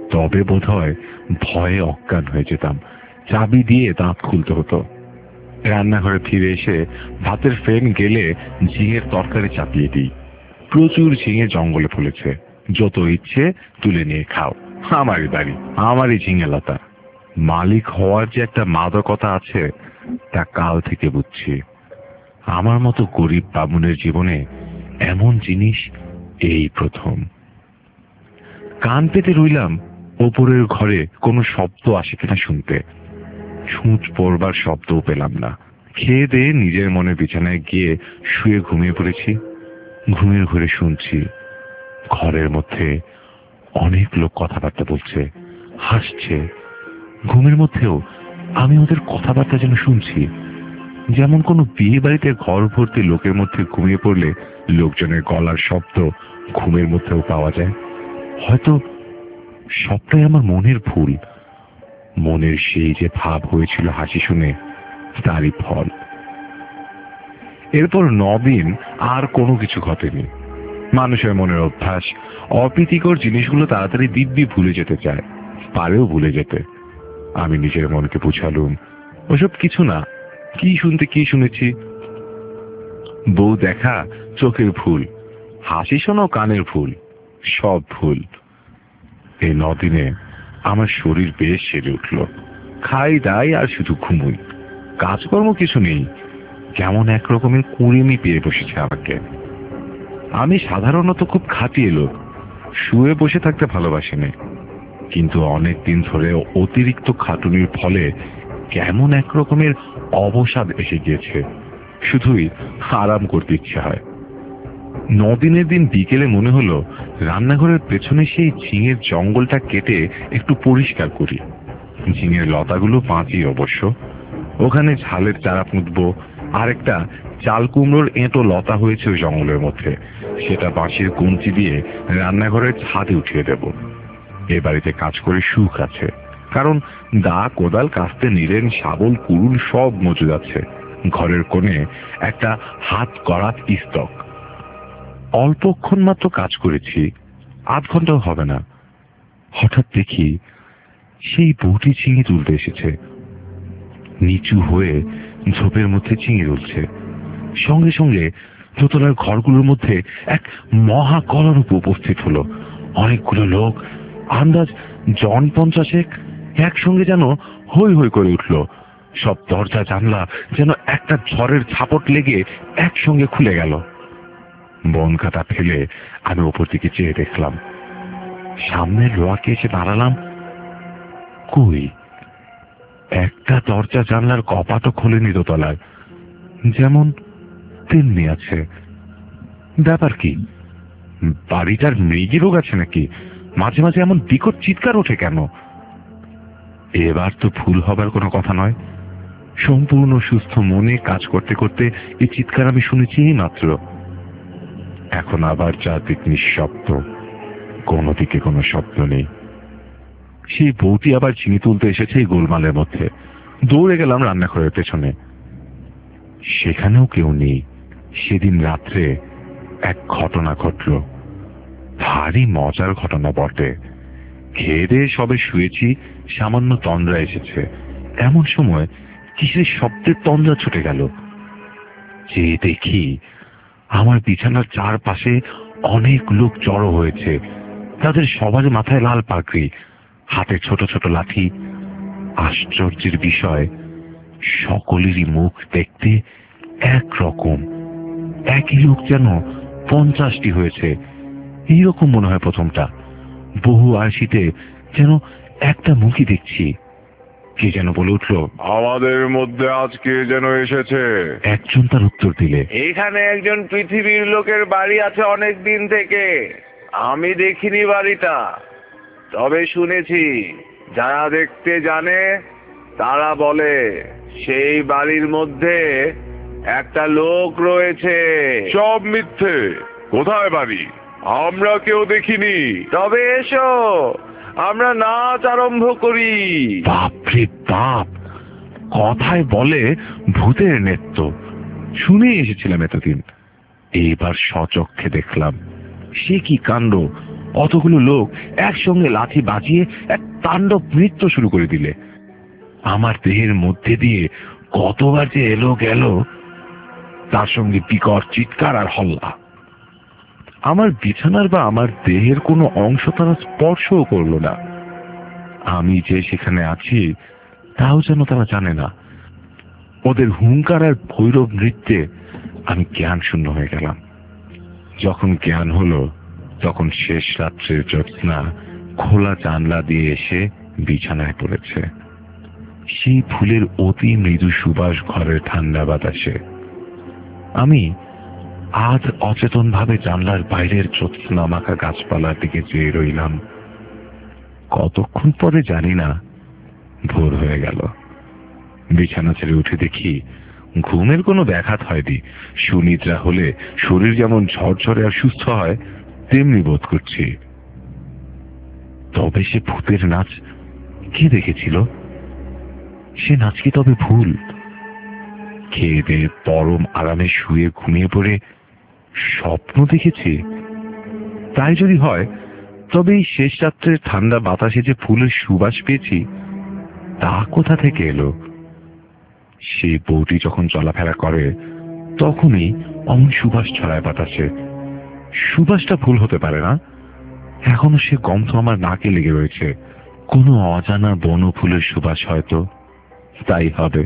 তবে বোধহয় ভয়ে অজ্ঞান হয়ে যেতাম, চাবি দিয়ে দাঁত খুলতে হতো। রান্নাঘরে ফিরে এসে ভাতের ফেন গেলে ঝিঙের তরকারি চাপিয়ে দিই। প্রচুর ঝিঙে জঙ্গলে ফলেছে, যত ইচ্ছে তুলে নিয়ে খাও, আমারই বাড়ি, আমারই ঝিঙে লতা। মালিক হওয়ার যে একটা মাদকতা আছে তা কাল থেকে বুঝছি। আমার মতো গরিব বামুনের জীবনে এমন জিনিস এই প্রথম। কান পেতে রইলাম ওপরের ঘরে কোনো শব্দ আসে কিনা শুনতে। ছুঁচ পড়বার শব্দও পেলাম না। খেয়ে দিয়ে নিজের মনে বিছানায় গিয়ে শুয়ে ঘুমিয়ে পড়েছি। ঘুমের ঘরে শুনছি ঘরের মধ্যে অনেক লোক কথাবার্তা বলছে, হাসছে। ঘুমের মধ্যেও আমি ওদের কথাবার্তা যেন শুনছি, যেমন কোনো বিয়ে বাড়িতে ঘর ভর্তি লোকের মধ্যে ঘুমিয়ে পড়লে লোকজনের গলার শব্দ ঘুমের মধ্যেও পাওয়া যায়। হয়তো সবটাই আমার মনের ভুল। মনের সেই যে ভাব হয়েছিল হাসি শুনে, তারই ফল। এরপর নদিন আর কোনো কিছু ঘটেনি। মানুষের মনের অভ্যাস অপ্রীতিকর জিনিসগুলো তাড়াতাড়ি দিব্যি ভুলে যেতে চায়, পারেও ভুলে যেতে। আমি নিজের মনকে বুঝালুম ওসব কিছু না, কি শুনতে কি শুনেছি। বউ দেখা চোখের ভুল, হাসি শোনো কানের ভুল, সব ভুল। এই নদিনে আমার শরীর বেশ সেরে উঠল। খাই দাই আর শুধু ঘুমুই, কাজকর্ম কিছু নেই। কেমন একরকমের কুড়েমি পেয়ে বসেছে আমাকে। আমি সাধারণত খুব খাটিয়ে লোক, শুয়ে বসে থাকতে ভালোবাসি না, কিন্তু অনেক দিন ধরে অতিরিক্ত খাটুনির ফলে কেমন একরকমের অবসাদ এসে গিয়েছে, শুধুই আরাম করতে ইচ্ছে হয়। নদিনের দিন বিকেলে মনে হলো রান্নাঘরের পেছনে সেই ঝিঙের জঙ্গলটা কেটে একটু পরিষ্কার করি। ঝিঙের লতাগুলো বাঁচি অবশ্য, ওখানে ঝালের চারা পুঁতবো। আর একটা চাল কুমড়োর এঁটো লতা হয়েছে ওই জঙ্গলের মধ্যে, সেটা বাঁশের কঞ্চি দিয়ে রান্নাঘরের ছাদে উঠিয়ে দেব। এ বাড়িতে কাজ করে সুখ আছে, কারণ দা কোদাল কাস্তে নিরেন শাবল কুড়ুল সব মজুদ আছে। ঘরের কোণে একটা হাত করাত স্তক। অল্পক্ষণ মাত্র কাজ করেছি, আধ ঘন্টাও হবে না। হঠাৎ দেখি সেই বউটি ঝিঙে তুলতে এসেছে। নিচু হয়ে ঝোপের মধ্যে ঝিঙে তুলছে। সঙ্গে সঙ্গে দোতলার ঘরগুলোর মধ্যে এক মহা কলরূপ উপস্থিত হলো। অনেকগুলো লোক, আন্দাজ জন পঞ্চাশেক, একসঙ্গে যেন হই হই করে উঠল। সব দরজা জানলা যেন একটা ঝড়ের ঝাপট লেগে একসঙ্গে খুলে গেল। বন খাতা ফেলে আমি ওপর দিকে চেয়ে দেখলাম। সামনে লোয়াকে এসে দাঁড়ালাম। কই, একটা দরজা জানলার কপাটও খোলেনি দোতলার, যেমন তেমনি আছে। ব্যাপার কি? বাড়িটার মৃগী রোগ আছে নাকি? মাঝে মাঝে এমন বিকট চিৎকার ওঠে কেন? এবার তো ভুল হবার কোনো কথা নয়। সম্পূর্ণ সুস্থ মনে কাজ করতে করতে এই চিৎকার আমি শুনেছি মাত্র। এখন আবার চারদিক নিঃশব্দ, কোনো দিকে কোনো শব্দ নেই। সেই বউটি আবার ঝিঙে তুলতে এসেছে এই গোলমালের মধ্যে। দৌড়ে গেলাম রান্নাঘরের পেছনে, সেখানেও কেউ নেই। সেদিন রাত্রে এক ঘটনা ঘটল, ভারী মজার ঘটনা বটে। খেয়ে দিয়ে সবে শুয়েছি, সামান্য তন্দ্রা এসেছে। এমন সময় কিসের শব্দের তন্দ্রা ছুটে গেল। যে দেখি আমার বিছানার চারপাশে অনেক লোক জড়ো হয়েছে। তাদের সবার মাথায় লাল পাগড়ি, হাতে ছোট ছোট লাঠি। আশ্চর্যের বিষয়, সকলেরই মুখ দেখতে একরকম। একই লোক যেন পঞ্চাশটি হয়েছে, এইরকম মনে হয় প্রথমটা। বহু আশিতে যেন একটা মুখই দেখছি। কে যেন বলে উঠল, আমাদের মধ্যে আজকে যেন এসেছে। একজন তার উত্তর দিলে, এখানে একজন পৃথিবীর লোকের বাড়ি আছে অনেক দিন থেকে। আমি দেখিনি বাড়িটা, তবে শুনেছি। যারা দেখতে জানে তারা বলে সেই বাড়ির মধ্যে একটা লোক রয়েছে। সব মিথ্যে। কোথায় বাড়ি? আমরা কেউ দেখিনি। তবে এসো, আমরা নাচ আরম্ভ করি। বাপরে বাপ, কথায় বলে ভূতের নৃত্য। শুনে এসেছিলাম এতদিন, এইবার সচক্ষে দেখলাম। সে কি কাণ্ড! অতগুলো লোক একসঙ্গে লাঠি বাজিয়ে এক তাণ্ডব নৃত্য শুরু করে দিলে। আমার দেহের মধ্যে দিয়ে কতবার যে এলো গেল, তার সঙ্গে বিকট চিৎকার আর হল্লা। আমার বিছানার বা আমার দেহের কোনো অংশ তারা স্পর্শও করলো না। আমি যে সেখানে আছি তাও যেন তারা জানে না। ওদের হুঙ্কার আর ভৈরব নৃত্যে আমি জ্ঞান শূন্য হয়ে গেলাম। যখন জ্ঞান হলো তখন শেষ রাত্রের জ্যোৎস্না খোলা জানলা দিয়ে এসে বিছানায় পড়েছে। সেই ফুলের অতি মৃদু সুবাস ঘরের ঠান্ডা বাতাসে। আমি আজ অচেতন ভাবে জানলার বাইরের জ্যোৎস্না মাখা গাছপালার দিকে চেয়ে রইলাম। কতক্ষণ পরে জানি না, ভোর হয়ে গেল। বিছানা ছেড়ে উঠে দেখি ঘুমের কোনো ব্যাঘাত হয়নি। সুনিদ্রা হলে শরীর যেমন ঝরঝরে আর সুস্থ হয় তেমনি বোধ করছি। তবে সে ভূতের নাচ কে দেখেছিল? সে নাচ কি তবে ভুল? খেয়ে দিয়ে পরম আরামে শুয়ে ঘুমিয়ে পড়ে স্বপ্ন দেখেছি? তাই যদি হয় তবে এই শেষ রাত্রের ঠান্ডা বাতাসে যে ফুলের সুবাস পেয়েছি তা কোথা থেকে এলো? সেই বউটি যখন চলাফেরা করে তখনই অমন সুবাস ছড়ায় বাতাসে। সুবাসটা ভুল হতে পারে না। এখনো সে গন্ধ আমার নাকে লেগে রয়েছে। কোনো অজানা বন ফুলের সুবাস হয়তো। তাই হবে।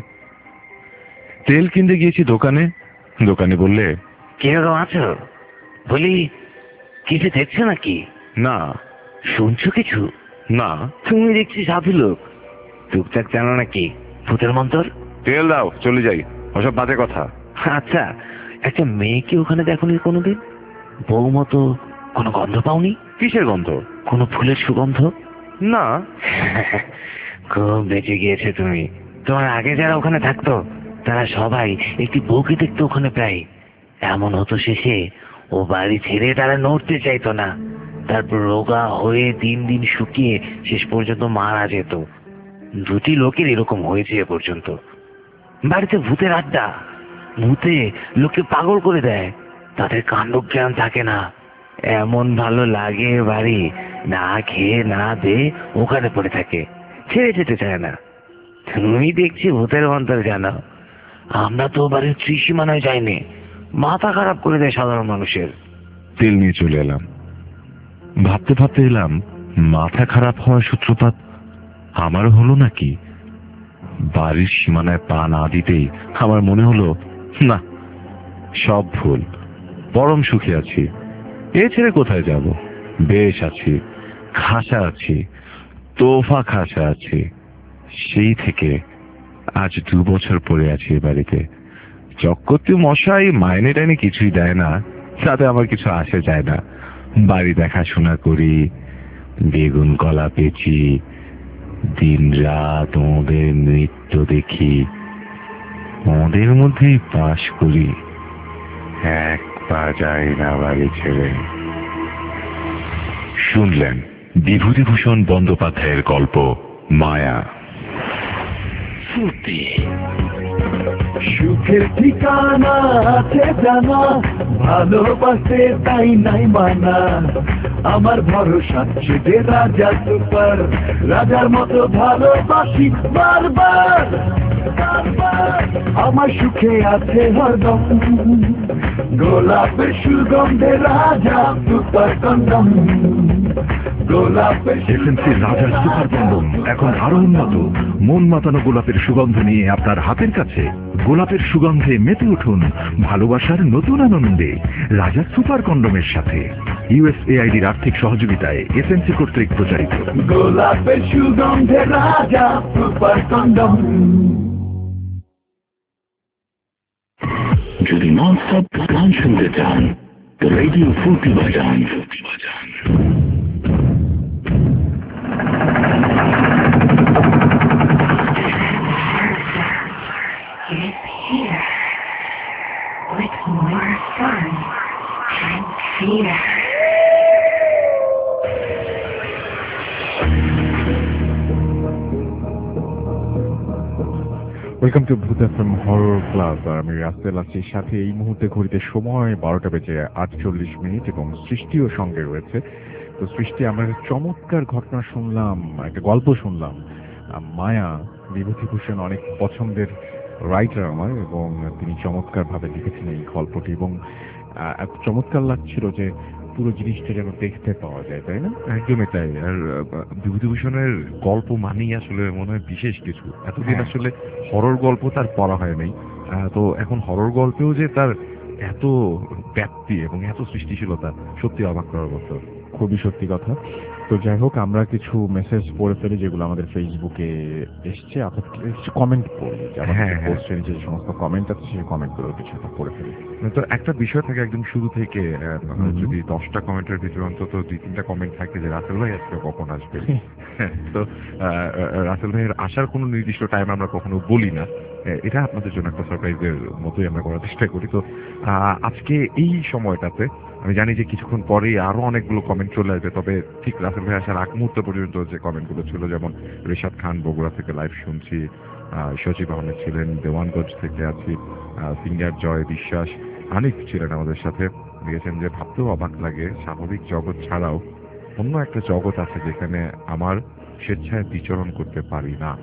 তেল কিনতে গিয়েছি দোকানে। দোকানে বললে, কিরকম আছো? বলি, কিছু দেখছো নাকি? না। শুনছো কিছু? না। তুমি দেখছি সাধু লোক, টুকটাক জানো নাকি ভূতের মন্তর? তেল দাও, চলে যাই। ওসব বাজে কথা। আচ্ছা, একটা মেয়েকে ওখানে দেখোনি কোনোদিন? বউ মতো কোনো গন্ধ পাওনি? কিসের গন্ধ? কোনো ফুলের সুগন্ধ? না। খুব বেঁচে গিয়েছে তুমি। তোমার আগে যারা ওখানে থাকতো তারা সবাই একটি বউকে দেখতো ওখানে প্রায়। এমন হতো শেষে ও বাড়ি ছেড়ে তারা নড়তে চাইতো না। তারপর রোগা হয়ে দিন দিন শুকিয়ে শেষ পর্যন্ত মারা যেত। দুটি লোকের এরকম হয়েছে এ পর্যন্ত। বাড়িতে ভূতের আড্ডা। ভূতে লোককে পাগল করে দেয়। তাদের কাণ্ডজ্ঞান থাকে না। এমন ভালো লাগে বাড়ি, না খেয়ে না দে ওখানে পড়ে থাকে, ছেড়ে যেতে চায় না। তুমি দেখছি ভূতের মন্তর জানো। আমরা তো বাড়ির ত্রিসীমানায় যাইনি। মাথা খারাপ করে দেয় সাধারণ মানুষের। তেল নিয়ে চলে এলাম। ভাবতে ভাবতে এলাম, মাথা খারাপ হওয়ার সূত্রপাত আমারও হলো নাকি? বাড়ির সীমানায় পা না দিতেই আমার মনে হলো, না, সব ভুল। পরম সুখে আছি। এ ছেড়ে কোথায় যাব? বেশ আছি, খাসা আছি, তোফা খাসা আছি। সেই থেকে আজ দু বছর পরে আছি এ বাড়িতে। চক্রবর্তী মশাই মাইনে টাইনে কিছুই দেয় না, তাতে আমার কিছু আসে যায় না। বাড়ি দেখাশোনা করি, বেগুন কলা পেঁচি, দিন রাত ওদের নৃত্য দেখি, ওদের মধ্যেই বাস করি। এক পা যাই না বাড়ি ছেড়ে। শুনলেন বিভূতিভূষণ বন্দ্যোপাধ্যায়ের গল্প মায়া। সুখের ঠিকানা আছে জানা, ভালোবাসে তাই নাই মানা। আমার ভরসা যে রাজা সুপার, রাজার মতো ভালোবাসি বারবার বারবার। আমার সুখে আছে হরদম, গোলাপের সুগন্ধে রাজা সুপার কন্ডম। এসএমসির রাজার সুপার কন্ডম এখন আরো উন্নত। মন মাতানো গোলাপের সুগন্ধ নিয়ে আপনার হাতের কাছে। গোলাপের সুগন্ধে মেতে উঠুন ভালোবাসার নতুন আনন্দে রাজা সুপার কন্ডমের সাথে। ইউএসএআইডির আর্থিক সহযোগিতায় এসএমসি কর্তৃক প্রচারিত। গোলাপের সুগন্ধে রাজা সুপার কন্ডম। যদি নন স্টপ গান শুনতে চান, রেডিও ফুর্তি বাজান। Is here with more fun and fear. Welcome to Bhoot FM horror club. আর আমি রাসেল আছি সাথে। এই মুহূর্তে ঘড়িতে সময় বারোটা বেজে আটচল্লিশ মিনিট এবং সৃষ্টিও সঙ্গে রয়েছে। তো সৃষ্টি আমরা একটা চমৎকার ঘটনা শুনলাম, একটা গল্প শুনলাম। আহ, মায়া বিভূতিভূষণ অনেক পছন্দের রাইটার আমার, এবং তিনি চমৎকারভাবে লিখেছেন এই গল্পটি, এবং আহ, এত চমৎকার লাগছিল যে পুরো জিনিসটা যেন দেখতে পাওয়া যায়, তাই না? একদমই তাই। আর আহ, বিভূতিভূষণের গল্প মানেই আসলে মনে হয় বিশেষ কিছু। এতদিন হ্যাঁ। আসলে হরর গল্প তার পড়া হয় নাই, আহ, তো এখন হরর গল্পেও যে তার এত ব্যাপ্তি এবং এত সৃষ্টিশীলতা, সত্যি অবাক করার মতো। খুবই সত্যি কথা। তো যাই হোক, আমরা কিছু মেসেজ পড়ে ফেলি যেগুলো আমাদের ফেসবুকে এসছে, অর্থাৎ কিছু কমেন্ট পড়ি। হ্যাঁ, হ্যাঁ। পোস্টের যে সমস্ত কমেন্ট আছে সেই কমেন্টগুলো কিছু একটা পড়ে ফেলি। তো একটা বিষয় থাকে একদম শুরু থেকে, আহ, হুম। যদি দশটা কমেন্টের ভিতরে অন্তত দুই তিনটা কমেন্ট থাকে যে রাসেল ভাই আজকে কখন আসবে। তো আহ, রাসেল ভাইয়ের আসার কোনো নির্দিষ্ট টাইম আমরা কখনো বলি না, আহ, এটা আপনাদের জন্য একটা সারপ্রাইজের মতোই আমরা করার চেষ্টা করি। তো আহ, আজকে এই সময়টাতে আমি জানি যে কিছুক্ষণ পরেই আরো অনেকগুলো কমেন্ট চলে আসবে, তবে ঠিক রাসেল ভাই আসার আগ মুহূর্ত পর্যন্ত যে কমেন্টগুলো ছিল, যেমন রিশাদ খান বগুড়া থেকে লাইভ শুনছি, আহ, সজীব আহমেদ ছিলেন দেওয়ানগঞ্জ থেকে আছি, আহ, সিঙ্গার জয় বিশ্বাস, আনিক ছিলেন আমাদের সাথে, লিখেছেন যে ভাবতেও অবাক লাগে স্বাভাবিক জগৎ ছাড়াও অন্য একটা জগৎ আছে যেখানে আমার স্বেচ্ছায় বিচরণ করতে পারি না।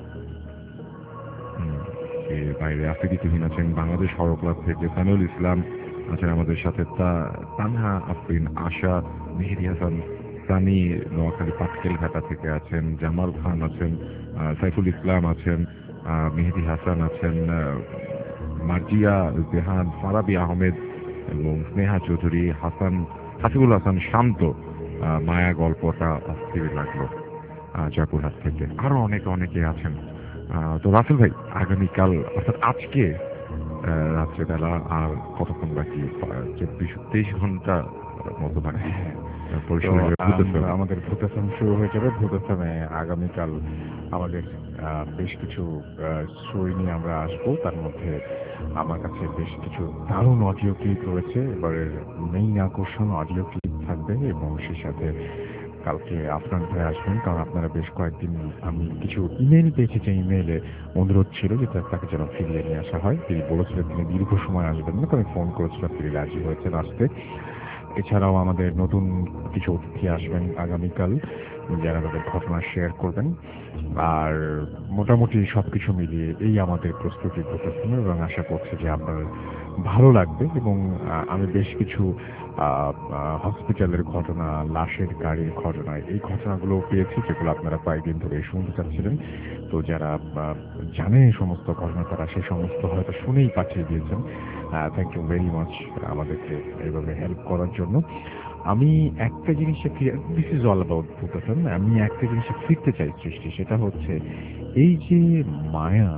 হুম, এর বাইরে আফ্রিদি তুহিন আছেন বাংলাদেশ হরর ক্লাব থেকে, সামিউল ইসলাম আছেন আমাদের সাথে, তা- তানহা আফরিন, আশা, মেহেদি হাসান, সানি নোয়াখালী পাটকেল ঘাটা থেকে আছেন, জামাল খান আছেন, আহ, সাইফুল ইসলাম আছেন, আহ, মেহেদি হাসান আছেন, আহ, মার্জিয়া জেহান, ফারাবি আহমেদ এবং স্নেহা চৌধুরী, হাসান হাসিবুল হাসান শান্ত, আহ, মায়া গল্পটা অস্থির লাগলো আহ, জয়পুরহাট থেকে, আরো অনেকে অনেকে আছেন। আহ, তো রাসেল ভাই, আগামীকাল অর্থাৎ আজকে আহ, রাত্রেবেলা আর কতক্ষণ বাকি? চব্বিশ তেইশ ঘন্টা মতো বাকি। আহ, তো পরিসরে ভূত আমরা film। আমাদের ভূতাসন শুরু হয়ে যাবে। ভূতাসনে আগামীকাল আমাদের আহ, বেশ কিছু স্টোরি নিয়ে আমরা আসবো। তার মধ্যে আমার কাছে বেশ কিছু দারুণ অডিও ক্লিপ রয়েছে। এবারের মেইন আকর্ষণ অডিও ক্লিপ থাকবে, এবং সেই সাথে কালকে আফরান ভাই আসবেন, কারণ আপনারা বেশ কয়েকদিন আমি কিছু ইমেল পেয়েছি, যে ইমেলে অনুরোধ ছিল যে তা- তাকে যেন ফিরিয়ে নিয়ে আসা হয়। তিনি বলেছিলেন তিনি দীর্ঘ সময় আসবেন না, তো আমি ফোন করেছিলাম, তিনি রাজি হয়েছেন আসতে। এছাড়াও আমাদের নতুন কিছু অতিথি আসবেন আগামীকাল, যারা তাদের ঘটনা শেয়ার করবেন। আর মোটামুটি সবকিছু মিলিয়ে এই আমাদের প্রস্তুতি করতেছে, এবং আশা করছি যে আপনার ভালো লাগবে। এবং আহ, আমি বেশ কিছু হসপিটালের ঘটনা, লাশের গাড়ির ঘটনা, এই ঘটনাগুলো পেয়েছি যেগুলো আপনারা কয়েকদিন ধরে শুনতে চাচ্ছিলেন। তো যারা আহ, জানেন এই সমস্ত ঘটনা, তারা সেই সমস্ত হয়তো শুনেই পাঠিয়ে দিয়েছেন। থ্যাংক ইউ ভেরি মাচ আমাদেরকে এইভাবে হেল্প করার জন্য। আমি একটা জিনিসে দিস ইজ অল অ্যাবাউট ভূতাসন, আমি একটা জিনিসে ফিরতে চাই সৃষ্টি, সেটা হচ্ছে এই যে মায়া,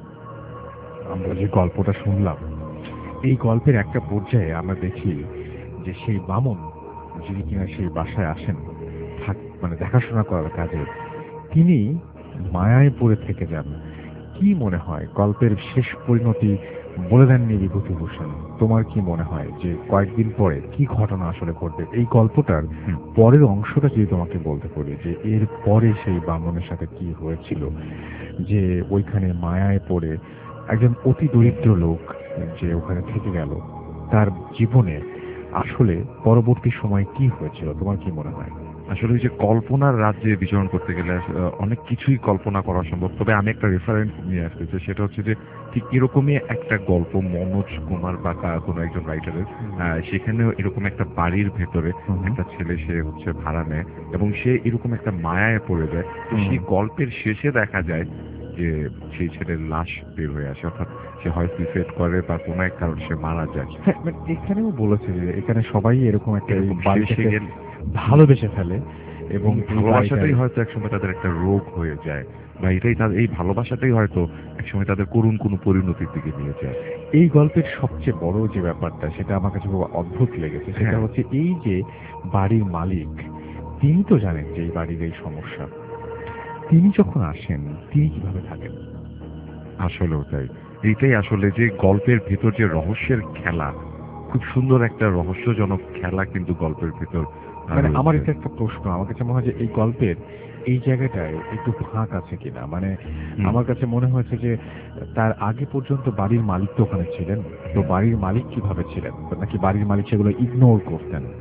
আমরা যে গল্পটা শুনলাম, এই গল্পের একটা পর্যায়ে আমরা দেখি যে সেই বামন যিনি কিনা সেই বাসায় আসেন থাক মানে দেখাশোনা করার কাজে, তিনি মায়ায় পড়ে থেকে যান। কি মনে হয় গল্পের শেষ পরিণতি বলে দেননি বিভূতিভূষণ? তোমার কি মনে হয় যে কয়েকদিন পরে কি ঘটনা আসলে ঘটবে? এই গল্পটার পরের অংশটা যদি তোমাকে বলতে পারি, যে এর পরে সেই বামনের সাথে কি হয়েছিল, যে ওইখানে মায়ায় পড়ে একজন অতি দরিদ্র লোক যে ওখানে থেকে গেল, তার জীবনে আসলে পরবর্তী সময় কি হয়েছিল, তোমার কি মনে হয়? আসলে ওই যে কল্পনার রাজ্যে বিচরণ করতে গেলে আহ, অনেক কিছুই কল্পনা করা সম্ভব, তবে আমি একটা রেফারেন্স নিয়ে আসতে চাই, সেটা হচ্ছে যে ঠিক এরকমই একটা গল্প মনোজ কুমার বা কা- কোনো একজন রাইটারের, সেখানেও এরকম একটা বাড়ির ভেতরে একটা ছেলে সে হচ্ছে ভাড়া নেয় এবং সে এরকম একটা মায়ায় পড়ে যায়। তো সেই গল্পের শেষে দেখা যায় যে সেই ছেলের লাশ বের হয়ে আসে, অর্থাৎ সে হয় সুইসাইড করে বা কোনো এক কারণে সে মারা যায়। হ্যাঁ, মানে এখানেও বলেছে যে এখানে সবাই এরকম একটা এই এরকম বাড়িটাকে শেষে গেলে ভালোবেসে ফেলে, এবং এই ভালোবাসাটাই বাড়িটায়- হয়তো একসময় তাদের একটা রোগ হয়ে যায়, বা এটাই তাদের এই ভালোবাসাটাই হয়তো একসময় তাদের করুণ কোনো পরিণতির দিকে নিয়ে যায়। এই গল্পের সবচেয়ে বড় যে ব্যাপারটা, সেটা আমার কাছে খুব অদ্ভুত লেগেছে, সেটা হ্যাঁ। হচ্ছে এই যে বাড়ির মালিক, তিনি তো জানেন যে এই বাড়ির এই সমস্যা, তিনি যখন আসেন তিনি কিভাবে থাকেন? আসলেও তাই, এইটাই আসলে যে গল্পের ভিতর যে রহস্যের খেলা, খুব সুন্দর একটা রহস্যজনক খেলা কিন্তু গল্পের ভিতর আহ, মানে আমার রয়েছে। এটা একটা প্রশ্ন, আমার কাছে মনে হয় যে এই গল্পের এই জায়গাটায় একটু ফাঁক আছে কিনা। মানে আমার কাছে মনে হয়েছে যে তার আগে পর্যন্ত বাড়ির মালিক তো ওখানে ছিলেন, তো বাড়ির মালিক কিভাবে ছিলেন, নাকি বাড়ির মালিক সেগুলো ইগনোর করতেন?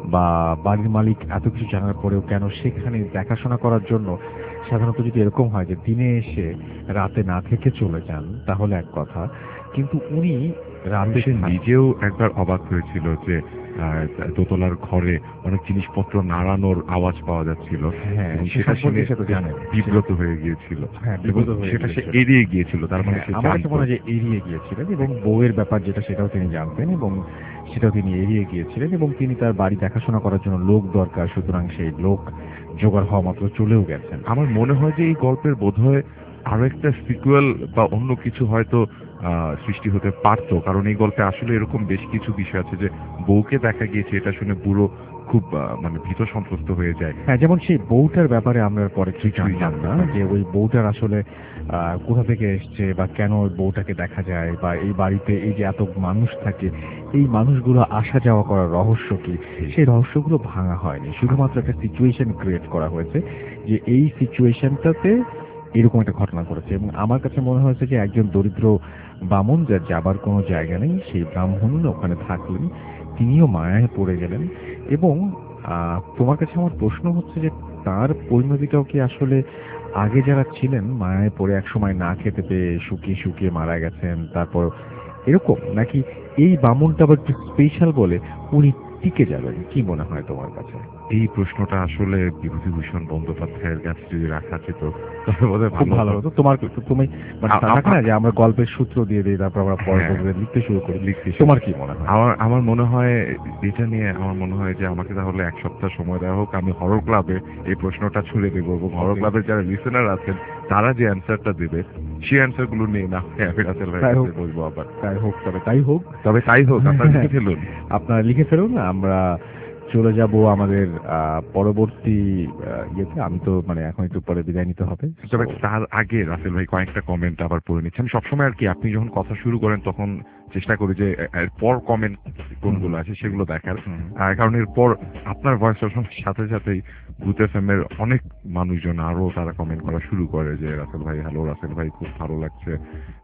বা বাড়ির মালিক এত কিছু জানার পরেও কেন সেখানে দেখাশোনা করার জন্য সাধারণত যদি এরকম হয় যে দিনে এসে রাতে না থেকে চলে যান তাহলে এক কথা, কিন্তু উনি রাতে সে নিজেও একবার অবাক হয়েছিল যে আহ, দোতলার ঘরে অনেক জিনিসপত্র নাড়ানোর আওয়াজ পাওয়া যাচ্ছিল। হ্যাঁ, এবং সে সেটা সম্পর্কে শুনে সে তো জানে। বিব্রত হয়ে গিয়েছিল। হ্যাঁ, এবং বিব্রত হয়ে সেটা সে গিয়েছিল। এড়িয়ে গিয়েছিল, তার মানে হ্যাঁ, সে আমার কাছে জানতো। মনে হয় যে এড়িয়ে গিয়েছিলেন এবং বউয়ের ব্যাপার যেটা সেটাও তিনি জানতেন এবং সেটাও তিনি এড়িয়ে গিয়েছিলেন এবং তিনি তার বাড়ি দেখাশোনা করার জন্য লোক দরকার, সুতরাং সেই লোক জোগাড় হওয়া মাত্র চলেও গেছেন। আমার মনে হয় যে এই গল্পের বোধহয় আরো একটা সিকুয়েল বা অন্য কিছু হয়তো আহ, সৃষ্টি হতে পারতো, কারণ এই গল্পে আসলে এরকম বেশ কিছু বিষয় আছে যে বউকে দেখা গিয়েছে এটা শুনে বুড়ো খুব আহ, মানে ভীত সন্ত্রস্ত হয়ে যায়। হ্যাঁ, যেমন সেই বউটার ব্যাপারে আমরা পরে কিছুই জানলাম না, যে ওই বউটার আসলে আহ, কোথা থেকে এসছে বা কেন ওই বউটাকে দেখা যায়, বা এই বাড়িতে এই যে এত মানুষ থাকে এই মানুষগুলো আসা যাওয়া করার রহস্য কি, সেই রহস্যগুলো ভাঙা হয়নি, শুধুমাত্র একটা সিচুয়েশন ক্রিয়েট করা হয়েছে যে এই সিচুয়েশনটাতে এরকম একটা ঘটনা ঘটেছে। এবং আমার কাছে মনে হয়েছে যে একজন দরিদ্র বামুন, যার যাবার কোনো জায়গা নেই, সেই ব্রাহ্মণ ওখানে থাকলেন, তিনিও মায়ায় পড়ে গেলেন। এবং আহ, তোমার কাছে আমার প্রশ্ন হচ্ছে যে তার পরিণতিটাও কি আসলে আগে যারা ছিলেন মায়ায় পড়ে একসময় না খেতে পেয়ে শুকিয়ে শুকিয়ে মারা গেছেন, তারপর এরকম, নাকি এই বামুনটা আবার একটু স্পেশাল বলে উনি টিকে যাবেন? কি মনে হয় তোমার কাছে? এই প্রশ্নটা আসলে বিভূতিভূষণ বন্দ্যোপাধ্যায়ের কাছে যদি রাখা যেত তবে বোধহয় খুব ভালো হতো। তোমার তুমি মানে আ- থাকে না আ- যে আমরা গল্পের সূত্র দিয়ে দিই, তারপর আমরা পরে হ্যাঁ। পরে লিখতে শুরু করি, লিখতে শুরু তোমার কি মনে হয়? আমার আমার মনে হয় এটা নিয়ে আমার মনে হয় যে আমাকে তাহলে এক সপ্তাহ সময় দেওয়া হোক, আমি হরর ক্লাবে এই প্রশ্নটা ছুড়ে দেবো এবং হরর ক্লাবের যারা লিসেনার আছেন তারা যে অ্যান্সারটা দেবে সেই অ্যান্সার গুলো নিয়ে না হয় আমি রাসেল ভাইয়ের তাই হোক। কাছে বলবো আবার। তাই হোক, তবে তাই হোক, তবে তাই হোক, আপনারা লিখে ফেলুন। আপনারা লিখে ফেলুন। আমরা চলে যাব আমাদের আহ, পরবর্তী আহ, ইয়েতে। আমি তো মানে এখন একটু পরে বিদায় নিতে হবে। তবে তার আগে রাসেল ভাই কয়েকটা কমেন্ট আবার পড়ে নিচ্ছি। আমি সবসময় আর কি আপনি যখন কথা শুরু করেন তখন চেষ্টা করি যে এর পর কমেন্ট কোনগুলো আছে সেগুলো দেখার, আহ, কারণ এরপর আপনার ভয়েস সাথে সাথেই ভূত এফ এম এর অনেক মানুষজন আরো তারা কমেন্ট করা শুরু করে যে রাসেল ভাই হ্যালো, রাসেল ভাই খুব ভালো লাগছে,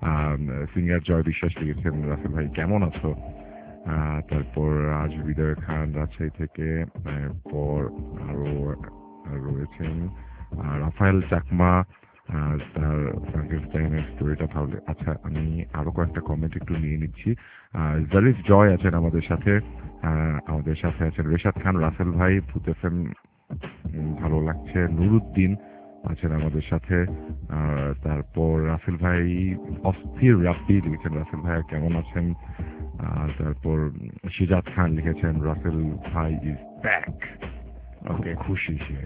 সিনিয়র জয় বিশ্বাস লিখেছেন রাসেল ভাই কেমন আছো, আহ, তারপর রাজ বিদয় খান রাজশাহী থেকে, এরপর আরো রয়েছেন আহ, রাফায়েল চাকমা, আহ, তার ফ্রাঙ্কেনস্টাইনের স্টোরিটা ভালো। আচ্ছা, আমি আরো কয়েকটা কমেন্ট একটু নিয়ে নিচ্ছি। আহ, জারিফ জয় আছেন আমাদের সাথে, আহ, আমাদের সাথে আছেন রেশাদ খান, রাসেল ভাই ভূত এফ এম ভালো লাগছে, নুরুদ্দিন আছেন আমাদের সাথে, আহ, তারপর রাসেল ভাই অস্থির রাব্বি লিখেছেন রাসেল ভাই কেমন আছেন, আর তারপর সিজাদ খান লিখেছেন রাসেল ভাই ইজ ব্যাক, ওকে খুশি সে।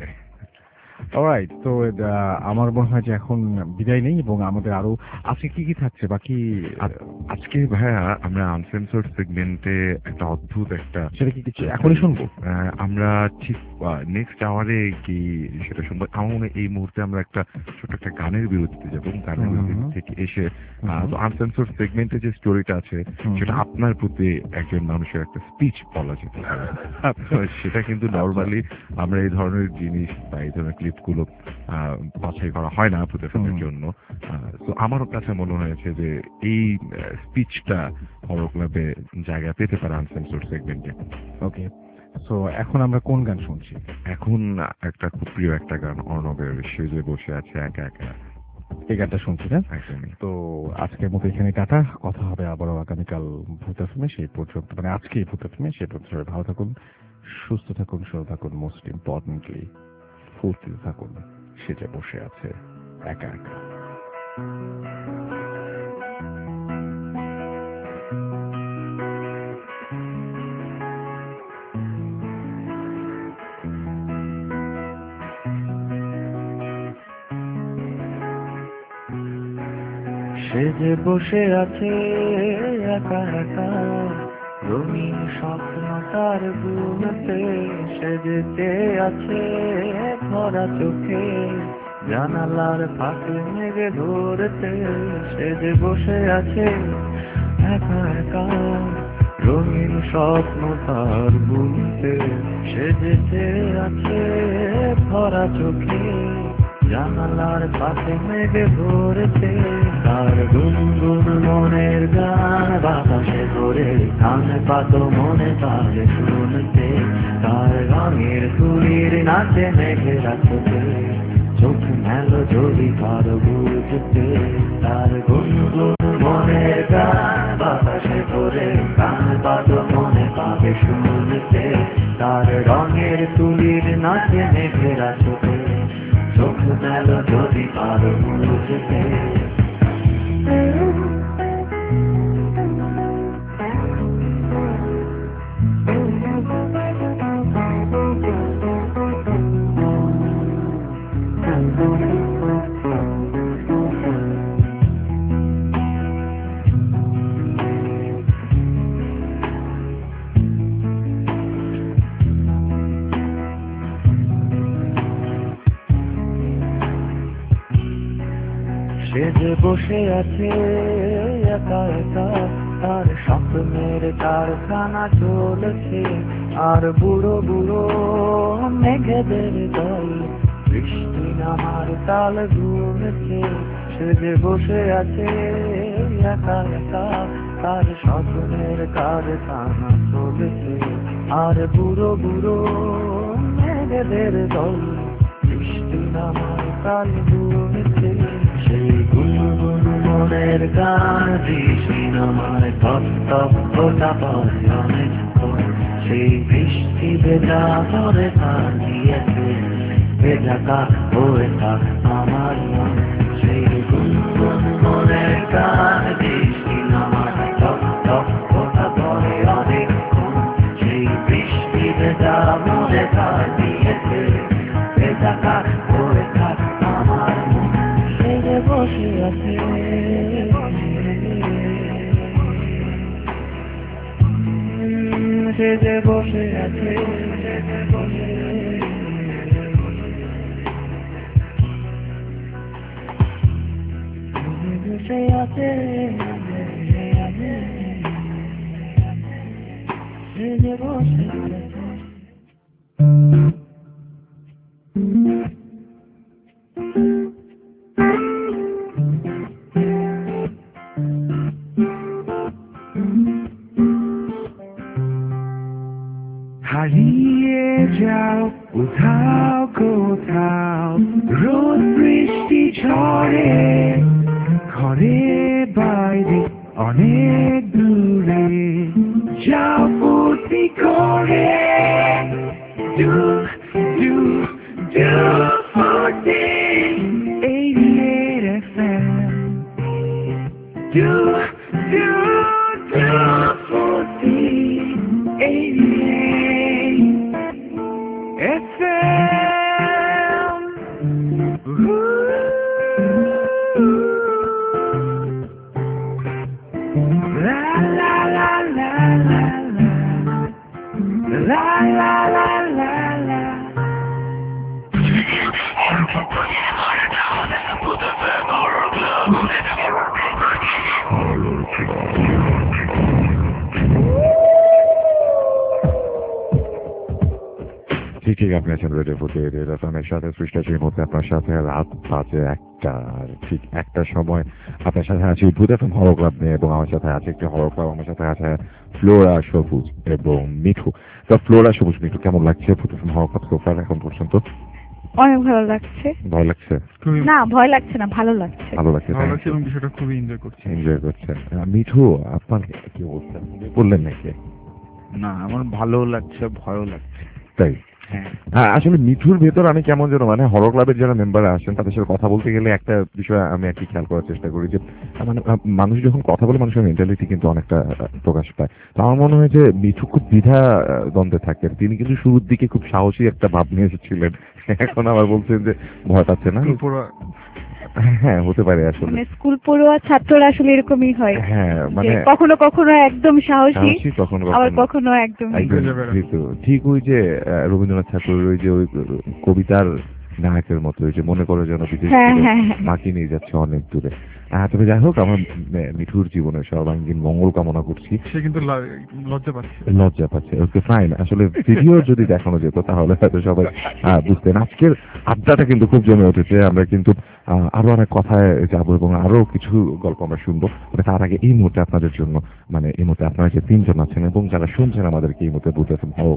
অলরাইট, তো আহ, আমার মনে হয় যে এখন বিদায় নেই এবং আমাদের আরো আজকে কি কি থাকছে বাকি। আজকে ভাইয়া আমরা আনসেন্সর্ড সেগমেন্টে একটা অদ্ভুত একটা, সেটা কি কিছু এখনই শুনবো? আহ, আমরা ঠিক নেক্সট আওয়ারে কি সেটা শুনবো। আমার মনে হয় এই মুহূর্তে আমরা একটা ছোট একটা গানের বিরতিতে যাবো এবং গানের বিরতি থেকে এসে আহ, তো আনসেন্সর্ড সেগমেন্টে যে স্টোরিটা আছে সেটা আপনার প্রতি একজন মানুষের একটা স্পিচ বলা যেতে পারে। তো সেটা কিন্তু নর্মালি আমরা এই ধরনের জিনিস বা এই ধরনের ক্লিপ গুলো আহ, বাছাই করা হয় না প্রতিফলনের জন্য। তো আমার কাছে মনে হয়েছে যে এই স্পিচটা হরর ক্লাবে জায়গা পেতে পারে আনসেন্সর্ড সেগমেন্টে। ওকে, সো এখন আমরা কোন গান শুনছি? এখন একটা খুব প্রিয় একটা গান অর্ণবের, সেজে বসে আছে একা একা, এই গানটা শুনছি না? একদমই। তো আজকের মতো এখানে টাটা, কথা হবে আবারও আগামীকাল ভূত এফএমে। সেই পর্যন্ত মানে আজকে ভূত এফএমে, সেই পর্যন্ত সবাই ভালো থাকুন, সুস্থ থাকুন, সুস্থ থাকুন, মোস্ট ইম্পর্টেন্টলি ফুর্তিতে থাকুন। সেজে বসে আছে একা একা। সেজে বসে আছে একা একা, রঙিন স্বপ্ন তার বুনতে, সেজেতে আছে ভরা চোখে, জানালার ফাঁকে মেঘে ধরতে, সেজে বসে আছে একা একা, রঙিন স্বপ্ন তার বুনতে, সেজেতে আছে ভরা চোখে, জানালার পাশে মেঘে ধরেছে, তার গুনগুন মনের গান বাতাসে ধরে চোখে কান পাত মনে পাবে শুনতে তার রঙের তুলির নাচে মেঘেরা চোখে চোখ মেলো যদি পারো বুঝতে তার গুনগুন মনের গান বাতাসে করে কান পাত মনে পাবে শুনতে তার রঙের তুলির নাচে মেঘেরা চোখে চোখ মেলো যদি পারো বুঝতে সে যে বসে আছে একা একা তার স্বপ্নের কারখানা চলেছে আর বুড়ো বুড়ো মেঘেদের দল বৃষ্টি নামার তাল ঘুমেছে সে যে বসে আছে একা একা তার স্বপ্নের কারখানা চলেছে আর বুড়ো বুড়ো মেঘেদের দল বৃষ্টি নামার তাল ঘুমেছে সেই গুনগুন মনের গান বৃষ্টি নামার তপ তপ ওটা পরে অনেকক্ষণ সেই বৃষ্টি ভেজা পরে তার দিয়েছে ভেজা কাক হয়ে থাক আমার মন সেই গুনগুন মনের গান বৃষ্টি নামার তপ তপ ওটা পরে অনেকক্ষণ সেই বৃষ্টি ভেজা মনে তার দিয়েছে ভেজা কাক হয়ে থাক আমার মন বসে আছে সে যে বসে আছে বসে আছে সে যে বসে আছে হারিয়ে যাও কোথাও কোথাও রোদ বৃষ্টি ঝড়ে ঘরে বাইরে অনেক দূরে যাও ফুর্তি করে দু দু দু ফুর্তি এই রেড এফএম দু দু দু ফুর্তি এই F M. La la la la la la la la la la. ঠিক ঠিক আপনি আছেন রেডিও ফুটে রেডিও এফএমের সাথে সৃষ্টি মধ্যে আপনার সাথে রাত বাজে একটা ঠিক একটার সময় আপনার সাথে আছি ভূত এফএম হরর ক্লাব নিয়ে এবং আমার সাথে আছে একটি হরর ক্লাব আমার সাথে আছে ফ্লোরা সবুজ এবং মিঠু তো ফ্লোরা সবুজ মিঠু কেমন লাগছে ভূত এফএম হরর ক্লাব প্রোফাইল এখন পর্যন্ত? অনেক ভালো লাগছে। ভয় লাগছে? না ভয় লাগছে না, ভালো লাগছে। ভালো লাগছে ভালো লাগছে এবং বিষয়টা খুবই এনজয় করছি। এনজয় করছেন। মিঠু আপনার কি অবস্থা বললেন নাকি? না আমার ভালো লাগছে ভয়ও লাগছে। তাই? হ্যাঁ আসলে মিঠুর ভেতর আমি কেমন যেন মানে হরর ক্লাবের যারা মেম্বার আসেন তাদের সাথে কথা বলতে গেলে একটা বিষয় আমি আর কি খেয়াল করার চেষ্টা করি যে মানে মানুষ যখন কথা বলে মানুষের মেন্টালিটি কিন্তু অনেকটা প্রকাশ পায়। তো আমার মনে হয় যে মিঠু খুব দ্বিধা দ্বন্দ্বে থাকেন। তিনি কিন্তু শুরুর দিকে খুব সাহসী একটা ভাব নিয়ে এসেছিলেন, এখন আবার বলছেন যে ভয় পাচ্ছে না। হ্যাঁ হতে পারে আসলে মানে স্কুল পড়ুয়া ছাত্ররা আসলে এরকমই হয়। হ্যাঁ মানে কখনো কখনো একদম সাহসী কখনো আবার কখনো একদম ঠিক ওই যে রবীন্দ্রনাথ ঠাকুরের ওই যে ওই কবিতার নায়কের মতো, ওই যে মনে করে যেন বিদেশ হ্যাঁ, থেকে হ্যাঁ, হ্যাঁ। মাকে নিয়ে যাচ্ছে অনেক দূরে। আহ, তবে যাই হোক, আমার মে- মিঠুর জীবনে সর্বাঙ্গীন মঙ্গল কামনা করছি। সে কিন্তু ল- লজ্জা পাচ্ছে। লজ্জা পাচ্ছে, ওকে ফাইন। আসলে ভিডিও যদি দেখানো যেত তাহলে হয়তো সবাই আহ, বুঝতেন। আজকের আড্ডাটা কিন্তু খুব জমে উঠেছে, আমরা কিন্তু আহ, আরো অনেক কথায় যাবো এবং আরো কিছু গল্প আমরা শুনবো। তবে তার আগে এই মুহূর্তে আপনাদের জন্য, মানে এই মুহূর্তে আপনারা যে তিনজন আছেন এবং যারা শুনছেন আমাদেরকে এই মুহূর্তে বুঝতে ভালো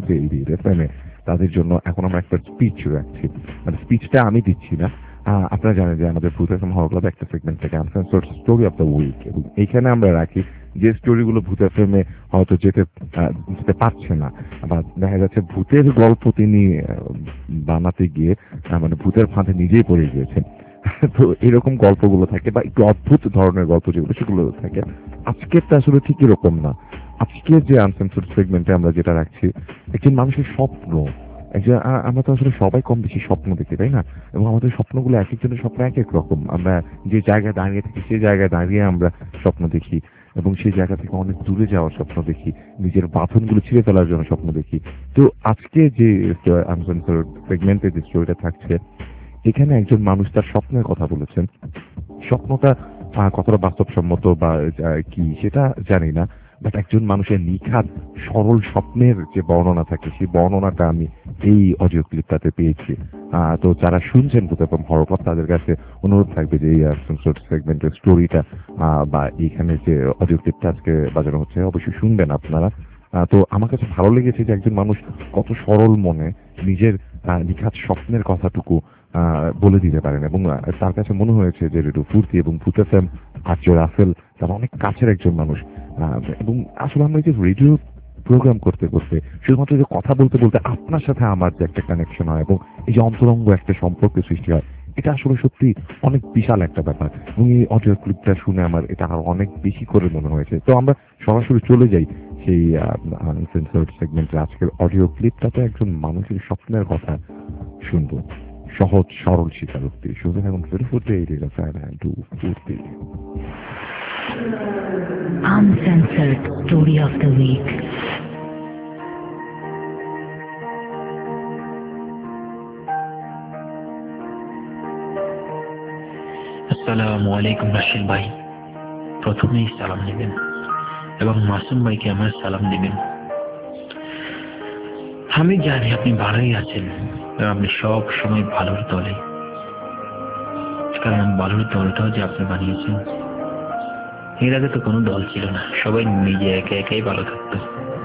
পারে, তাদের জন্য এখন আমরা একটা স্পিচ রাখছি। মানে স্পিচটা আমি দিচ্ছি না, আহ, আপনারা জানেন যে আমাদের ভূত এফএম হওয়ার ক্লাব একটা সেগমেন্ট থেকে uncensored story of the week, এবং এইখানে আমরা রাখি যে স্টোরিগুলো ভূত এফএমে হয়তো যেতে আহ, যেতে পারছে না, বা দেখা যাচ্ছে ভূতের গল্প তিনি আহ, বানাতে গিয়ে আহ, মানে ভূতের ফাঁদে নিজেই পড়ে গিয়েছেন। তো এরকম গল্পগুলো থাকে, বা একটু অদ্ভুত ধরনের গল্প যেগুলো সেগুলো থাকে। আজকেরটা আসলে ঠিক এরকম না। আজকের যে আনসেন্সর্ড সেগমেন্টে আমরা যেটা রাখছি, একজন মানুষের স্বপ্ন, একজন আ- আমরা তো আসলে সবাই কম বেশি স্বপ্ন দেখি, তাই না? এবং আমাদের স্বপ্নগুলো এক একজনের স্বপ্ন এক এক রকম। আমরা যে জায়গায় দাঁড়িয়ে থাকি সেই জায়গায় দাঁড়িয়ে আমরা স্বপ্ন দেখি, এবং সেই জায়গা থেকে অনেক দূরে যাওয়ার স্বপ্ন দেখি, নিজের বাঁধনগুলো ছিঁড়ে ফেলার জন্য স্বপ্ন দেখি। তো আজকে যে আনসেন্সর্ড সেগমেন্টে যে স্টোরিটা থাকছে, এখানে একজন মানুষ তার স্বপ্নের কথা বলেছেন। স্বপ্নটা আহ, কতটা বাস্তবসম্মত বা আহ, কি সেটা জানি না, বাট একজন মানুষের নিখাত সরল স্বপ্নের যে বর্ণনা থাকে সেই বর্ণনাটা আমি এই অডিও ক্লিপটাতে পেয়েছি। আহ, তো যারা শুনছেন ভূতপম হরকথা, তাদের কাছে অনুরোধ থাকবে যে এই সেগমেন্টের স্টোরিটা বা এইখানে যে অডিও ক্লিপটা আজকে বাজানো হচ্ছে অবশ্যই শুনবেন আপনারা। আহ, তো আমার কাছে ভালো লেগেছে যে একজন মানুষ কত সরল মনে নিজের আহ, নিখাত স্বপ্নের কথাটুকু আহ, বলে দিতে পারেন, এবং আহ, তার কাছে মনে হয়েছে যে রেডিও ফুর্তি এবং ভূত এফএম আর্য রাসেল তার অনেক কাছের একজন মানুষ। আহ, এবং আসলে আমরা এই যে রেডিও প্রোগ্রাম করতে করতে শুধুমাত্র যে কথা বলতে বলতে আপনার সাথে আমার যে একটা কানেকশন হয় এবং এই যে অন্তরঙ্গ একটা সম্পর্কের সৃষ্টি হয়, এটা আসলে সত্যি অনেক বিশাল একটা ব্যাপার। এবং এই অডিও ক্লিপটা শুনে আমার এটা আরো অনেক বেশি করে মনে হয়েছে। তো আমরা সরাসরি চলে যাই সেই আনসেন্সর্ড সেগমেন্টের আজকের অডিও ক্লিপটাতে একজন মানুষের স্বপ্নের কথা শুনবো, সহজ সরল স্বীকারোক্তি। শুনবেন এখন ফুটে এরিয়া টু ফুটে। Uncensored Story of the Week. আসসালামু আলাইকুম রাশিদ ভাই, প্রথমেই সালাম নেবেন এবং মাসুম ভাইকে আমার সালাম দিবেন। আমি জানি আপনি ভালোই আছেন এবং আপনি সব সময় ভালোর দলে, কারণ ভালোর দলটাও যে আপনি বানিয়েছেন। এর আগে তো কোনো দল ছিল না, সবাই নিজে একে একাই ভালো থাকতো,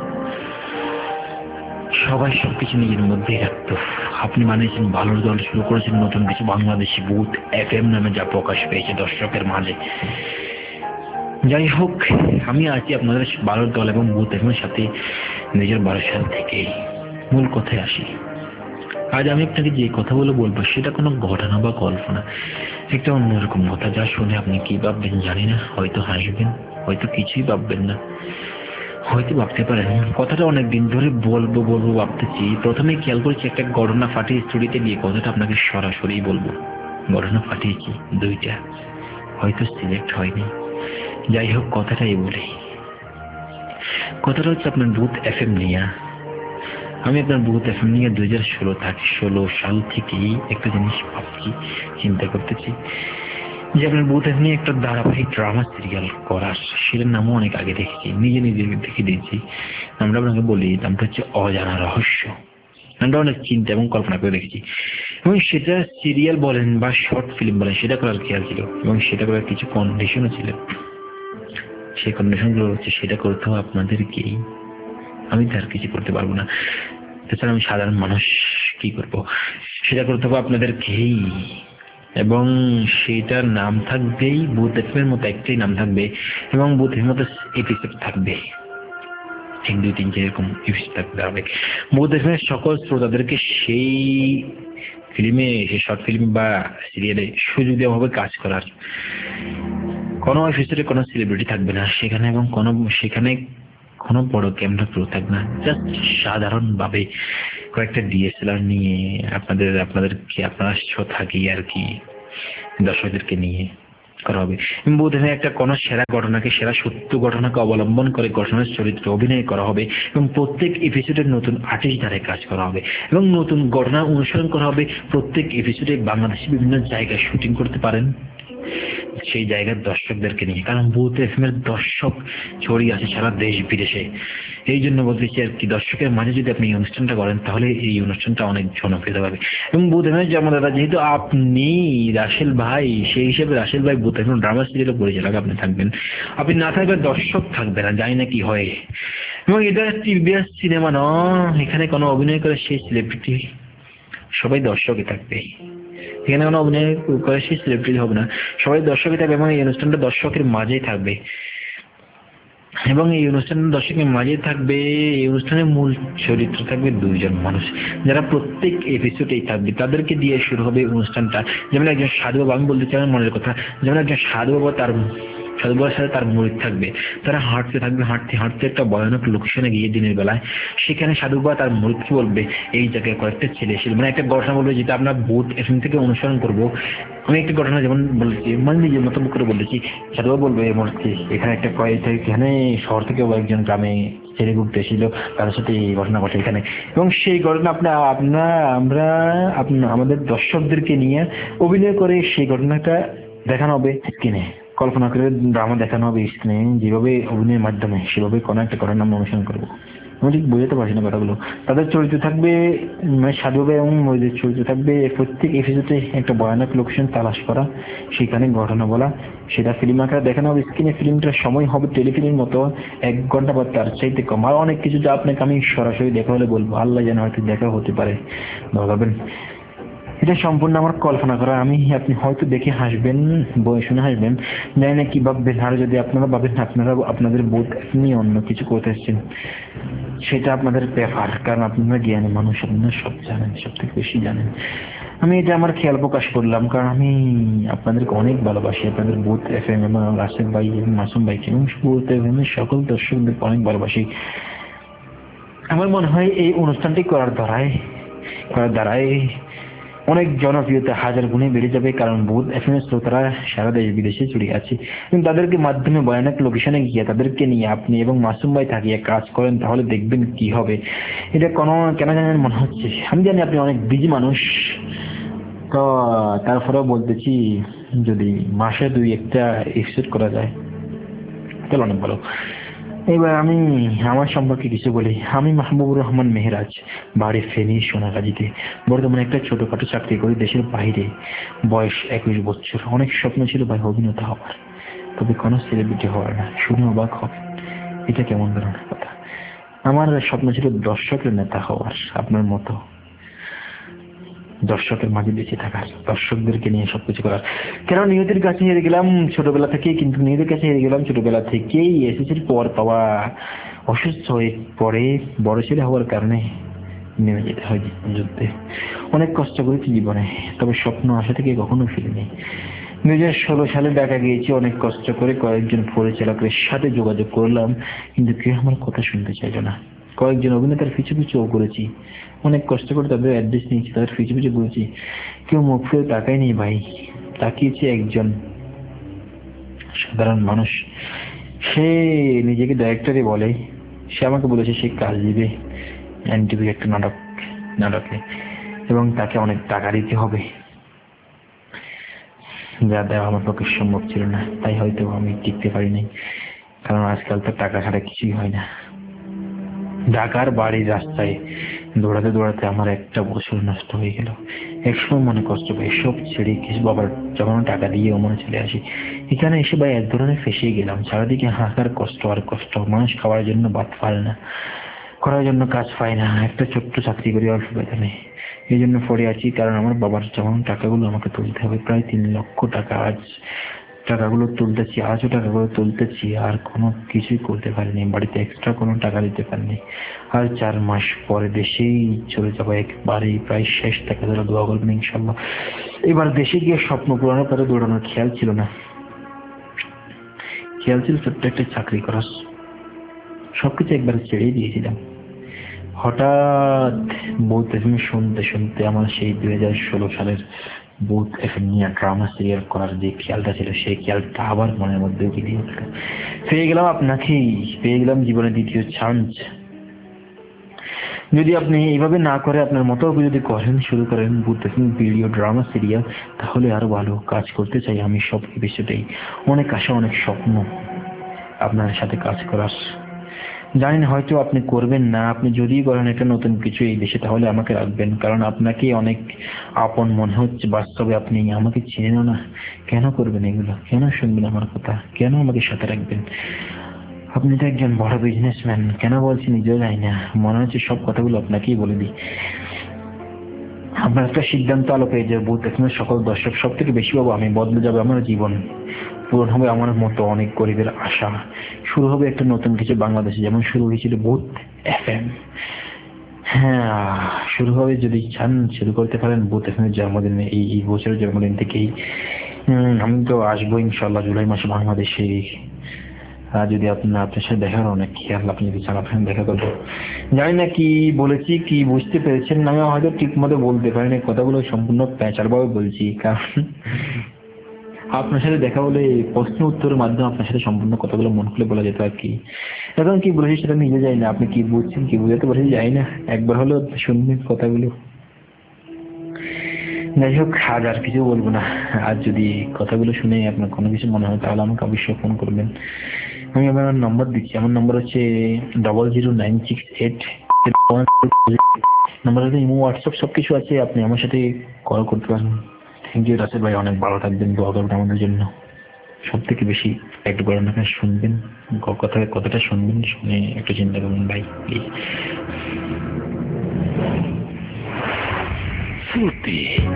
সবাই সবকিছু নিজের মধ্যেই রাখতো। আপনি বানিয়েছেন ভালোর দল, শুরু করেছেন নতুন কিছু, বাংলাদেশি ভূত এফ এম নামে যা প্রকাশ পেয়েছে দর্শকের মাঝে। যাই হোক, আমি আছি আপনাদের ভালোর দল এবং ভূত এফ এর সাথে নিজের বারো সাল থেকে। মূল কথায় আসি, আজ আমি আপনাকে যে কথাগুলো বলবো সেটা কোনো ঘটনা বা কল্পনা, একটা অন্যরকম কথা, যা শুনে আপনি কি ভাববেন জানি না। হয়তো হাসবেন, হয়তো কিছুই ভাববেন না, হয়তো ভাবতে পারেন কথাটা অনেকদিন ধরে বলবো বলবো ভাবতেছি। প্রথমে খেয়াল করেছি একটা ঘটনা ফাটিয়ে স্টুডিওতে গিয়ে কথাটা আপনাকে সরাসরি বলবো। ঘটনা ফাটিয়েছি দুইটা, হয়তো সিলেক্ট হয়নি। যাই হোক, কথাটাই বলি। কথাটা হচ্ছে আপনার ভূত এফ এম নিয়ে। আমি আপনার ভূত এফ এম নিয়ে দুই হাজার ষোলো থাকি ষোলো সাল থেকেই একটা জিনিস ভাবছি, চিন্তা করতেছি যে আপনার ভূত এফ এম নিয়ে একটা ধারাবাহিক ড্রামা সিরিয়াল করার। সেটার নামও অনেক আগে দেখেছি, নিজে নিজে দেখে দিয়েছি। আমরা আপনাকে বলি নামটা হচ্ছে অজানা রহস্য। আমরা অনেক চিন্তা এবং কল্পনা করে দেখেছি, এবং সেটা সিরিয়াল বলেন বা শর্ট ফিল্ম বলেন, সেটা করার খেয়াল ছিল এবং সেটা করার কিছু কন্ডিশনও ছিল। সেই কন্ডিশনগুলো হচ্ছে সেটা করতে হবে আপনাদেরকেই, আমি তার কিছু করতে পারবো না। তাছাড়া আমি সাধারণ মানুষ, কি করবো? সেটা করতে হবে আপনাদেরকেই, এবং সেটার নাম থাকবেই ভূত এফ এম এর মতো একটাই নাম থাকবে, এবং ভূত এফ এম এর মতো এপিসোড থাকবে, এক দুই তিন যেরকম এপিসোড থাকবে। অনেক ভূত এফ এম এর সকল শ্রোতাদেরকে সেই ফিল্মে, সেই শর্ট ফিল্ম বা সিরিয়ালে সুযোগ দেওয়া হবে কাজ করার। কোনো এপিসোডে কোনো সেলিব্রিটি থাকবে না সেখানে, এবং কোনো সেখানে কোনো বড় ক্যামেরা ক্রু থাকবে না। জাস্ট সাধারণ ভাবে কয়েকটা ডিএসএলআর নিয়ে আপনাদের আপনাদেরকে আপনারা শো থাকি আর কি, দর্শকদেরকে নিয়ে করা হবে। বোধ হয় একটা কোনো সেরা ঘটনাকে সেরা সত্য ঘটনাকে অবলম্বন করে ঘটনার চরিত্রে অভিনয় করা হবে এবং প্রত্যেক এপিসোডের নতুন আর্টিস্ট দ্বারা কাজ করা হবে এবং নতুন ঘটনা অনুসরণ করা হবে। প্রত্যেক এপিসোডে বাংলাদেশে বিভিন্ন জায়গায় শুটিং করতে পারেন সেই জায়গার দর্শকদেরকে নিয়ে, কারণ বুথ এফএম এর দর্শক ছড়িয়ে আছে সারা দেশ বিদেশে। এই জন্য বলতেছি আর কি, দর্শকের মাঝে যদি আপনি এই অনুষ্ঠানটা করেন তাহলে এই অনুষ্ঠানটা অনেক জনপ্রিয়তা পাবে। এবং বুথ এফএম এর যেমন দাদা, যেহেতু আপনি রাসেল ভাই, সেই হিসেবে রাসেল ভাই বুথ এফএম ড্রামা সিরিয়ালের পরিচালক আপনি থাকবেন, আপনি না থাকবে দর্শক থাকবে না, জানি না কি হয়। এবং এটা টিভিএস সিনেমা নয়, এখানে কোনো অভিনয় করে সেই সেলিব্রিটি, সবাই দর্শকই থাকবে। এখানে কোনো অভিনয় করে সেই সেলিব্রিটি হবে না, সবাই দর্শকই থাকবে এবং এই অনুষ্ঠানটা দর্শকের মাঝেই থাকবে এবং এই অনুষ্ঠানটা দর্শকের মাঝে থাকবে। এই অনুষ্ঠানের মূল চরিত্র থাকবে দুইজন মানুষ, যারা প্রত্যেক এপিসোডেই থাকবে, তাদেরকে দিয়ে শুরু হবে অনুষ্ঠানটা। যেমন একজন সাধু বাবা, আমি বলতে চাই আমার মনের কথা, যেমন একজন সাধু বাবা, তার সাধু বাবার সাথে তার মুরিদ থাকবে, তারা হাঁটতে থাকবে, হাঁটতে হাঁটতে একটা ভয়ানক লোকেশনে গিয়ে দিনের বেলায় সেখানে সাধু বাবা তার মুরিদকে বলবে এই জায়গায় কয়েকটা ছেলে এসে, মানে একটা ঘটনা বলবে যেটা আমরা বুথ এফএম থেকে অনুসরণ করবো। আমি একটা ঘটনা যেমন বলেছি, মানে নিজের মতো করে বলেছি, সাধু বাবা বলবে মুরিদকে এখানে একটা এখানে শহর থেকে একজন গ্রামে ছেলে ঘুরতে এসেছিল, তার সাথে এই ঘটনা ঘটে এখানে। এবং সেই ঘটনা আপনার আপনার আমরা আমাদের দর্শকদেরকে নিয়ে অভিনয় করে সেই ঘটনাটা দেখানো হবে স্ক্রিনে, কল্পনা করে ড্রামা দেখানো হবে স্ক্রিনে, যেভাবে অভিনয়ের মাধ্যমে সেভাবে কোনো একটা ঘটনা আমরা অনুসরণ করবো। আমি ঠিক বোঝাতে পারছি না কথাগুলো। তাদের চরিত্র থাকবে, মানে সাধু এবং মরিদের চরিত্র থাকবে, প্রত্যেক এপিসোডে একটা ভয়ানক লোকেশন তালাশ করা, সেখানে ঘটনা বলা, সেটা ফিল্ম আকারে দেখানো হবে স্ক্রিনে। ফিল্মটার সময় হবে টেলিফিল্মের মতো এক ঘন্টা বা তার চাইতে কম। আর অনেক কিছু যা আপনাকে আমি সরাসরি দেখা হলে বলবো, আল্লাহ যেন হয়তো দেখা হতে পারে, ভাবেন। এটা সম্পূর্ণ আমার কল্পনা করা, আমি আপনি হয়তো দেখে হাসবেন, বই শুনে হাসবেন, জানি না কি ভাববেন। আর যদি আপনারা ভাবেন আপনারা আপনাদের বোধ নিয়ে অন্য কিছু করতে এসেছেন, সেটা আপনাদের ব্যাপার, কারণ আপনারা জ্ঞানী মানুষ, আপনারা সব জানেন, সব থেকে বেশি জানেন। আমি এটা আমার খেয়াল প্রকাশ করলাম, কারণ আমি আপনাদেরকে অনেক ভালোবাসি, আপনাদের বুথ এফএম এবং রাশেদ ভাই এবং মাসুম ভাইকে এবং বুথ এফএম এর সকল দর্শকদেরকে অনেক ভালোবাসি। আমার মনে হয় এই অনুষ্ঠানটি করার দ্বারাই করার দ্বারাই অনেক জনপ্রিয়তা হাজার গুণে বেড়ে যাবে, কারণ বুথ এফএম এর শ্রোতারা সারা দেশ বিদেশে ছড়িয়ে আছে। কিন্তু তাদেরকে মাধ্যমে ভয়ানক লোকেশনে গিয়ে তাদেরকে নিয়ে আপনি এবং মাসুম ভাই থাকিয়ে কাজ করেন, তাহলে দেখবেন কি হবে। এটা কোনো কেন জানেন মনে হচ্ছে, আমি জানি আপনি অনেক বিজি মানুষ, তো তারপরেও বলতেছি যদি মাসে দুই একটা এপিসোড করা যায় তাহলে অনেক ভালো। এবার আমি আমার সম্পর্কে কিছু বলি। আমি মাহবুবুর রহমান মেহরাজ, বাড়ি ফেনী সোনাগাজীতে। বর্তমানে একটা ছোটখাটো চাকরি করি দেশের বাইরে, বয়স একুশ বছর। অনেক স্বপ্ন ছিল ভাই অভিনেতা হওয়ার, তবে কোনো সেলিব্রিটি হওয়ার না। শুনে অবাক হবে, এটা কেমন ধরনের কথা। আমার স্বপ্ন ছিল দর্শকের নেতা হওয়ার, আপনার মতো দর্শকের মাঝে বেঁচে থাকার, দর্শকদেরকে নিয়ে সবকিছু করার। কেন নিয়তির কাছে হেরে গেলাম ছোটবেলা থেকেই, কিন্তু নিয়তির কাছে হেরে গেলাম ছোটবেলা থেকেই। এসএসসির পর পাওয়া অসুস্থ হয়ে পড়ে বড় ছেলে হওয়ার কারণে নেমে যেতে হয় যুদ্ধে। অনেক কষ্ট করেছি জীবনে, তবে স্বপ্ন আশা থেকে কখনো ফিরিনি। দুই হাজার ষোলো সালে ঢাকা গিয়েছি অনেক কষ্ট করে, কয়েকজন পরিচালকের সাথে যোগাযোগ করলাম, কিন্তু কেউ আমার কথা শুনতে চাইল না। কয়েকজন অভিনেতার পিছু পিছুও করেছি, অনেক কষ্ট করে তাদের অ্যাড্রেস নিয়েছি, তাদের পিছু পিছু করেছি, কেউ মুখ ফিরে তাকায়নি ভাই। তাকিয়েছে একজন সাধারণ মানুষ, সে নিজেকে ডাইরেক্টরই বলে। সে আমাকে বলেছে সে কাজ দিবে এনটিভির একটা নাটক নাটকে এবং তাকে অনেক টাকা দিতে হবে, যা দেওয়া আমার পক্ষে সম্ভব ছিল না। তাই হয়তো আমি টিকতে পারিনি, কারণ আজকাল তো টাকা ছাড়া কিছুই হয় না। ঢাকার বাড়ির রাস্তায় দৌড়াতে দৌড়াতে আমার একটা বছর নষ্ট হয়ে গেল। একসময় মনে কষ্ট পাই, সব ছেড়ে কিছু বাবার যখন টাকা দিয়ে মনে চলে আসি। এখানে এসে ভাই এক ধরনের ফেসে গেলাম, চারিদিকে হাঁকার কষ্ট আর কষ্ট। মানুষ খাওয়ার জন্য ভাত পায় না, করার জন্য কাজ পায় না। একটা ছোট্ট চাকরি করি অল্প বেতনে, এই জন্য পড়ে আছি। কারণ আমার বাবার যখন টাকাগুলো আমাকে তুলতে হবে, প্রায় তিন লক্ষ টাকা আজ টাকাগুলো তুলতেছি, আজও টাকাগুলো তুলতেছি, আর কোনো কিছুই করতে পারিনি। বাড়িতে এক্সট্রা কোনো টাকা দিতে পারিনি। আর চার মাস পরে দেশেই চলে যাবো একবারেই, প্রায় শেষ টাকা ধরে দোয়া করবেন ইনশাল্লাহ। এবার দেশে গিয়ে স্বপ্ন পূরণের পরে দৌড়ানোর খেয়াল ছিল না, খেয়াল ছিল ছোট্ট একটা চাকরি করার। সবকিছু একবারে ছেড়েই দিয়েছিলাম। হঠাৎ বলতে শুনতে শুনতে আমার সেই দুই হাজার ষোলো সালের বুথ এফএম নিয়ে ড্রামা সিরিয়াল করার যে খেয়ালটা ছিল সেই খেয়ালটা আবার মনের মধ্যে উঠে দিয়ে উঠল। পেয়ে গেলাম আপনাকেই, পেয়ে গেলাম জীবনের দ্বিতীয় চান্স। যদি আপনি এইভাবে না করে আপনার মতো যদি করেন, শুরু করেন Bhoot FM video drama serial, তাহলে আরো ভালো কাজ করতে চাই আমি। সব বিষয়টাই অনেক আশা, অনেক স্বপ্ন আপনার সাথে কাজ করার। জানি না হয়তো আপনি করবেন না, আপনি যদি করেন এটা নতুন কিছু এই দেশে, তাহলে আমাকে রাখবেন, কারণ আপনাকে অনেক আপন মনে হচ্ছে। বাস্তবে আপনি আমাকে চেনেন না, কেন করবেন এগুলো? কেন শুনবেন আমার কথা? কেন আমাকে সাথে রাখবেন? আপনি তো একজন বড় বিজনেসম্যান, কেন বলছি নিজেও জানি না, মনে হচ্ছে সব কথাগুলো আপনাকেই বলে দিই। আপনার একটা সিদ্ধান্ত আলোকে যে বুথ এফএমের সকল দর্শক সব থেকে বেশি পাবো আমি, বদলে যাবে আমার জীবন, পূরণ হবে আমার মতো অনেক গরিবের আশা, শুরু হবে একটা নতুন কিছু বাংলাদেশে, যেমন শুরু হয়েছিল বুথ এফএম। হ্যাঁ, শুরু হবে, যদি চান শুরু করতে পারেন বুথ এফএম এর জন্মদিনে, এই এই বছরের জন্মদিন থেকেই। আমি তো আসবো ইনশাল্লাহ জুলাই মাসে বাংলাদেশে। আর যদি আপনার আপনার সাথে দেখার অনেক খেয়াল, আপনি যদি চান আপনার দেখা করবো। জানি না কি বলেছি, কি বুঝতে পেরেছেন, আমি হয়তো ঠিক মতো বলতে পারিনি, কথাগুলো সম্পূর্ণ প্যাঁচার ভাবে বলছি, কারণ আপনার সাথে দেখা বলে প্রশ্ন উত্তরের মাধ্যমে আপনার সাথে সম্পূর্ণ কথাগুলো মন খুলে বলা যেত আর কি। এখন কি বলেছি সেটা নিজে যাই না, আপনি কি বুঝছেন কি বুঝাতে পারছি যাই না, একবার হলেও শুনবেন কথাগুলো। যাই হোক, আজ আর কিছু বলবো না। আজ যদি কথাগুলো শুনে আপনার কোনো কিছু মনে হয় তাহলে আমাকে অবশ্যই ফোন করবেন। আমি আমার নম্বর দিচ্ছি, আমার নম্বর হচ্ছে double zero nine six eight number, imo WhatsApp সবকিছু আছে, আপনি আমার সাথে কল করতে পারেন। থ্যাংক ইউ রাসেল ভাই, অনেক ভালো থাকবেন, দোয়া করবেন আমাদের জন্য। সব থেকে বেশি একটু বড় না শুনবেন, কথা কথাটা শুনবেন, শুনে একটু চিন্তা করবেন ভাই প্লিজ। ফুর্তি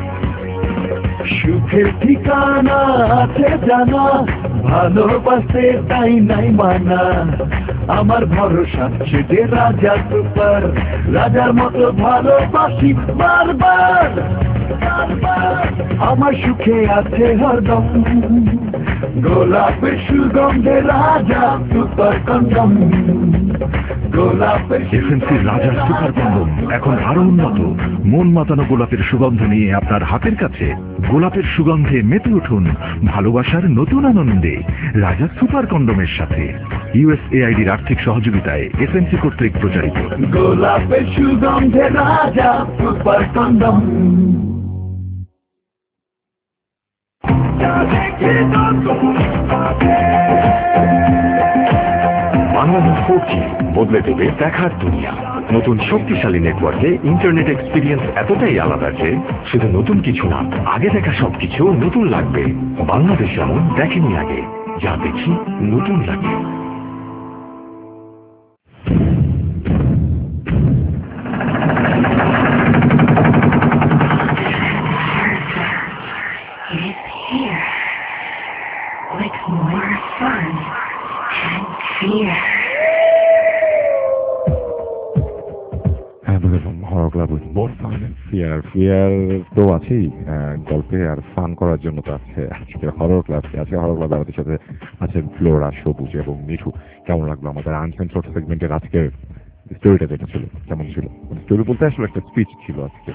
সুখের ঠিকানা আছে জানা, ভালোবাসে তাই নাই মানা, আমার ভরসা সে যে রাজা সুপার, রাজার মতো ভালোবাসি বারবার বারবার, আমার সুখে আছে হরদম, গোলাপের সুগন্ধে রাজা সুপার কন্ডম, গোলাপের এসএমসির রাজা সুপার কন্ডম এখন আরো উন্নত। মন মাতানো গোলাপের সুগন্ধ নিয়ে আপনার হাতের কাছে। গোলাপের সুগন্ধে মেতে উঠুন ভালোবাসার নতুন আনন্দে রাজা সুপার কন্ডমের সাথে। ইউএসএআইডির আর্থিক সহযোগিতায় এসএমসি কর্তৃক প্রচারিত। গোলাপের সুগন্ধে Raja super condom. Bangladesh four G বদলে দেবে দেখার দুনিয়া। নতুন শক্তিশালী নেটওয়ার্কে ইন্টারনেট এক্সপিরিয়েন্স এতটাই আলাদা যে শুধু নতুন কিছু না, আগে দেখা সবকিছু নতুন লাগবে। বাংলাদেশ এমন দেখেনি আগে, যা দেখি নতুন লাগে। With more fun and fear. Horror club with more fun and fear. Fear তো আছেই গল্পে, আর ফান করার জন্য তো আছে আজকে হরর ক্লাব। আজকে হরর ক্লাব আমাদের সাথে আছেন ফ্লোরা, সবুজ এবং মিঠু। কেমন লাগলো আমাদের আনসেন্সর্ড সেগমেন্টের আজকে স্টোরিটা যেটা ছিল? কেমন ছিল? স্টোরি বলতে আসলে একটা স্পিচ ছিল আজকে।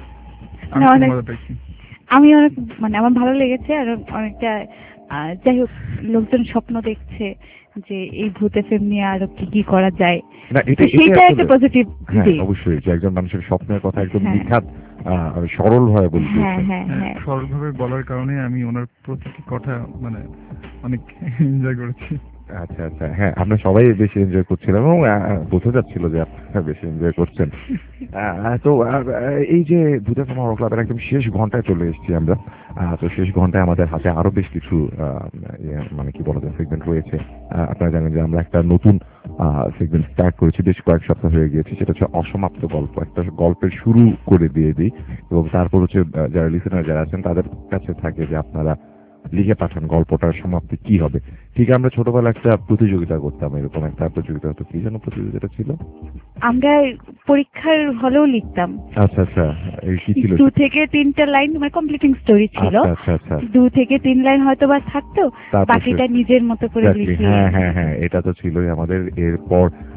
আমি অনেক মানে আমার ভালো লেগেছে, আর অনেকটা যাই হোক লোকজন স্বপ্ন দেখছে যে এই ভূত এফএম নিয়ে আরো কি কি করা যায়, সেটা একটা পজিটিভ দিক। অবশ্যই যে একজন মানুষের স্বপ্নের কথা একদম নিখাত সরল ভাবে বলতে, সরল ভাবে বলার কারণে আমি ওনার প্রতিটি কথা মানে অনেক এনজয় করেছি। আচ্ছা আচ্ছা, হ্যাঁ আমরা সবাই বেশি এনজয় করছিলাম এবং বোঝা যাচ্ছিল যে আপনারা বেশি এনজয় করছেন। তো এই যে ভূত এফএম হরর ক্লাবের একদম শেষ ঘন্টায় চলে এসেছি আমরা। তো শেষ ঘন্টায় আমাদের হাতে আরো বেশ কিছু মানে কি বলা যায় সেগমেন্ট রয়েছে। আপনারা জানেন যে আমরা একটা নতুন সেগমেন্ট স্টার্ট করেছি, বেশ কয়েক সপ্তাহ হয়ে গিয়েছে, সেটা হচ্ছে অসমাপ্ত গল্প। একটা গল্পের শুরু করে দিয়ে দিই এবং তারপর হচ্ছে যারা লিসেনার যারা আছেন তাদের কাছে থাকে যে আপনারা লিখে পাঠান গল্পটার সমাপ্তি কি হবে। ঠিক আমরা ছোটবেলা একটা প্রতিযোগিতা করতাম, এরকম একটা প্রতিযোগিতা হতো, কি যেন প্রতিযোগিতা ছিল? আমরা পরীক্ষার হলেও লিখতাম। আচ্ছা আচ্ছা, এই কি ছিল? দু থেকে তিনটা লাইন মানে কমপ্লিটিং স্টোরি ছিল। আচ্ছা আচ্ছা, দু থেকে তিন লাইন হয়তো বা থাকতো, বাকিটা নিজের মতো করে লিখি। হ্যাঁ হ্যাঁ হ্যাঁ, এটা তো ছিলই আমাদের। এরপর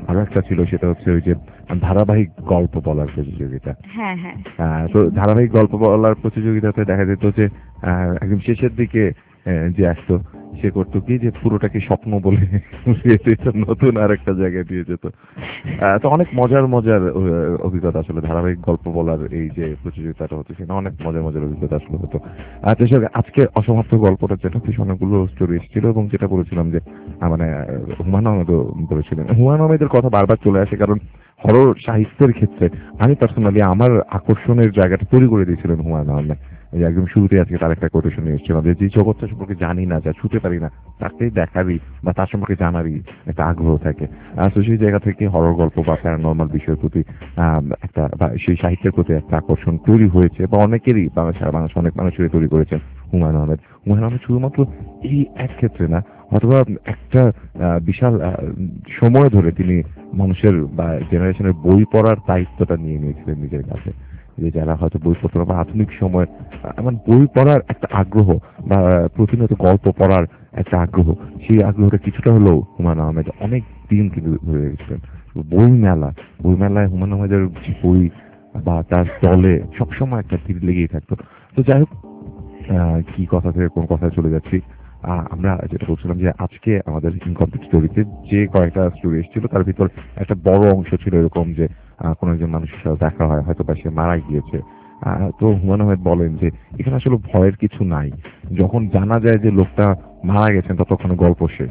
আরো একটা ছিল, সেটা হচ্ছে ওই যে ধারাবাহিক গল্প বলার প্রতিযোগিতা। হ্যাঁ হ্যাঁ আহ, তো ধারাবাহিক গল্প বলার প্রতিযোগিতাতে দেখা যেত যে আহ, একদম শেষের দিকে আহ, যে আসতো সে করতো কি যে পুরোটাকে স্বপ্ন বলে উড়িয়ে দিত, নতুন আর একটা জায়গায় দিয়ে যেত। আহ, তো অনেক মজার মজার আহ, অভিজ্ঞতা আসলে ধারাবাহিক গল্প বলার এই যে প্রতিযোগিতাটা হতো, সেটা অনেক মজার মজার অভিজ্ঞতা আসলে হতো। আর তো সে- আজকে অসমাপ্ত গল্পটা যেটা বেশ অনেকগুলো স্টোরি এসেছিল, এবং যেটা বলেছিলাম যে আহ, মানে আহ, হুমায়ুন আহমেদও বলেছিলেন। হুমায়ুন আহমেদের কথা বারবার চলে আসে, কারণ হরর সাহিত্যের ক্ষেত্রে আমি পার্সোনালি আমার আকর্ষণের জায়গাটা তৈরি করে দিয়েছিলেন হুমায়ুন আহমেদ। এই যে একদম শুরুতে আজকে তার একটা কোটেশন নিয়ে এসেছিলাম যে যে জগৎটা সম্পর্কে জানি না, যা ছুতে পারি না, তাকেই দেখারই বা তার সম্পর্কে জানারই একটা আগ্রহ থাকে। আহ, তো সেই জায়গা থেকে হরর গল্প বা প্যারানর্মাল বিষয়ের প্রতি আহ, একটা বা সেই সাহিত্যের প্রতি একটা আকর্ষণ তৈরি হয়েছে, বা অনেকেরই বাংলা সারা বাংলাদেশ অনেক মানুষেরই তৈরি করেছেন হুমায়ুন আহমেদ। হুমায়ুন আহমেদ শুধুমাত্র এই এক ক্ষেত্রে না, অথবা একটা আহ, বিশাল আহ, সময় ধরে তিনি মানুষের বা জেনারেশনের বই পড়ার দায়িত্বটা নিয়ে নিয়েছিলেন নিজের কাছে। যে যারা হয়তো বইপত্র বা আধুনিক সময় আমার বই পড়ার একটা আগ্রহ বা প্রতিনিয়ত গল্প পড়ার একটা আগ্রহ, সেই আগ্রহটা কিছুটা হলেও হুমায়ুন আহমেদ অনেক দিন কিন্তু ধরে রেখেছিলেন। বই মেলা, বই মেলায় হুমায়ুন আহমেদের যে বই বা তার দলে সবসময় একটা ভিড় লেগেই থাকতো। তো যাই হোক, আহ, কি কথা থেকে কোন কথায় চলে যাচ্ছি, আহ, আমরা যেটা বলছিলাম যে আজকে আমাদের ইনকমপ্লিট স্টোরিতে যে কয়েকটা স্টোরি এসেছিল তার ভিতর একটা বড় অংশ ছিল এরকম যে আহ, কোনো একজন মানুষের সাথে দেখা হয়, হয়তো বা সে মারা গিয়েছে। আহ, তো হুমায়ুন আহমেদ বলেন যে এখানে আসলে ভয়ের কিছু নাই, যখন জানা যায় যে লোকটা মারা গেছেন ততক্ষণে গল্প শেষ।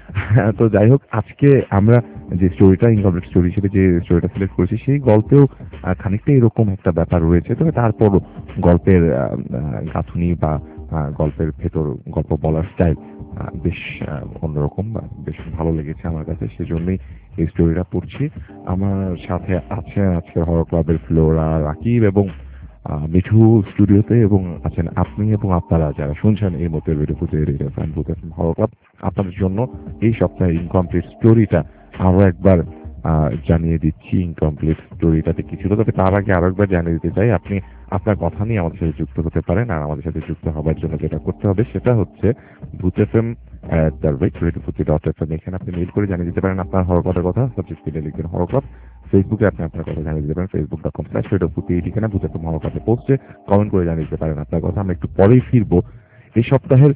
তো যাই হোক, আজকে আমরা যে স্টোরিটা ইনকমপ্লিট স্টোরি হিসেবে যে স্টোরিটা সিলেক্ট করেছি, সেই গল্পেও আহ, খানিকটা এরকম একটা ব্যাপার রয়েছে, তবে তারপরও গল্পের আহ, আহ, গাঁথুনি বা আহ, গল্পের ভেতর গল্প বলার স্টাইল বেশ আহ, অন্যরকম, বা বেশ ভালো লেগেছে আমার কাছে, সেজন্যই এই স্টোরিটা পড়ছি। আমার সাথে আছে আজকে হরর ক্লাবের ফ্লোরা, রাকিব এবং আহ, মিঠু স্টুডিওতে, এবং আছেন আপনি এবং আপনারা যারা শুনছেন এই মধ্যে radio Foorti radio fan Bhoot horror club. আপনাদের জন্য এই সপ্তাহে ইনকমপ্লিট স্টোরিটা আরো একবার আহ, জানিয়ে দিচ্ছি। ইনকমপ্লিট স্টোরিটাতে কি ছিল, তবে তার আগে আরো একবার জানিয়ে দিতে চাই আপনি আপনার কথা নিয়ে আমাদের সাথে যুক্ত হতে পারেন। আর আমাদের সাথে যুক্ত হবার জন্য যেটা করতে হবে সেটা হচ্ছে Bhoot F M at the rate radio Foorti dot F M, এখানে আপনি মেইল করে জানিয়ে দিতে পারেন আপনার হরর ক্লাবের কথা, সাবজেক্ট ফিল্ডে লিখবেন হরর ক্লাব। ফেসবুকে আপনি আপনার কথা জানিয়ে দিতে পারেন Facebook dot com slash radio Foorti, এই ঠিকানা ভূত এফ এম হরর ক্লাবে পোস্টে কমেন্ট করে জানিয়ে দিতে পারেন আপনার কথা। আমরা একটু পরেই ফিরবো এই সপ্তাহের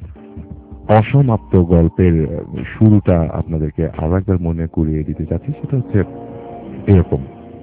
অসমাপ্ত গল্পের আহ, শুরুটা আপনাদেরকে আরো একবার মনে করিয়ে দিতে চাচ্ছি। সেটা হচ্ছে এরকম,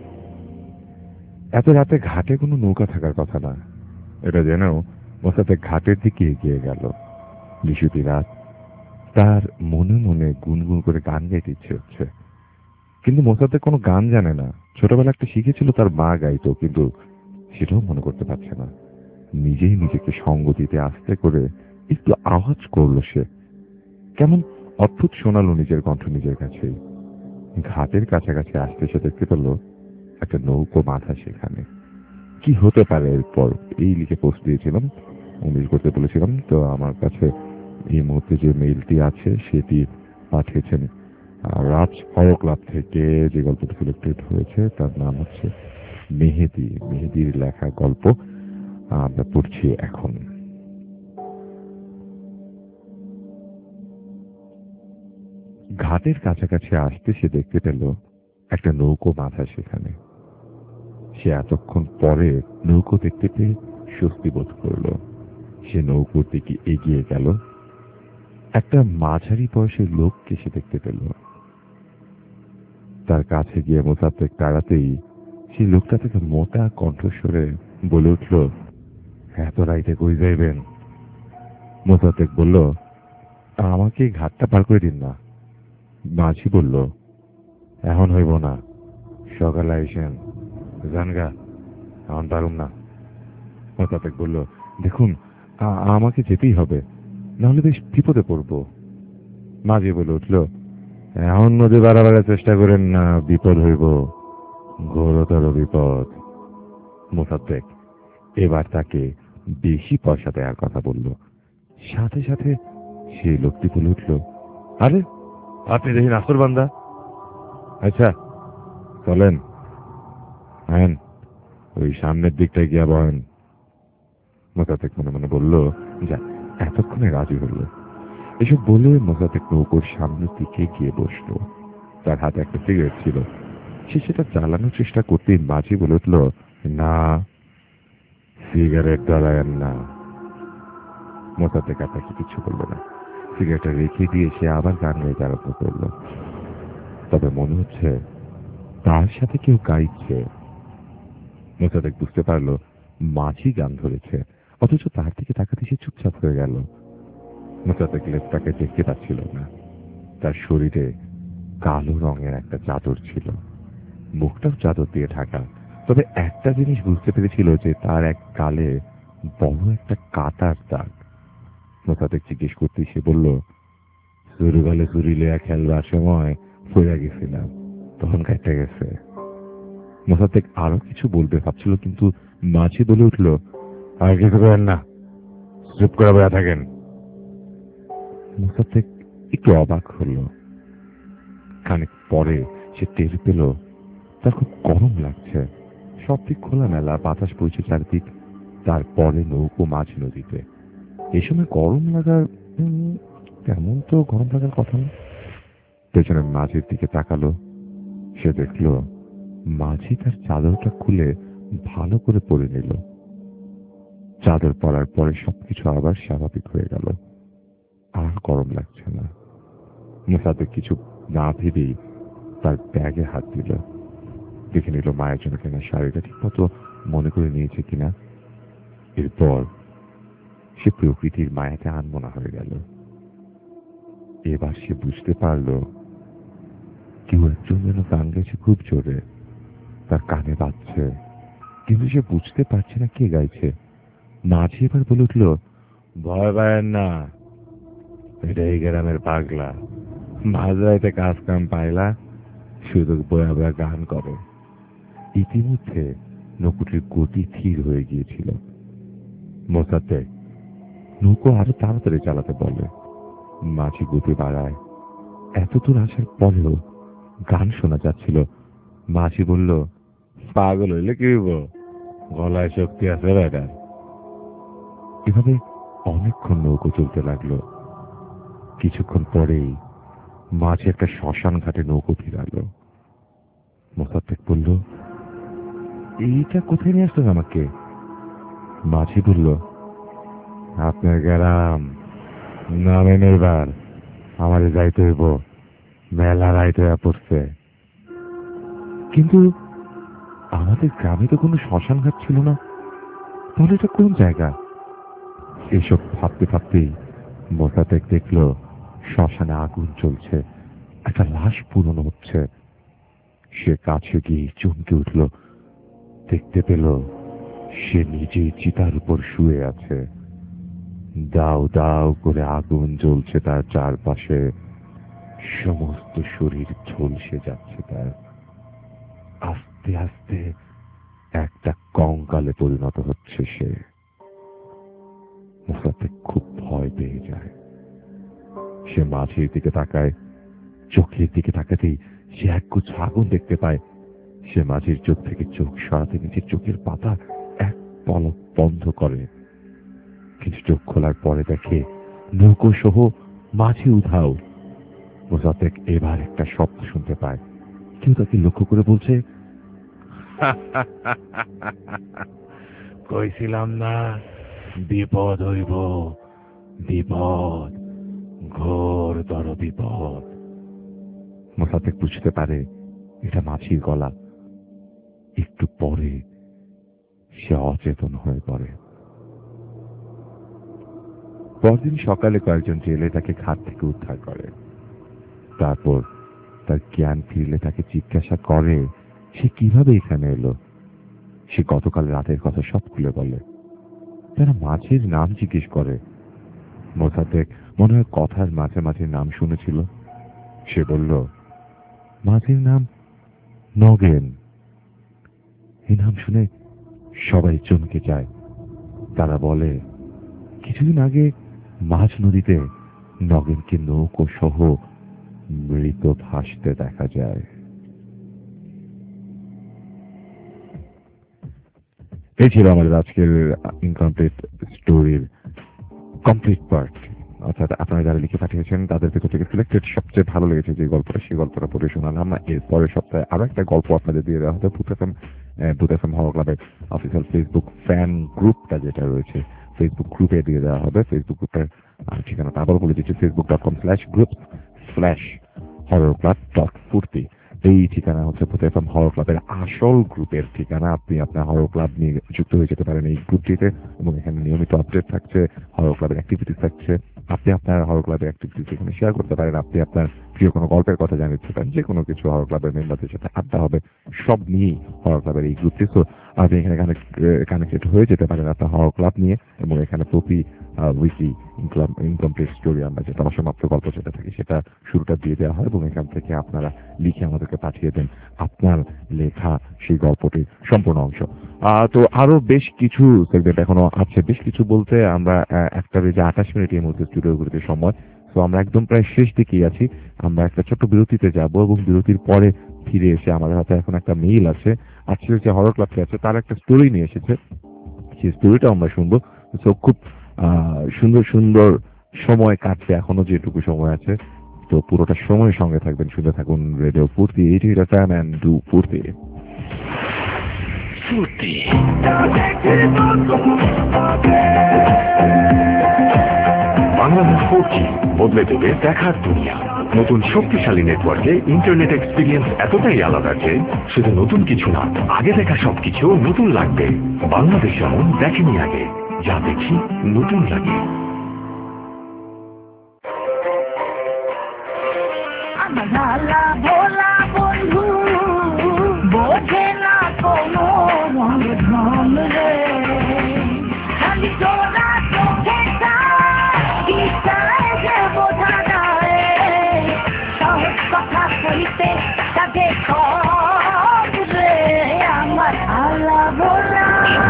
এত রাতে ঘাটে কোনো নৌকা থাকার কথা না, এটা জেনেও মোসাদ্দেক ঘাটের দিকে এগিয়ে গেল। বিশুতি রাত, তার মনে মনে গুনগুন করে গান গাইতে ইচ্ছে হচ্ছে, কিন্তু মোসাদ্দেক কোনো গান জানে না। ছোটবেলা একটা শিখেছিল তার মা গাইতো, কিন্তু সেটাও মনে করতে পারছে না। নিজেই নিজেকে সঙ্গ দিতে আস্তে করে একটু আওয়াজ করলো সে, কেমন অদ্ভুত শোনালো নিজের কণ্ঠ নিজের কাছেই। ঘাটের কাছাকাছি আসতে সে দেখতে পেল একটা নৌকো বাঁধা সেখানে। কি হতে পারে এরপর, এই লিখে পোস্ট দিয়েছিলাম, ইংলিশ করতে বলেছিলাম। তো আমার কাছে এই মুহূর্তে যে মেইলটি আছে সেটি পাঠিয়েছেন আহ, রাজ হরর ক্লাব থেকে। যে গল্পটি সিলেক্টেড হয়েছে তার নাম হচ্ছে মেহেদি। মেহেদির লেখা গল্প আহ, আমরা পড়ছি এখন। ঘাটের কাছাকাছি আসতে সে দেখতে পেল একটা নৌকো বাঁধা সেখানে। সে এতক্ষণ পরে নৌকো দেখতে পেয়ে স্বস্তি বোধ করল। সে নৌকোর দিকে এগিয়ে গেল। একটা মাঝারি বয়সের লোককে সে দেখতে পেল। তার কাছে গিয়ে মোসাদ্দেক তাড়াতেই সেই লোকটা থেকে মোটা কণ্ঠস্বরে বলে উঠল, এত রাইতে কই যাইবেন? মোসাদ্দেক বলল, আমাকে ঘাটটা পার করে দিন না। মাঝি বলল, এখন হইব না, সকালে আইসেন, জানগা, এখন পারুম না। মোসাদ্দেক বলল, দেখুন আ- আমাকে যেতেই হবে, নাহলে বেশ বিপদে পড়বো। মাঝি বলে উঠল, এখন নদী বাড়াবার চেষ্টা করেন না, বিপদ হইব, ঘোরতর বিপদ। মোসাদ্দেক এবার তাকে বেশি পয়সা দেওয়ার কথা বলল। সাথে সাথে সেই লোকটি বলে উঠল, আরে আপনি দেখি নাসর বান্দা, আচ্ছা চলেন, হ্যাঁ ওই সামনের দিকটায় গিয়া বলেন। মোসাদ্দেক মনে মনে বলল, যা এতক্ষণে রাজি হলো। এসব বলে মোসাদ্দেক নৌকোর সামনের দিকে গিয়ে বসলো। তার হাতে একটা সিগারেট ছিল। সে সেটা চালানোর চেষ্টা করতেই মাঝি বলে উঠল, না, সিগারেট জ্বালায়েন না। মোসাদ্দেক আপনাকে কিছু বলল না। সিগারেটটা রেখে দিয়ে সে আবার গান গাইতে আরম্ভ করল। তবে মনে হচ্ছে তার সাথে কেউ গাইছে। মোসাদ্দেক বুঝতে পারলো মাঝি গান ধরেছে, অথচ তার দিকে তাকাতে সে চুপচাপ হয়ে গেল। মোসাদ্দেক লেপটাকে দেখতে পাচ্ছিল না। তার শরীরে কালো রঙের একটা চাদর ছিল, মুখটাও চাদর দিয়ে ঢাকা। তবে একটা জিনিস বুঝতে পেরেছিল যে তার এক গালে বড় একটা কাটার দাগ। মোসাদ্দেক জিজ্ঞেস করতে সে বলল, চুরি গালে চুরি লেয়া খেলবার সময় পড়ে গেছিলাম, তখন কেটে গেছে। মোসাদ্দেক আরো কিছু বলবে ভাবছিল, কিন্তু মাঝি বলে উঠল, আর কিছু করেন না, চুপ করে বসে থাকেন। মোসাদ্দেক একটু অবাক হলো। খানিক পরে সে টের পেল তার খুব গরম লাগছে। সব দিক খোলামেলা, বাতাস বইছে চারদিক। তারপরে নৌকো মাঝ নদীতে। এই সময় গরম লাগার তেমন তো গরম লাগার কথা না। পেছনে মাঝির দিকে তাকালো। সে দেখল মাঝি তার চাদরটা খুলে ভালো করে পরে নিল। চাদর পরার পরে সবকিছু আবার স্বাভাবিক হয়ে গেল, আর গরম লাগছে না। মোসাদ্দেক কিছু না ভেবেই তার ব্যাগে হাত দিল, দেখে নিল মায়ের জন্য কেনা শাড়িটা ঠিক মতো মনে করে নিয়েছে কিনা। এরপর সে প্রকৃতির মায়াতে আনমনা হয়ে গেল। এবার সে বুঝতে পারল কেউ একজন যেন গান গাইছে খুব জোরে, তার কানে বাজছে, কিন্তু সে বুঝতে পারছে না কে গাইছে। মাঝি এবার বলে উঠল, ভয় পায়েন না, এটা এই গ্রামের পাগলা, মাঝরাইতে কাজ কাম পাইলা, শুধু বয়া বয়া গান করে। ইতিমধ্যে নৌকোটির গতি ধীর হয়ে গিয়েছিল। মোসাদ্দেক নৌকো আরো তাড়াতাড়ি চালাতে বলে। মাঝি গতি বাড়ায়। এত দূর আসার পরেও গান শোনা যাচ্ছিল। মাঝি বলল, পাগল হইলে কি হইব, গলায় শক্তি আছে বেটার। এভাবে অনেকক্ষণ নৌকো চলতে লাগলো। কিছুক্ষণ পরেই মাঝি একটা শ্মশান ঘাটে নৌকো ফিরালো। মোসাদ্দেক বলল, এইটা কোথায় নিয়ে আসলেন আমাকে? মাঝি বলল, আপনার গ্রাম নামেন, এবার আমারে যাইতে হইব, মেলা রাইত হইয়া পড়ছে। কিন্তু আমাদের গ্রামে তো কোনো শ্মশান ঘাট ছিল না, তাহলে এটা কোন জায়গা? এসব ভাবতে ভাবতেই মোসাদ্দেক দেখল শ্মশানে আগুন চলছে, একটা লাশ পুরনো হচ্ছে। সে কাছে গিয়ে চমকে উঠল, দেখতে পেল সে নিজেই চিতার উপর শুয়ে আছে। দাও দাও করে আগুন জ্বলছে তার চারপাশে, সমস্ত শরীর ঝলসে যাচ্ছে তার। আস্তে আস্তে একটা কঙ্কালে পরিণত হচ্ছে সে। মোসাদ্দেক খুব ভয় পেয়ে যায়। সে মাঝির দিকে তাকায়। চোখের দিকে তাকাতেই সে এক গুচ্ছ আগুন দেখতে পায়। সে মাঝির চোখ থেকে চোখ সরাতে নিজের চোখের পাতা এক পলক বন্ধ করে, কিন্তু চোখ খোলার পরে দেখে নৌকো সহ মাঝি উধাও। মোসাদ্দেক এবার একটা শব্দ শুনতে পায়। কেউ তাকে লক্ষ্য করে বলছে, কইছিলাম না বিপদ হইব, বিপদ, ঘোরতর বিপদ। মোসাদ্দেক বুঝতে পারে এটা মাঝির গলা। একটু পরে সে অচেতন হয়ে পড়ে। পরদিন সকালে কয়েকজন জেলে তাকে ঘাট থেকে উদ্ধার করে। তারপর তার জ্ঞান ফিরলে তাকে জিজ্ঞাসা করে সে কিভাবে এখানে এলো। সে গতকাল রাতের কথা সব খুলে বলে। তারা মাঝির নাম জিজ্ঞেস করে। মোসাদ্দেক মনে হয় কথার মাঝে মাঝে নাম শুনেছিল। সে বলল, মাঝির নাম নগেন। এই নাম শুনে সবাই চমকে যায়। তারা বলে, কিছুদিন আগে মাঝ নদীতে নগেনকে নৌকো সহ মৃত ভাসতে দেখা যায়। এই ছিল আমাদের আজকের ইনকমপ্লিট স্টোরির কমপ্লিট পার্ট। অর্থাৎ আপনারা যারা লিখে পাঠিয়েছেন তাদের ভিতর থেকে সিলেক্টেড সবচেয়ে ভালো লেগেছে যে গল্পটা, সেই গল্পটা পড়ে শোনালাম। এর পরের সপ্তাহে আরো একটা গল্প আপনাদের দিয়ে দেওয়া হবে Bhoot FM Bhoot FM horror ক্লাবের অফিসিয়াল ফেসবুক ফ্যান গ্রুপটা যেটা রয়েছে ফেসবুক গ্রুপে দিয়ে দেওয়া হবে। ফেসবুক গ্রুপের ঠিকানাটা আবার বলে দিচ্ছি, Facebook dot com slash group slash horror club dot Foorti. এই ঠিকানা হচ্ছে ভূত এফএম হরর ক্লাবের আসল গ্রুপের ঠিকানা। আপনি আপনার হরর ক্লাব নিয়ে যুক্ত হয়ে যেতে পারেন এই গ্রুপটিতে, এবং এখানে নিয়মিত আপডেট থাকছে, হরর ক্লাবের অ্যাক্টিভিটিস থাকছে। আপনি আপনার হরর ক্লাবের অ্যাক্টিভিটিস এখানে শেয়ার করতে পারেন। আপনি আপনার প্রিয় কোনো গল্পের কথা জানাতে পারেন, যে কোনো কিছু হরর ক্লাবের মেম্বারদের সাথে আড্ডা হবে, সব নিয়েই হরর ক্লাবের এই গ্রুপটি। সো আপনি এখানে কানেক্টেড হয়ে যেতে পারেন আপনার হরর ক্লাব নিয়ে, এবং এখানে প্রতি উইকলি ইনকাম ইনকমপ্লিট স্টোরি আমরা যেটা অসমাপ্ত গল্প যেটা থাকে সেটা শুরুটা দিয়ে দেওয়া হয়, এবং এখান থেকে আপনারা লিখে আমাদেরকে পাঠিয়ে দেন আপনার লেখা সেই গল্পটির সম্পূর্ণ অংশ। তো আরো বেশ কিছু সেগমেন্ট এখনো আছে, বেশ কিছু বলতে আমরা একটা বেজে আঠাশ মিনিটের মধ্যে স্টুডিও ঘুরতে সময়। তো আমরা একদম প্রায় শেষ দিকেই আছি। আমরা একটা ছোট্ট বিরতিতে যাব, এবং বিরতির পরে ফিরে এসে আমাদের হাতে এখন একটা মেইল আছে, আজকে যে হরর ক্লাবটি আছে তার একটা স্টোরি নিয়ে এসেছে, সেই স্টোরিটা আমরা শুনবো। তো খুব সুন্দর সুন্দর সময় কাটবে এখনো যেটুকু সময় আছে, তো পুরোটা সময় সঙ্গে থাকবেন, শুনে থাকুন রেডিও ফুর্তি এইটি এফএম এন্ড ডু ফুর্তি ফুর্তি। বাংলাদেশ ফোরজি বদলে দেবে দেখার দুনিয়া। নতুন শক্তিশালী নেটওয়ার্কে ইন্টারনেট এক্সপিরিয়েন্স এতটাই আলাদা যে শুধু নতুন কিছু না, আগে দেখা সবকিছু নতুন লাগবে। বাংলাদেশ এমন দেখেনি আগে, যা দেখি নতুন লাগে। ভালা ভোলা বন্ধু বোঝে না কোনো রং রে, খালি তোরা চোখে যে বোঝা যায়, সহজ কথা বলতে তাকে কম রে আমার ভালা ভোলা।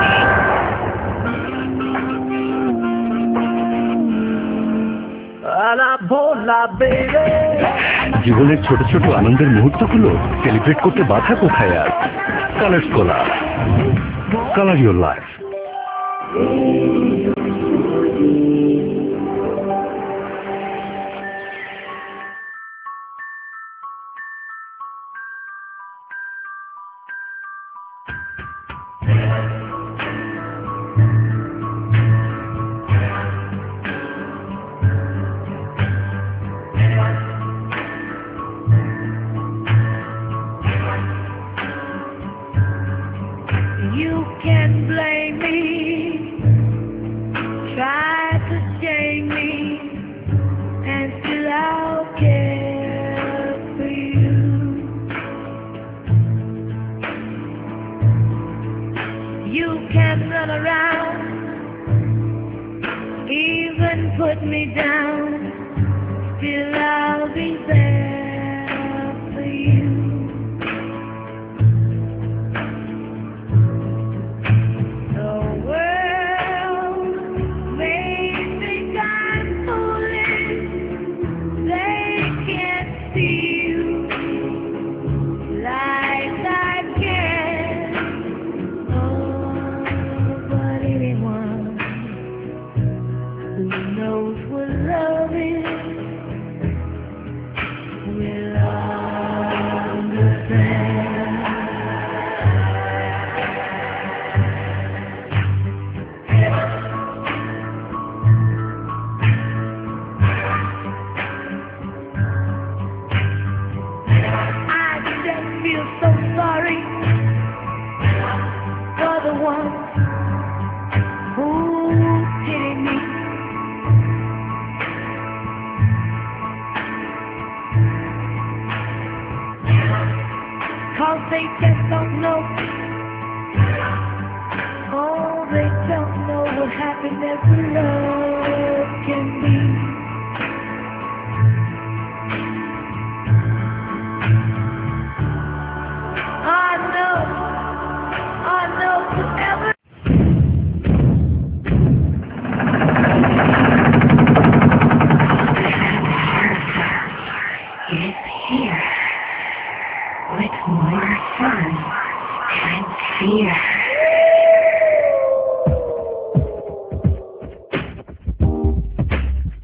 জীবনের ছোট ছোট আনন্দের মুহূর্তগুলো সেলিব্রেট করতে বাধা কোথায় আর? Colors Cola, colour your life.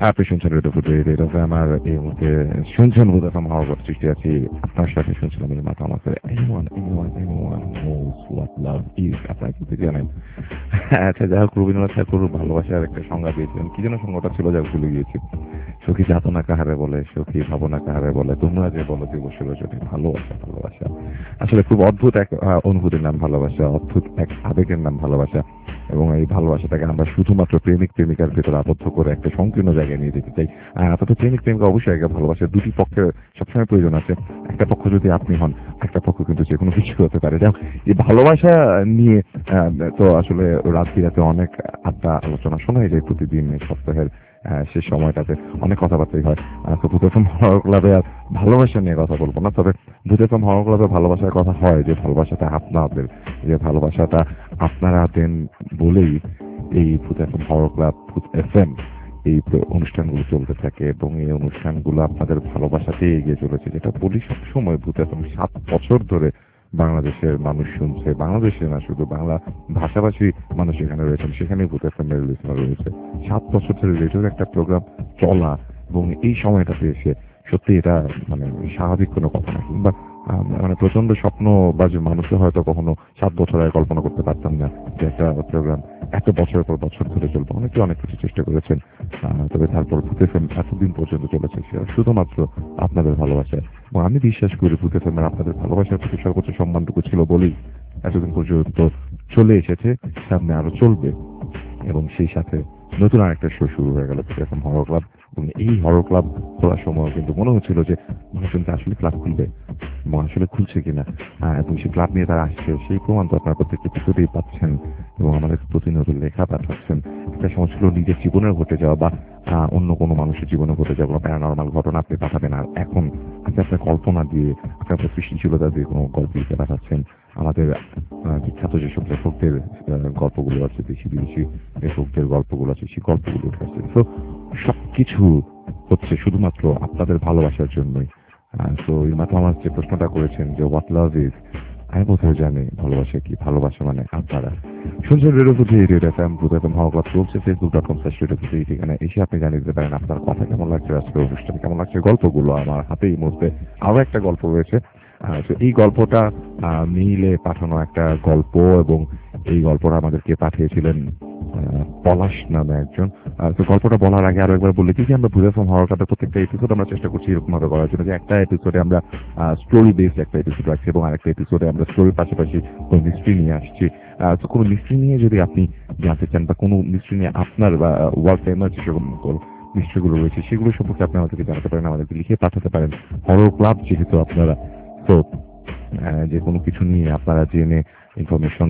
আপনি শুনছেন রেডিও ফুড রেডিও এফএম, আর এই মুহূর্তে শুনছেন বোধ এফএম হওয়ার কথা সৃষ্টি আছি আপনার সাথে। শুনছিলাম এই মাথা আমাকে anyone anyone anyone knows what love is, আপনারা কিন্তু জানেন। আচ্ছা, যাই হোক, রবীন্দ্রনাথ ঠাকুর ভালোবাসার একটা সংজ্ঞা দিয়েছিলেন, কি যেন সংজ্ঞাটা ছিল, যা ভুলে গিয়েছি। সখী যাতনা কাহারে বলে, সখী ভাবনা কাহারে বলে, তোমরা যে বলো যে বসে রয়েছে ভালোবাসা। ভালোবাসা আসলে খুব অদ্ভুত এক আহ, অনুভূতির নাম ভালোবাসা, অদ্ভুত এক আবেগের নাম ভালোবাসা। এবং এই ভালোবাসাটাকে আমরা শুধুমাত্র প্রেমিক প্রেমিকার ভেতরে আবদ্ধ করে একটা সংকীর্ণ জায়গায় নিয়ে যেতে চাই। আর তো প্রেমিক প্রেমিকা অবশ্যই একটা ভালোবাসা, দুটি পক্ষের সবসময় প্রয়োজন আছে। একটা পক্ষ যদি আপনি হন, একটা পক্ষ কিন্তু যে কোনো কিছু হতে পারে। যাও, এই ভালোবাসা নিয়ে আহ, তো আসলে রাত বিরাতে অনেক আড্ডা আলোচনা শোনাই যায় প্রতিদিন এই সপ্তাহের সে সময়টাতে অনেক কথাবার্তাই হয়। তো ভূতেফম হরর ক্লাবে আর ভালোবাসা নিয়ে কথা বলবো না, তবে ভূতেফম হরর ক্লাবে ভালোবাসার কথা হয় যে ভালোবাসাটা আপনাদের, যে ভালোবাসাটা আপনারা দেন বলেই এই Bhoot FM horror club, Bhoot F M, এই অনুষ্ঠানগুলো চলতে থাকে এবং এই অনুষ্ঠানগুলো আপনাদের ভালোবাসাতেই এগিয়ে চলেছে। যেটা বলি সবসময়, ভূত এফ এম সাত বছর ধরে বাংলাদেশের মানুষ শুনছে, বাংলাদেশে না শুধু বাংলা ভাষাভাষী মানুষ এখানে রয়েছেন, সেখানে ভূত এফ এম এর লিসনার রয়েছে। সাত বছর ধরে রেডিওর একটা প্রোগ্রাম চলা এবং এই সময়টাতে এসে সত্যি এটা মানে স্বাভাবিক কোনো কথা না, কিংবা মানে প্রচন্ড স্বপ্ন বা যে মানুষও হয়তো কখনো সাত বছর আগে কল্পনা করতে পারতাম না যে একটা প্রোগ্রাম এত বছরের পর বছর ধরে চলবে। অনেকে অনেক কিছু চেষ্টা করেছেন, তবে তারপর ভূত এফ এম এতদিন পর্যন্ত চলেছে শুধুমাত্র আপনাদের ভালোবাসা। এবং আমি বিশ্বাস করি ভূত এফ এম এর আপনাদের ভালোবাসার প্রতি সর্বোচ্চ সম্মানটুকু ছিল বলেই এতদিন পর্যন্ত চলে এসেছে, সামনে আরো চলবে। এবং সেই সাথে নতুন আরেকটা শো শুরু হয়ে গেল ভূত এফ এম হরর ক্লাব। এবং এই হরর ক্লাব খোলার সময় কিন্তু মনে হচ্ছিল যে মানুষজনকে আসলে ক্লাব খুলবে এবং আসলে খুলছে কিনা, এবং সেই ক্লাব নিয়ে তারা আসছে সেই প্রমাণ তো আপনারা প্রত্যেকটি এপিসোডেই পাচ্ছেন এবং আমাদের প্রতিনিয়ত লেখা পাঠাচ্ছেন। একটা সময় ছিল নিজের জীবনের ঘটে যাওয়া বা অন্য কোনো মানুষের জীবনে ঘটে যাওয়া প্যারানর্মাল ঘটনা আপনি পাঠাবেন, আর এখন আপনি আপনার কল্পনা দিয়ে, আপনার সৃষ্টিশীলতা দিয়ে কোনো গল্প লিখে পাঠাচ্ছেন। আমাদের বিখ্যাত যেসব লেখকদের গল্পগুলো আছে, দেশি বিদেশি লেখকদের গল্পগুলো আছে, সেই গল্পগুলো উঠেছে। তো সবকিছু হচ্ছে শুধুমাত্র আপনাদের ভালোবাসার জন্যই। তো এই মাথা আমার যে প্রশ্নটা করেছেন যে হোয়াট লাভ ইজ, আমি কোথাও জানি ভালোবাসা কি। ভালোবাসা মানে আপনারা শুনছেন radio Foorti radio FM, Bhoot FM horror club চলছে Facebook dot com slash radio Foorti. এখানে এসে আপনি জানিয়ে দিতে পারেন আপনার কথা কেমন লাগছে, আজকের অনুষ্ঠান কেমন লাগছে। গল্পগুলো আমার হাতে এই মুহূর্তে আরো একটা গল্প রয়েছে। তো এই গল্পটা মিলে পাঠানো একটা গল্প এবং এই গল্পটা আমাদেরকে পাঠিয়েছিলেন পলাশ নামে একজন। তো গল্পটা বলার আগে আরো একবার বলে দিই যে আমরা ভূত এফএম হওয়ার কথা প্রত্যেকটা এপিসোড আমরা চেষ্টা করছি এরকম ভাবে করার জন্য যে একটা এপিসোডে আমরা স্টোরি বেসড একটা এপিসোড রাখছি এবং আরেকটা এপিসোডে আমরা স্টোরির পাশাপাশি কোনো মিস্ট্রি নিয়ে আসছি। তো কোনো মিস্ট্রি নিয়ে যদি আপনি জানতে চান বা কোনো মিস্ট্রি নিয়ে আপনার বা ওয়ার্ল্ড ফেমাস যেসব মিস্ট্রিগুলো রয়েছে সেগুলো সম্পর্কে আপনি আমাদেরকে জানাতে পারেন, আমাদেরকে লিখে পাঠাতে পারেন। হরর ক্লাব যেহেতু আপনারা, তো যে কোনো কিছু নিয়ে আপনারা জেনে ইনফরমেশন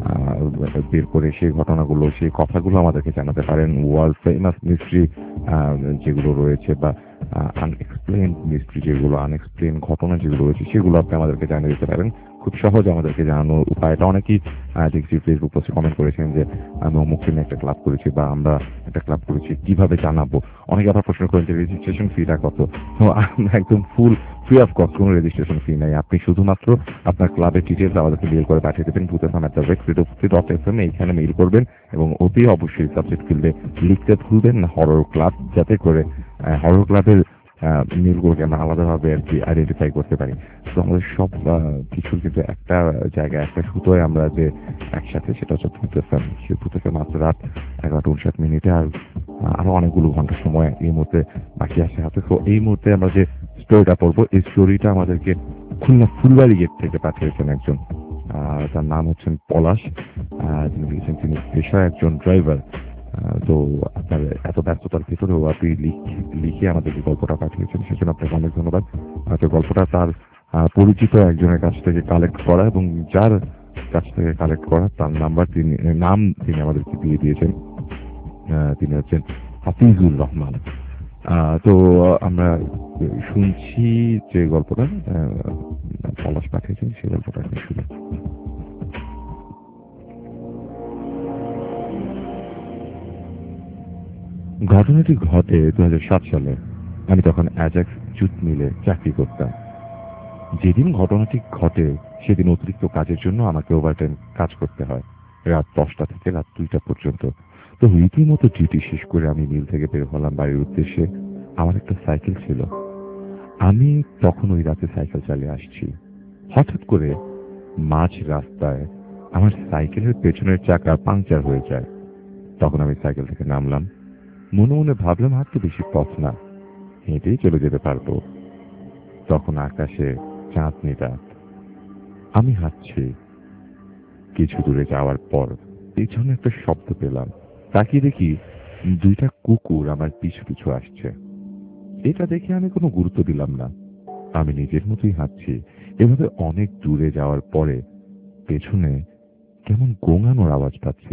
বের করে সেই ঘটনাগুলো, সেই কথাগুলো আমাদেরকে জানাতে পারেন। ওয়ার্ল্ড ফেমাস মিস্ট্রি যেগুলো রয়েছে বা আনএক্সপ্লেইন মিস্ট্রি যেগুলো, আনএক্সপ্লেইন ঘটনা যেগুলো রয়েছে সেগুলো আপনি আমাদেরকে জানিয়ে দিতে পারেন। খুব সহজ আমাদেরকে জানানোর উপায়টা। অনেকেই দেখছি ফেসবুক পোস্টে কমেন্ট করেছেন যে আমি অমুক দিনে একটা ক্লাব করেছি বা আমরা একটা ক্লাব করেছি, কিভাবে জানাবো। অনেকে আবার প্রশ্ন করেন যে রেজিস্ট্রেশন ফিটা কত। তো আমরা একদম ফুল ফ্রি অফ কস্ট, কোনো রেজিস্ট্রেশন ফি নাই। আপনি শুধুমাত্র আপনার ক্লাবের ডিটেলস আমাদেরকে মেইল করে পাঠিয়ে দেবেন Bhoot F M at the rate radio Foorti dot F M, এইখানে মেইল করবেন এবং অতি অবশ্যই সাবজেক্ট ফিল্ডে লিখতে ভুলবেন না হরর ক্লাব, যাতে করে হরর ক্লাবের মেইলগুলোকে আমরা আলাদাভাবে আর কি আইডেন্টিফাই করতে পারি। তো আমাদের সব কিছুর কিন্তু একটা জায়গায়, একটা সুতোয় আমরা যে একসাথে, সেটা হচ্ছে ভূত এফ এম। সেই ভূত এফ এম মাত্র রাত এগারোটা উনষাট মিনিটে আর আরো অনেকগুলো ঘন্টার সময় এই মুহূর্তে বাকি আছে হাতে। তো এই মুহূর্তে আমরা যে স্টোরিটা পড়বো, এই স্টোরিটা আমাদেরকে খুলনা ফুলবাড়ি গেট থেকে পাঠিয়েছেন একজন, তার নাম হচ্ছেন পলাশ। তিনি লিখেছেন তিনি পেশায় একজন ড্রাইভার। তো আপনার এত ব্যস্ততার ভিতরেও আপনি লিখে আমাদেরকে গল্পটা পাঠিয়েছেন, সেজন্য আপনাকে অনেক ধন্যবাদ। তো গল্পটা তার পরিচিত একজনের কাছ থেকে কালেক্ট করা এবং যার কাছ থেকে কালেক্ট করা তার নাম্বার তিনি নাম তিনি আমাদেরকে দিয়ে দিয়েছেন। তিনি হচ্ছেন হাফিজুর রহমান। তো আমরা শুনছি যে গল্পটা পলাশ পাঠিয়েছেন, সেই গল্পটা আপনি শুনুন। ঘটনাটি ঘটে দু হাজার সাত সালে। আমি তখন অ্যাজাক্স জুট মিলে চাকরি করতাম। যেদিন ঘটনাটি ঘটে সেদিন অতিরিক্ত কাজের জন্য আমাকে ওভারটাইম কাজ করতে হয় রাত দশটা থেকে রাত দুইটা পর্যন্ত। তো রীতিমতো ডিউটি শেষ করে আমি মিল থেকে বের হলাম বাড়ির উদ্দেশ্যে। আমার একটা সাইকেল ছিল, আমি তখন ওই রাতে সাইকেল চালিয়ে আসছি। হঠাৎ করে মাঝ রাস্তায় আমার সাইকেলের পেছনের চাকা পাংচার হয়ে যায়। তখন আমি সাইকেল থেকে নামলাম, মনে মনে ভাবলাম আর তো বেশি পথ না, হেঁটেই চলে যেতে পারবো। তখন আকাশে চাঁদনি রাত, আমি হাঁটছি। কিছু দূরে যাওয়ার পর পেছনে একটা শব্দ পেলাম, তাকিয়ে দেখি দুইটা কুকুর আমার পিছু পিছু আসছে। এটা দেখে আমি কোনো গুরুত্ব দিলাম না, আমি নিজের মতোই হাঁটছি। এভাবে অনেক দূরে যাওয়ার পরে পেছনে কেমন গোঙানোর আওয়াজ পাচ্ছি।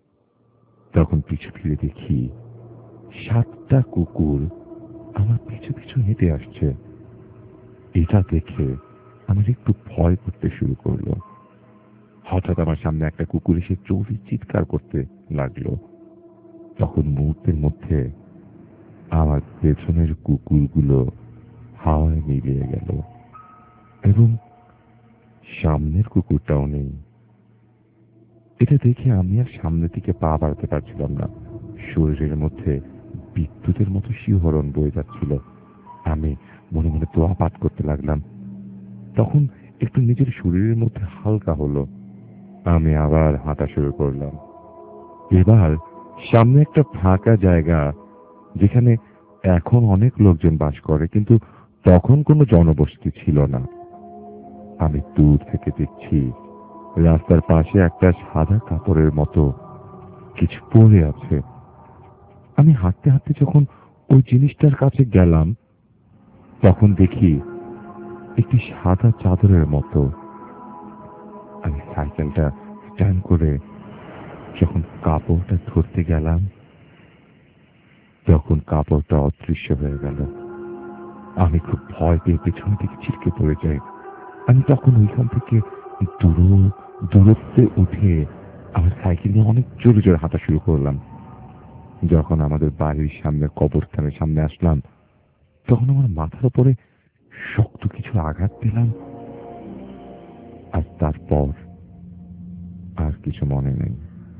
তখন পিছু ফিরে দেখি সাতটা কুকুর আমার পিছু পিছু হেঁটে আসছে। এটা দেখে আমার একটু ভয় করতে শুরু করলো। হঠাৎ আমার সামনে একটা কুকুর এসে চৌরি চিৎকার করতে লাগলো। তখন মুহূর্তের মধ্যে আমার পেছনের কুকুরগুলো হাওয়ায় মিলিয়ে গেল এবং সামনের কুকুরটাও নেই। এটা দেখে আমি আর সামনের দিকে পা বাড়াতে পারছিলাম না। শরীরের মধ্যে বিদ্যুতের মতো শিহরণ বয়ে যাচ্ছিল। আমি মনে মনে দোয়া পাঠ করতে লাগলাম। তখন একটু নিজের শরীরের মধ্যে হালকা হলো, আমি আবার হাঁটা শুরু করলাম। এবার সামনে একটা ফাঁকা জায়গা, যেখানে এখন অনেক লোকজন বাস করে, কিন্তু তখন কোনো জনবসতি ছিল না। আমি দূর থেকে দেখছি রাস্তার পাশে একটা সাদা কাপড়ের মতো কিছু পড়ে আছে। আমি হাঁটতে হাঁটতে যখন ওই জিনিসটার কাছে গেলাম, তখন দেখি একটি সাদা চাদরের মতো। আমি সাইকেলটা স্ট্যান্ড করে যখন কাপড়টা ধরতে গেলাম, তখন কাপড়টা অদৃশ্য হয়ে গেল। আমি খুব ভয় পেয়ে পেছনের দিকে ছিটকে পড়ে যাই। আমি তখন ওইখান থেকে দূর দূরত্বে উঠে আমার সাইকেল নিয়ে অনেক জোরে জোরে হাঁটা শুরু করলাম। যখন আমাদের বাড়ির সামনে কবরস্থানের সামনে আসলাম, তখন আমার মাথার উপরে শক্ত কিছু আঘাত পেলাম। আর তারপর আর কিছু মনে নেই।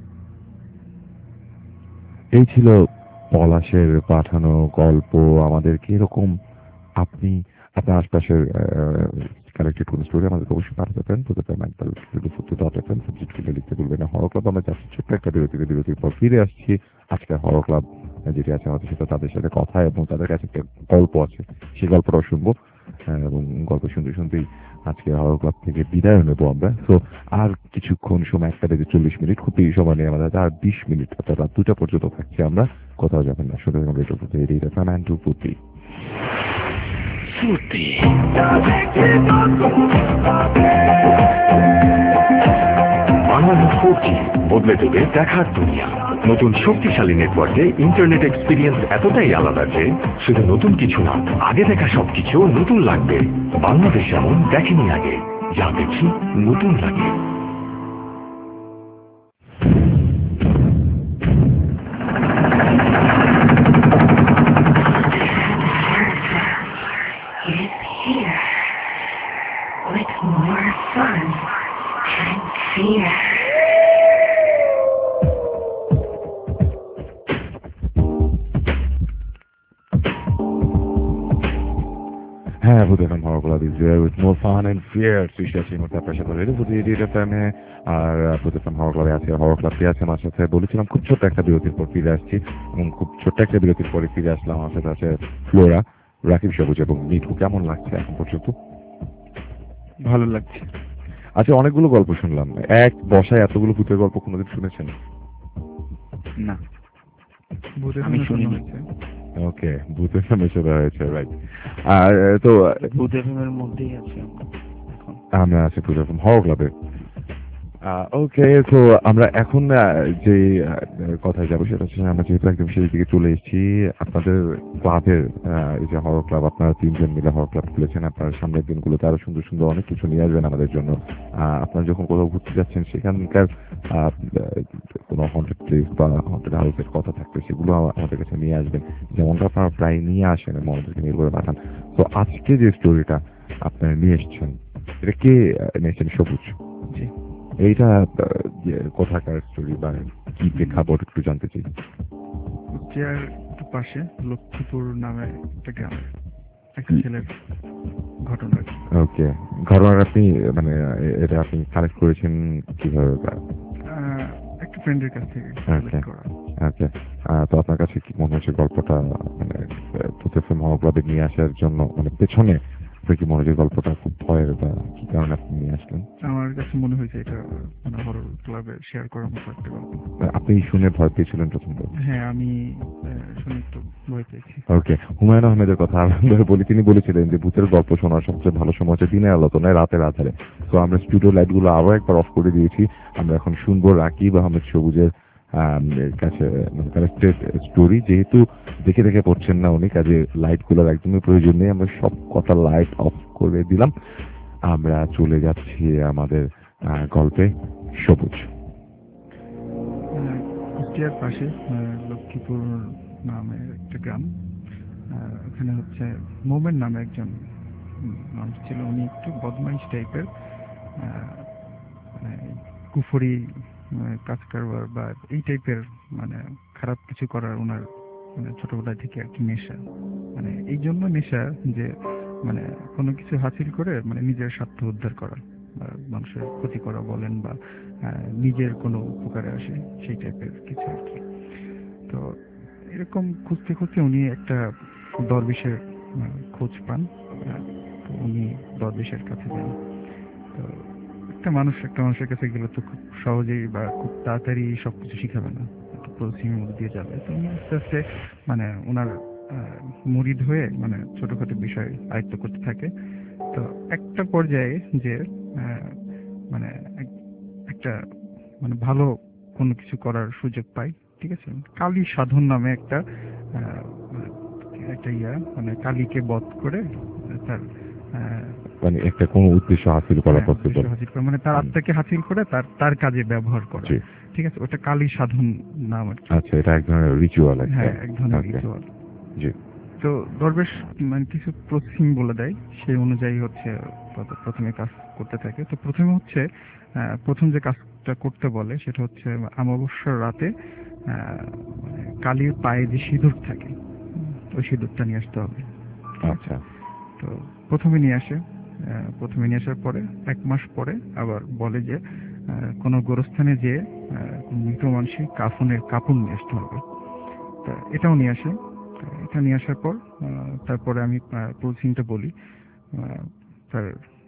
এই ছিল পলাশের পাঠানো গল্প। আমাদেরকে এরকম আপনি আপনার আশপাশের কালেক্টেড কোন স্টোরি আমাদেরকে অবশ্যই পাঠাতে পারেন। সাবজেক্ট ফিল্ডে লিখতে ভুলবেন না। হরর ক্লাব আমরা যাচ্ছি ছোট্ট একটা বিরতিতে, বিরতির পর ফিরে আসছি। আজকে হরর ক্লাব যেটি আছে আমাদের সাথে, তাদের সাথে কথা এবং তাদের কাছে একটা গল্প আছে, সেই গল্পটাও শুনবো। এবং গল্প শুনতে শুনতেই আজকে হরর ক্লাব থেকে বিদায় নেবো আমরা। তো আর কিছুক্ষণ সময়, একটা বেজে চল্লিশ মিনিট, খুব বেশি সময় নেই আমাদের, আর বিশ মিনিট অর্থাৎ রাত দুটা পর্যন্ত থাকছি আমরা। কোথাও যাবেন না, শুধু রেডিও ফুর্তি। ফুর্তি বাংলাদেশ ফুর্তি বদলে দেবে দেখার দুনিয়া। নতুন শক্তিশালী নেটওয়ার্কে ইন্টারনেট এক্সপিরিয়েন্স এতটাই আলাদা যে শুধু নতুন কিছু না, আগে দেখা সবকিছু নতুন লাগবে। বাংলাদেশ এমন দেখেনি আগে, যা দেখি নতুন লাগে। Here with more fun and fear. হ্যাঁ, Bhoot FM horror club is here with more fun and fear. সৃষ্টি আছে মতো আপনার সাথে রেডিও ফুর্তি রেডিও টাইমে। আর বুধেফাম হরর ক্লাবে আছে, হরর ক্লাবটি আছে আমার সাথে। বলেছিলাম খুব ছোট্ট একটা বিরতির পর ফিরে আসছি, এবং খুব ছোট্ট একটা বিরতির পরে ফিরে আসলাম। আমার সাথে আছে ফ্লোরা, রাকিব সবুজ এবং মিঠু। কেমন লাগছে এখন পর্যন্ত? ভালো লাগছে। আচ্ছা, অনেকগুলো গল্প শুনলাম। এক বসায় এতগুলো ভূতের গল্প কোনোদিন শুনেছেন? না, আমি শুনিনি। ওকে, ভূতের নামে শোনা হয়েছে, রাইট। আর তো ভূতের ফিল্মের মধ্যেই আছে আমরা আছি ভূতের হরর ক্লাবে। ওকে, তো আমরা এখন যে কথায় যাবো সেটা হচ্ছে, আমরা যেহেতু একদম সেই দিকে চলে এসেছি, আপনাদের ক্লাবের এই যে হরর ক্লাব, আপনারা তিনজন মিলে হরর ক্লাব খুলেছেন। আপনার সামনের দিনগুলোতে আরো সুন্দর সুন্দর অনেক কিছু নিয়ে আসবেন আমাদের জন্য। আপনারা যখন কোথাও ঘুরতে যাচ্ছেন, সেখানকার কোনো হন্টেড প্লেস বা হন্টেড হাউসের কথা থাকবে, সেগুলো আমাদের কাছে নিয়ে আসবেন, যেমনটা আপনারা প্রায় নিয়ে আসেন এবং আমাদেরকে মেল করে পাঠান। তো আজকে যে স্টোরিটা আপনারা নিয়ে এসছেন, এটা কে নিয়ে এসছেন? সবুজ। জি। এইটা আহ, যে কোথাকার স্টোরি বা কি প্রেক্ষাপট একটু জানতে চাই। কুষ্টিয়ার একটু পাশে লক্ষ্মীপুর নামে একটা গ্রামে একটা ছেলের ঘটনা আর কি। ওকে, ঘটনাটা আপনি মানে এ- এটা আপনি কালেক্ট করেছেন কিভাবে? আহ, একটা ফ্রেন্ডের কাছ থেকে আচ্ছা collect করা। আচ্ছা, আহ, তো আপনার কাছে কি মনে হচ্ছে গল্পটা মানে তুতেফে মহাক্লাবে নিয়ে আসার জন্য মানে পেছনে আপনার কি মনে হচ্ছে গল্পটা খুব ভয়ের বা কি কারণে আপনি নিয়ে আসলেন? আমার কাছে মনে হয়েছে এটা মানে হরর ক্লাবে শেয়ার করার মতো একটা গল্প। আপনি শুনে ভয় পেয়েছিলেন প্রথম? হ্যাঁ, আমি আহ, শুনে একটু ভয় পেয়েছি। ওকে, হুমায়ুন আহমেদের কথা আমরা বলি, তিনি বলেছিলেন যে ভূতের গল্প শোনার সবচেয়ে ভালো সময় হচ্ছে দিনের আলোচনায়, রাতের আধারে। তো আমরা স্টুডিও লাইট গুলো আরো একবার অফ করে দিয়েছি। আমরা এখন শুনবো রাকিব আহমেদ সবুজের আম, এর কাছে কালেক্টেড স্টোরি। যেহেতু দেখে দেখে পড়ছেন না উনি, কাজে লাইট গুলোর একদমই প্রয়োজন নেই, আমরা সব কটা লাইট অফ করে দিলাম। আমরা চলে যাচ্ছি আমাদের আহ, গল্পে। সবুজ। আহ, কুষ্টিয়ার পাশে আহ, লক্ষ্মীপুর নামে একটা গ্রাম। আহ, ওখানে হচ্ছে মোমেন নামে একজন উম, মানুষ ছিল। উনি একটু বদমাইশ টাইপের, মানে কুফরি আহ, কাজ কারবার বা এই টাইপের মানে খারাপ কিছু করার ওনার মানে ছোটবেলা থেকে আর কি নেশা। মানে এই জন্য নেশা যে মানে কোনো কিছু হাসিল করে মানে নিজের স্বার্থ উদ্ধার করা বা মানুষের ক্ষতি করা বলেন বা আহ, নিজের কোনো উপকারে আসে সেই টাইপের কিছু আর কি। তো এরকম খুঁজতে খুঁজতে উনি একটা দরবেশের আহ, খোঁজ পান। আহ, তো উনি দরবেশের কাছে যান। তো একটা মানুষ একটা মানুষের কাছে গেলে তো খুব সহজেই বা খুব তাড়াতাড়ি সবকিছু শিখাবে না, একটা প্রসেসিংয়ের মধ্যে দিয়ে যাবে। তো উনি আস্তে আস্তে মানে ওনার আহ, মুরিদ হয়ে মানে ছোটখাটো বিষয় আয়ত্ত করতে থাকে। তো একটা পর্যায়ে যে আহ, মানে এক- একটা মানে ভালো কোনো কিছু করার সুযোগ পাই, ঠিক আছে। কালী সাধন নামে একটা আহ, একটা ইয়া মানে কালীকে বধ করে তার আহ, মানে একটা কোনো উদ্দেশ্য হাসিল করা হ্যাঁ, পসিবল। উদ্দেশ্য হাসিল করে, মানে তার আত্মাকে হাসিল করে তার তার কাজে ব্যবহার করে, জি। ঠিক আছে। ওটা কালী সাধন নাম আর কি। আচ্ছা, এটা এক ধরনের রিচুয়াল। হ্যাঁ, এক ধরনের রিচুয়াল। জি। তো দরবেশ মানে কিছু প্রসেসিং বলে দেয়, সেই অনুযায়ী হচ্ছে প্রথ- প্রথমে কাজ করতে থাকে। তো প্রথমে হচ্ছে আহ, প্রথম যে কাজটা করতে বলে সেটা হচ্ছে অমাবস্যার রাতে আহ, মানে কালীর পায়ে যে সিঁদুর থাকে হুম, ওই সিঁদুরটা নিয়ে আসতে হবে। আচ্ছা। তো প্রথমে নিয়ে আসে। আহ, প্রথমে নিয়ে আসার পরে এক মাস পরে আবার বলে যে আহ, কোনো গোরস্থানে যে মৃত মানুষের কাফনের কাপড় নিয়ে আসতে হবে। তা এটাও নিয়ে আসে। তো এটা নিয়ে আসার পর আহ, তারপরে আমি প্রসেসিংটা বলি। আহ, তার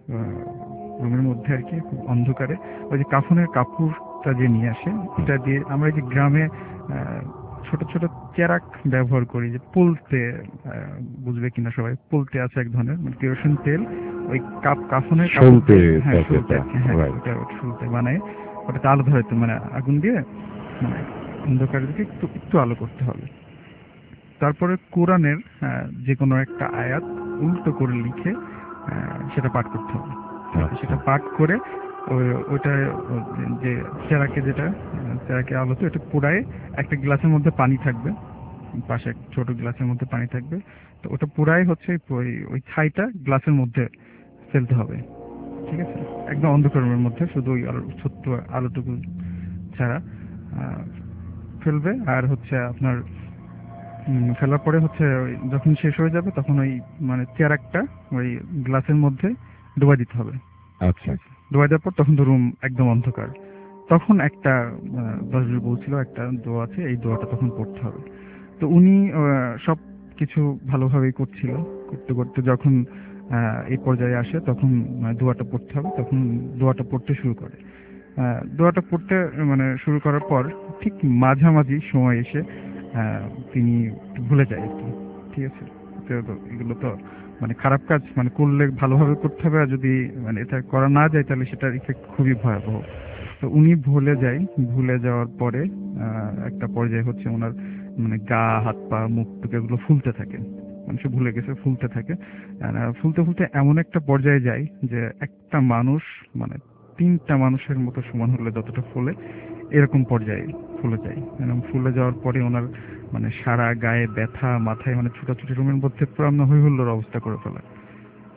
রুমের মধ্যে আর কি খুব অন্ধকারে ওই যে কাফনের কাপড়টা যে নিয়ে আসে, এটা দিয়ে আমরা এই যে গ্রামে আহ, ছোট ছোট চেরাক ব্যবহার করি, যে পুলতে আহ, বুঝবে কিনা সবাই, পুলতে আছে এক ধরনের মানে কেরোসিন তেল, ওই কাপ কাফনের কাপড় শুলতে দিয়ে- হ্যাঁ প্যাকেটটা, শুলতে আর কি, হ্যাঁ right. ওটা শুলতে বানায়। ওটাতে আলো ধরাইতে মানে আগুন দিয়ে মানে অন্ধকারের দিকে একটু একটু আলো করতে হবে। তারপরে কোরআনের আহ, যে কোনো একটা আয়াত উল্টো করে লিখে আহ, সেটা পাঠ করতে হবে। সেটা পাঠ করে ওই- ওইটা ও- যে চেরাকে যেটা আহ, চেরাকে আলোতে এটা পুরায় একটা গ্লাসের মধ্যে পানি থাকবে, পাশে এক ছোট গ্লাসের মধ্যে পানি থাকবে। তো ওটা পুরাই হচ্ছে ওই ওই ছাইটা গ্লাসের মধ্যে ফেলতে হবে, ঠিক আছে। একদম অন্ধকার রুমের মধ্যে শুধু ওই আলো ছোট্ট আলোটুকু ছাড়া আহ, ফেলবে। আর হচ্ছে আপনার উম, ফেলার পরে হচ্ছে ওই যখন শেষ হয়ে যাবে তখন ওই মানে চেরাকটা ওই গ্লাসের মধ্যে ডুবাই দিতে হবে। আচ্ছা। ডুবাই দেওয়ার পর তখন তো রুম একদম অন্ধকার। তখন একটা দশজন বলছিল একটা দোয়া আছে, এই দোয়াটা তখন পড়তে হবে। তো উনি আহ, সব কিছু ভালোভাবেই করছিল। করতে করতে যখন আহ, এই পর্যায়ে আসে তখন আহ, দোয়াটা পড়তে হবে, তখন দোয়াটা পড়তে শুরু করে। আহ, দোয়াটা পড়তে মানে শুরু করার পর ঠিক মাঝামাঝি সময় এসে আহ, তিনি ভুলে যায় আর কি, ঠিক আছে। তো তো এগুলো তো মানে খারাপ কাজ মানে করলে ভালোভাবে করতে হবে, আর যদি মানে এটা করা না যায় তাহলে সেটার ইফেক্ট খুবই ভয়াবহ। তো উনি ভুলে যায়। ভুলে যাওয়ার পরে আহ, একটা পর্যায়ে হচ্ছে ওনার মানে গা হাত পা মুখ টুক এগুলো ফুলতে থাকে, মানে সে ভুলে গেছে ফুলতে থাকে। আর, আহ, ফুলতে ফুলতে এমন একটা পর্যায়ে যায় যে একটা মানুষ মানে তিনটা মানুষের মতো সমান হলে যতটা ফুলে এরকম পর্যায়ে ফুলে যায়। এরকম ফুলে যাওয়ার পরে ওনার মানে সারা গায়ে ব্যথা, মাথায় মানে ছোটাছুটি, রুমের মধ্যে পুরো আমরা হই হুল্লোড় অবস্থা করে ফেলে।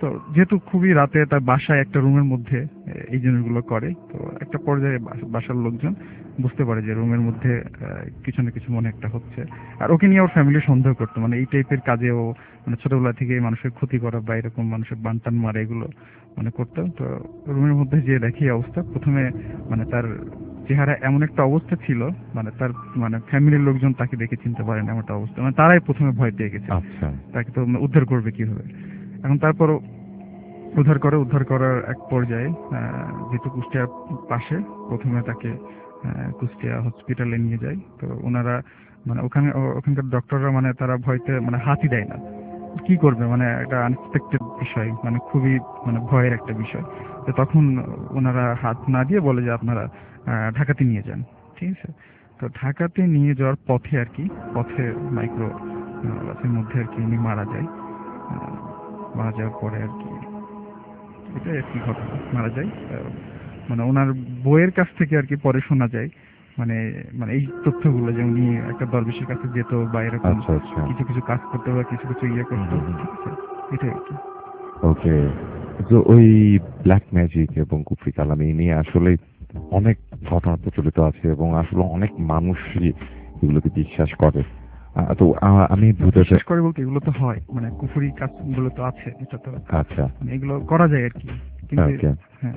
তো যেহেতু খুবই রাতে তার বাসায় একটা রুমের মধ্যে এই জিনিসগুলো করে, তো একটা পর্যায়ে বাস- বাসার লোকজন বুঝতে পারে যে রুমের মধ্যে আহ, কিছু না কিছু মনে একটা হচ্ছে। আর ওকে নিয়ে ওর ফ্যামিলি সন্দেহ করতো, মানে এই টাইপের কাজে ও মানে ছোটবেলা থেকে মানুষের ক্ষতি করা বা এরকম মানুষের বানটান মারে এগুলো মানে করতো। তো রুমের মধ্যে যে দেখি অবস্থা, প্রথমে মানে তার চেহারা এমন একটা অবস্থা ছিল, মানে তার মানে ফ্যামিলির লোকজন তাকে দেখে চিনতে পারেন এমন একটা অবস্থা, মানে তারাই প্রথমে ভয় পেয়ে গেছে। আচ্ছা তাকে তো উদ্ধার করবে কিভাবে। এখন তারপর উদ্ধার করে উদ্ধার করার এক পর্যায়ে আহ, যেহেতু কুষ্টিয়ার পাশে, প্রথমে তাকে আহ, কুষ্টিয়া হসপিটালে নিয়ে যায়। তো ওনারা মানে ওখানে ও- ওখানকার ডক্টররা মানে তারা ভয়তে মানে হাতই দেয় না, কি করবে, মানে একটা আনএক্সপেক্টেড বিষয়, মানে খুবই মানে ভয়ের একটা বিষয়। তো তখন ওনারা হাত না দিয়ে বলে যে আপনারা আহ, ঢাকাতে নিয়ে যান। ঠিক আছে, তো ঢাকাতে নিয়ে যাওয়ার পথে আর কি, পথে মাইক্রো বাসের মধ্যে আর কি উনি মারা যায়। আহ, মারা যাওয়ার পরে আর কি এটাই আর কি ঘটনা, মারা যায়। আহ, মানে ওনার বইয়ের কাছ থেকে আর কি পরে শোনা যায় মানে মানে এই তথ্যগুলো যে উনি একটা দরবেশের কাছে যেত বা এরকম আচ্ছা আচ্ছা কিছু কিছু কাজ করতে বা কিছু কিছু ইয়ে করতো। ঠিক আছে, এটাই আর কি। ওকে। তো ওই ব্ল্যাক ম্যাজিক এবং কুফরি কালাম এই নিয়ে আসলে অনেক ঘটনা প্রচলিত আছে এবং আসলে অনেক মানুষই এগুলোকে বিশ্বাস করে। আহ, তো আহ, আমি ভূতের বিশেষ করে বলতে এগুলো তো হয়, মানে কুফুরি কাজগুলো তো আছে, এটা তো আচ্ছা মানে এগুলো করা যায় আর কি, কিন্তু ওকে। হ্যাঁ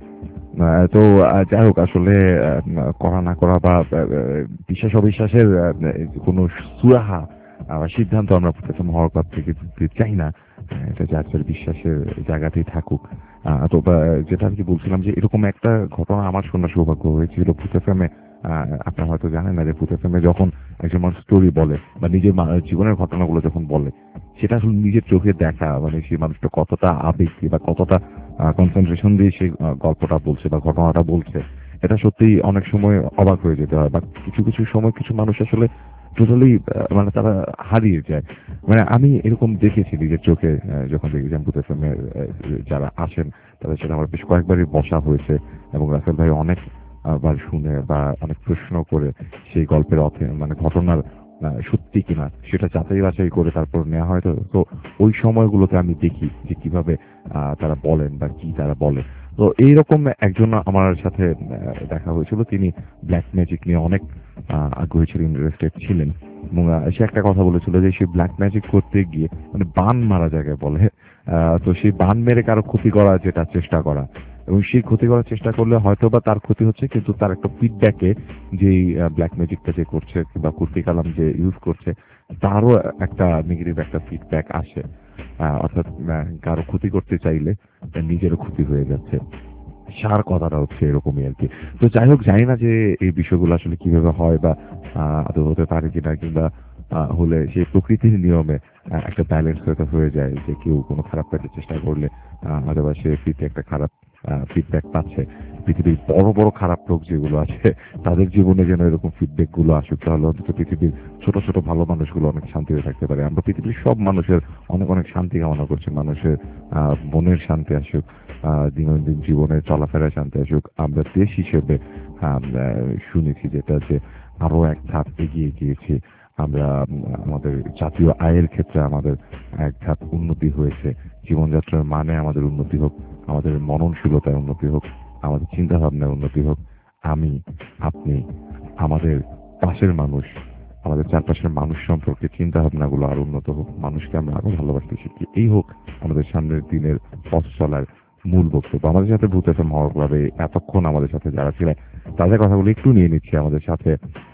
আহ, তো আহ, যাই হোক আসলে আহ, করা না করা বা আহ, বিশ্বাস অবিশ্বাসের আহ, কোনো সুরাহা আহ, সিদ্ধান্ত আমরা প্রথম হওয়ার পর থেকে দিতে চাই না। আহ, এটা যার যার বিশ্বাসের জায়গাতেই থাকুক। আহ, তো বা, যেটা আর কি বলছিলাম যে এরকম একটা ঘটনা আমার শোনার সৌভাগ্য হয়েছিল ভূত এফএমে। আপনারা হয়তো জানেন না যে ভূত এফএমে যখন একজন মানুষ স্টোরি বলে বা নিজের মা- জীবনের ঘটনাগুলো যখন বলে, সেটা আসলে নিজের চোখে দেখা, মানে সেই মানুষটা কতটা আবেগী বা কতটা কনসেন্ট্রেশন দিয়ে সেই আহ, গল্পটা বলছে বা ঘটনাটা বলছে, এটা সত্যি অনেক সময় অবাক হয়ে যেতে হয়। বা কিছু কিছু সময় কিছু মানুষ আসলে টোটালি মানে তারা হারিয়ে যায়। মানে আমি এরকম দেখেছি নিজের চোখে, আহ, যখন দেখেছি ভূত এফএমের যারা আসেন তাদের সাথে আমার বেশ কয়েকবারই বসা হয়েছে এবং রাসেল ভাই অনেক আহ, বার শুনে বা অনেক প্রশ্ন করে সেই গল্পের অর্থে মানে ঘটনার আহ, সত্যি কিনা সেটা যাচাই বাছাই করে তারপর নেওয়া হয়। তো তো ওই সময়গুলোতে আমি দেখি যে কিভাবে আহ, তারা বলেন বা কি তারা বলে। তো এইরকম একজন আমার সাথে আহ, দেখা হয়েছিল, তিনি ব্ল্যাক ম্যাজিক নিয়ে অনেক আহ, আগ্রহী ছিলেন, ইন্টারেস্টেড ছিলেন এবং আহ, সে একটা কথা বলেছিল যে সে ব্ল্যাক ম্যাজিক করতে গিয়ে মানে বান মারা জায়গায় বলে, আহ, তো সেই বান মেরে কারো ক্ষতি করা যেটা চেষ্টা করা, এবং সেই ক্ষতি করার চেষ্টা করলে হয়তো বা তার ক্ষতি হচ্ছে কিন্তু তার একটা ফিডব্যাকে যে ব্ল্যাক ম্যাজিকটা যে করছে বা কুর্তি কালাম যে ইউজ করছে তারও একটা নেগেটিভ একটা ফিডব্যাক আসে। আহ, অর্থাৎ আহ, কারো ক্ষতি করতে চাইলে তার নিজেরও ক্ষতি হয়ে যাচ্ছে। সার কথাটা হচ্ছে এরকমই আর কি। তো যাই হোক, জানি না যে এই বিষয়গুলো আসলে কিভাবে হয় বা আহ, আদৌ হতে পারে কিনা, কিংবা আহ, হলে সেই প্রকৃতির নিয়মে আহ, একটা ব্যালেন্স হয়তো হয়ে যায় যে কেউ কোনো খারাপ কাজের চেষ্টা করলে হয়তো সে ফিরতে একটা খারাপ ফিডব্যাক পাচ্ছে। পৃথিবীর বড় বড় খারাপ লোক যেগুলো আছে তাদের জীবনে যেন এরকম ফিডব্যাক গুলো আসুক, তাহলে অন্তত পৃথিবীর ছোট ছোট ভালো মানুষগুলো অনেক শান্তিতে থাকতে পারে। আমরা পৃথিবীর সব মানুষের অনেক অনেক শান্তি কামনা করছি, মানুষের আহ মনের শান্তি আসুক, আহ দৈনন্দিন জীবনে চলাফেরায় শান্তি আসুক। আমরা দেশ হিসেবে আহ, শুনেছি যেটা যে আরো এক ধাপ এগিয়ে গিয়েছি আমরা, আমাদের জাতীয় আয়ের ক্ষেত্রে আমাদের এক ধাপ উন্নতি হয়েছে, জীবনযাত্রার মানে আমাদের উন্নতি হোক, আমাদের মননশীলতায় উন্নতি হোক, আমাদের চিন্তা ভাবনায় উন্নতি হোক, আমি আপনি আমাদের পাশের মানুষ, আমাদের চারপাশের মানুষ সম্পর্কে চিন্তা ভাবনাগুলো আরো উন্নত হোক, মানুষকে আমরা আরো ভালোবাসতে শিখি, এই হোক আমাদের সামনের দিনের পথ চলার মূল বক্তব্য। আমাদের সাথে ভূত এফএম হওয়ার ক্লাবে এতক্ষণ আমাদের সাথে যারা ছিলেন তাদের কথাগুলো একটু নিয়ে নিচ্ছে। আমাদের সাথে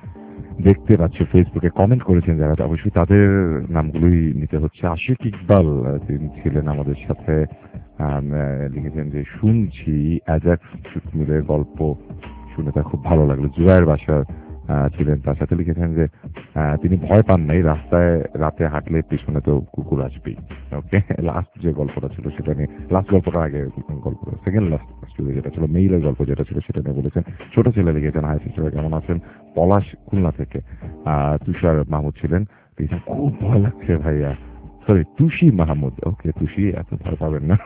দেখতে পাচ্ছি ফেসবুকে কমেন্ট করেছেন যারা, অবশ্যই তাদের নামগুলোই নিতে হচ্ছে। আশিক ইকবাল তিনি ছিলেন আমাদের সাথে, লিখেছেন যে শুনছি অ্যাজাক্স মিলের গল্প শুনে তার খুব ভালো লাগলো। জুবাইর বাসার ছিলেন, তার সাথে লিখেছেন যে তিনি ভয় পান নাই, রাস্তায় রাতে হাঁটলে পিছনে তো কুকুর আসবেই। ওকে, লাস্ট যে গল্পটা ছিল সেটা নিয়ে, লাস্ট গল্পটা আগে গল্প সেকেন্ড লাস্ট যেটা ছিল মেইলের গল্প যেটা ছিল সেটা নিয়ে বলেছেন। ছোট ছেলে লিখেছেন হাই সিস্টার কেমন আছেন, পলাশ খুলনা থেকে। আহ তুষার মাহমুদ ছিলেন, খুব ভয় লাগছে ভাইয়া, সরি তুষি মাহমুদ, ওকে তুষি এত ভয় পাবেন না।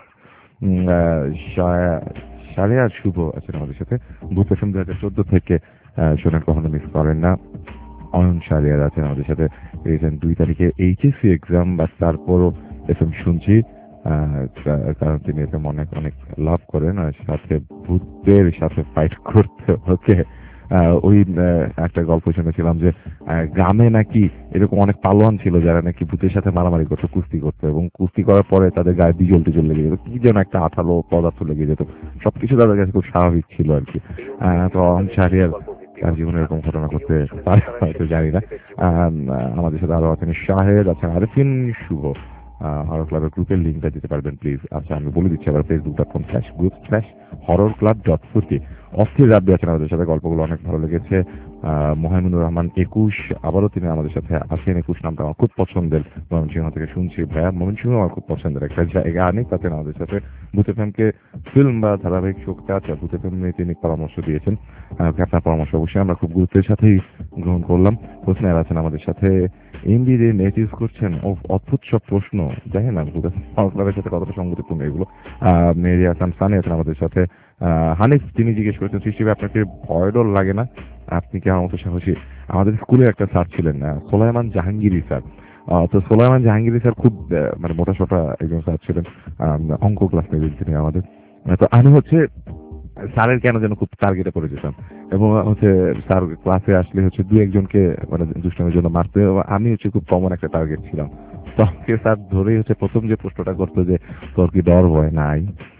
সারিয়ার শুভ আছেন আমাদের সাথে, ভূত এফএম দু হাজার চোদ্দ থেকে শোনেন, কখনো মিস করেন না। অয়ন সারিয়ার আছেন আমাদের সাথে, দুই তারিখে এইচএসসি এক্সাম বা তারপরও এফএম শুনছি, আহ, কা- কারণ তিনি এতে অনেক অনেক লাভ করেন আর সাথে ভূতের সাথে ফাইট করতে হচ্ছে। আহ, ওই আহ, একটা গল্প শুনেছিলাম যে আহ, গ্রামে নাকি এরকম অনেক পালোয়ান ছিল যারা নাকি ভূতের সাথে মারামারি করতো, কুস্তি করতো, এবং কুস্তি করার পরে তাদের গায়ে বিজল টিজল লেগে যেত, কি যেন একটা আঠালো পদার্থ লেগে যেত, সবকিছু তাদের কাছে খুব স্বাভাবিক ছিল আর কি। আহ, তো অহন শাহরিয়ার তার জীবনে এরকম ঘটনা করতে পারে হয়তো, জানি না। আম, আমাদের সাথে আরো আছেন শাহেদ, আছেন আরেফিন, শুভ। হরর ক্লাবের গ্রুপের লিঙ্কটা দিতে পারবেন প্লিজ। আচ্ছা, আমি বলে দিচ্ছি আবার, Facebook dot com slash group slash horror club dot Foorti. অস্থির রাব্বি আছেন আমাদের সাথে, গল্পগুলো অনেক ভালো লেগেছে। আহ, মোহাইমুনুর রহমান একুশ, আবারও তিনি আমাদের সাথে আছেন। একুশ নামটা আমার খুব পছন্দের, ময়মনসিংহ থেকে শুনছি ভাইয়া। ময়মনসিংহ আমার খুব পছন্দের একটা জায়গা। অনেক আছেন আমাদের সাথে, ভূতে ফ্যামকে ফিল্ম বা ধারাবাহিক শোকটা আছে ভূতে ফ্যাম নিয়ে তিনি পরামর্শ দিয়েছেন। আহ, আপনার পরামর্শ অবশ্যই আমরা খুব গুরুত্বের সাথেই গ্রহণ করলাম। হোসেন আছেন আমাদের সাথে, এমবি রে নেট ইউজ করছেন, ও অদ্ভুত সব প্রশ্ন, জানি না ভূতে ক্লাবের সাথে কতটা সঙ্গতিপূর্ণ এগুলো। আহ, মেহেদি হাসান সানি আছেন আমাদের সাথে। আহ, হানিফ, তিনি জিজ্ঞেস করেছেন সৃষ্টি ভাই আপনাকে ভয় ডর লাগে না, আপনি কি আমার মতো সাহসী? আমাদের স্কুলে একটা স্যার ছিলেন আহ, সোলাইমান জাহাঙ্গীরি স্যার। আহ, তো সোলাইমান জাহাঙ্গীরি স্যার খুব আহ, মানে মোটা সোটা একজন স্যার ছিলেন, আহ, অঙ্ক ক্লাস নেবেন তিনি আমাদের। আহ, তো আমি হচ্ছে স্যারের কেন যেন খুব টার্গেটে পড়ে যেতাম, এবং হচ্ছে স্যার ক্লাসে আসলে হচ্ছে দু একজনকে মানে দুষ্টামের জন্য মারতে, আমি হচ্ছে খুব কমন একটা টার্গেট ছিলাম। তখন স্যার ধরেই হচ্ছে প্রথম যে প্রশ্নটা করতো যে তোর কি ডর ভয় নাই?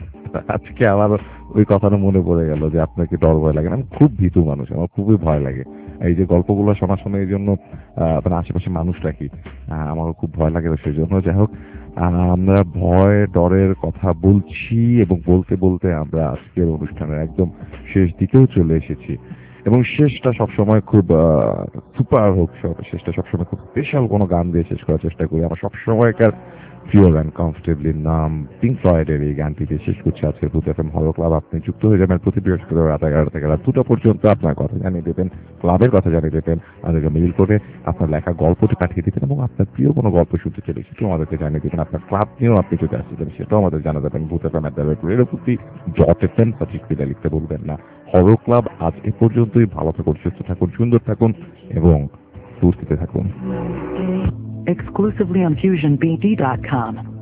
আজকে আমার ওই কথাটা মনে পড়ে গেল যে আপনার কি ডর ভয় লাগে না? আমি খুব ভীতু মানুষ, আমার খুবই ভয় লাগে। এই যে গল্পগুলো শোনার সময় এই জন্য আহ, মানে আশেপাশে মানুষ রাখি, আহ, আমারও খুব ভয় লাগে, সেই জন্য যাই হোক আহ, আমরা ভয় ডরের কথা বলছি এবং বলতে বলতে আমরা আজকের অনুষ্ঠানের একদম শেষ দিকেও চলে এসেছি, এবং শেষটা সবসময় খুব সুপার হোক, সব শেষটা সবসময় খুব স্পেশাল কোনো গান দিয়ে শেষ করার চেষ্টা করি। আমার সবসময়কার প্রিয় গান কমফোর্টেবলি নাম পিঙ্ক ফ্লয়েডের এই গানটি দিয়ে শেষ করছে আজকে ভূত এফএম হরর ক্লাব। আপনি যুক্ত হয়ে যাবেন প্রতি বৃহস্পতিবার রাত এগারোটা থেকে রাত দুটা পর্যন্ত। আপনার কথা জানিয়ে দেবেন, ক্লাবের কথা জানিয়ে দেবেন, আমাদেরকে মেইল করে আপনার লেখা গল্পটি পাঠিয়ে দিবেন, এবং আপনার প্রিয় কোনো গল্প শুনতে চাইলে সেটাও আমাদেরকে জানিয়ে দেবেন। আপনার ক্লাব নিয়েও আপনি যদি আসতে চান সেটাও আমাদের জানা যাবেন। ভূত এফএম এট রেডিওফুর্তি ডট এফএম সাবজেক্টে লিখতে বলবেন না। হরর ক্লাব আজ এ পর্যন্তই। ভালো থাকুন, সুস্থ থাকুন, সুন্দর থাকুন এবং ফুর্তিতে থাকুন। Exclusively on fusion b d dot com.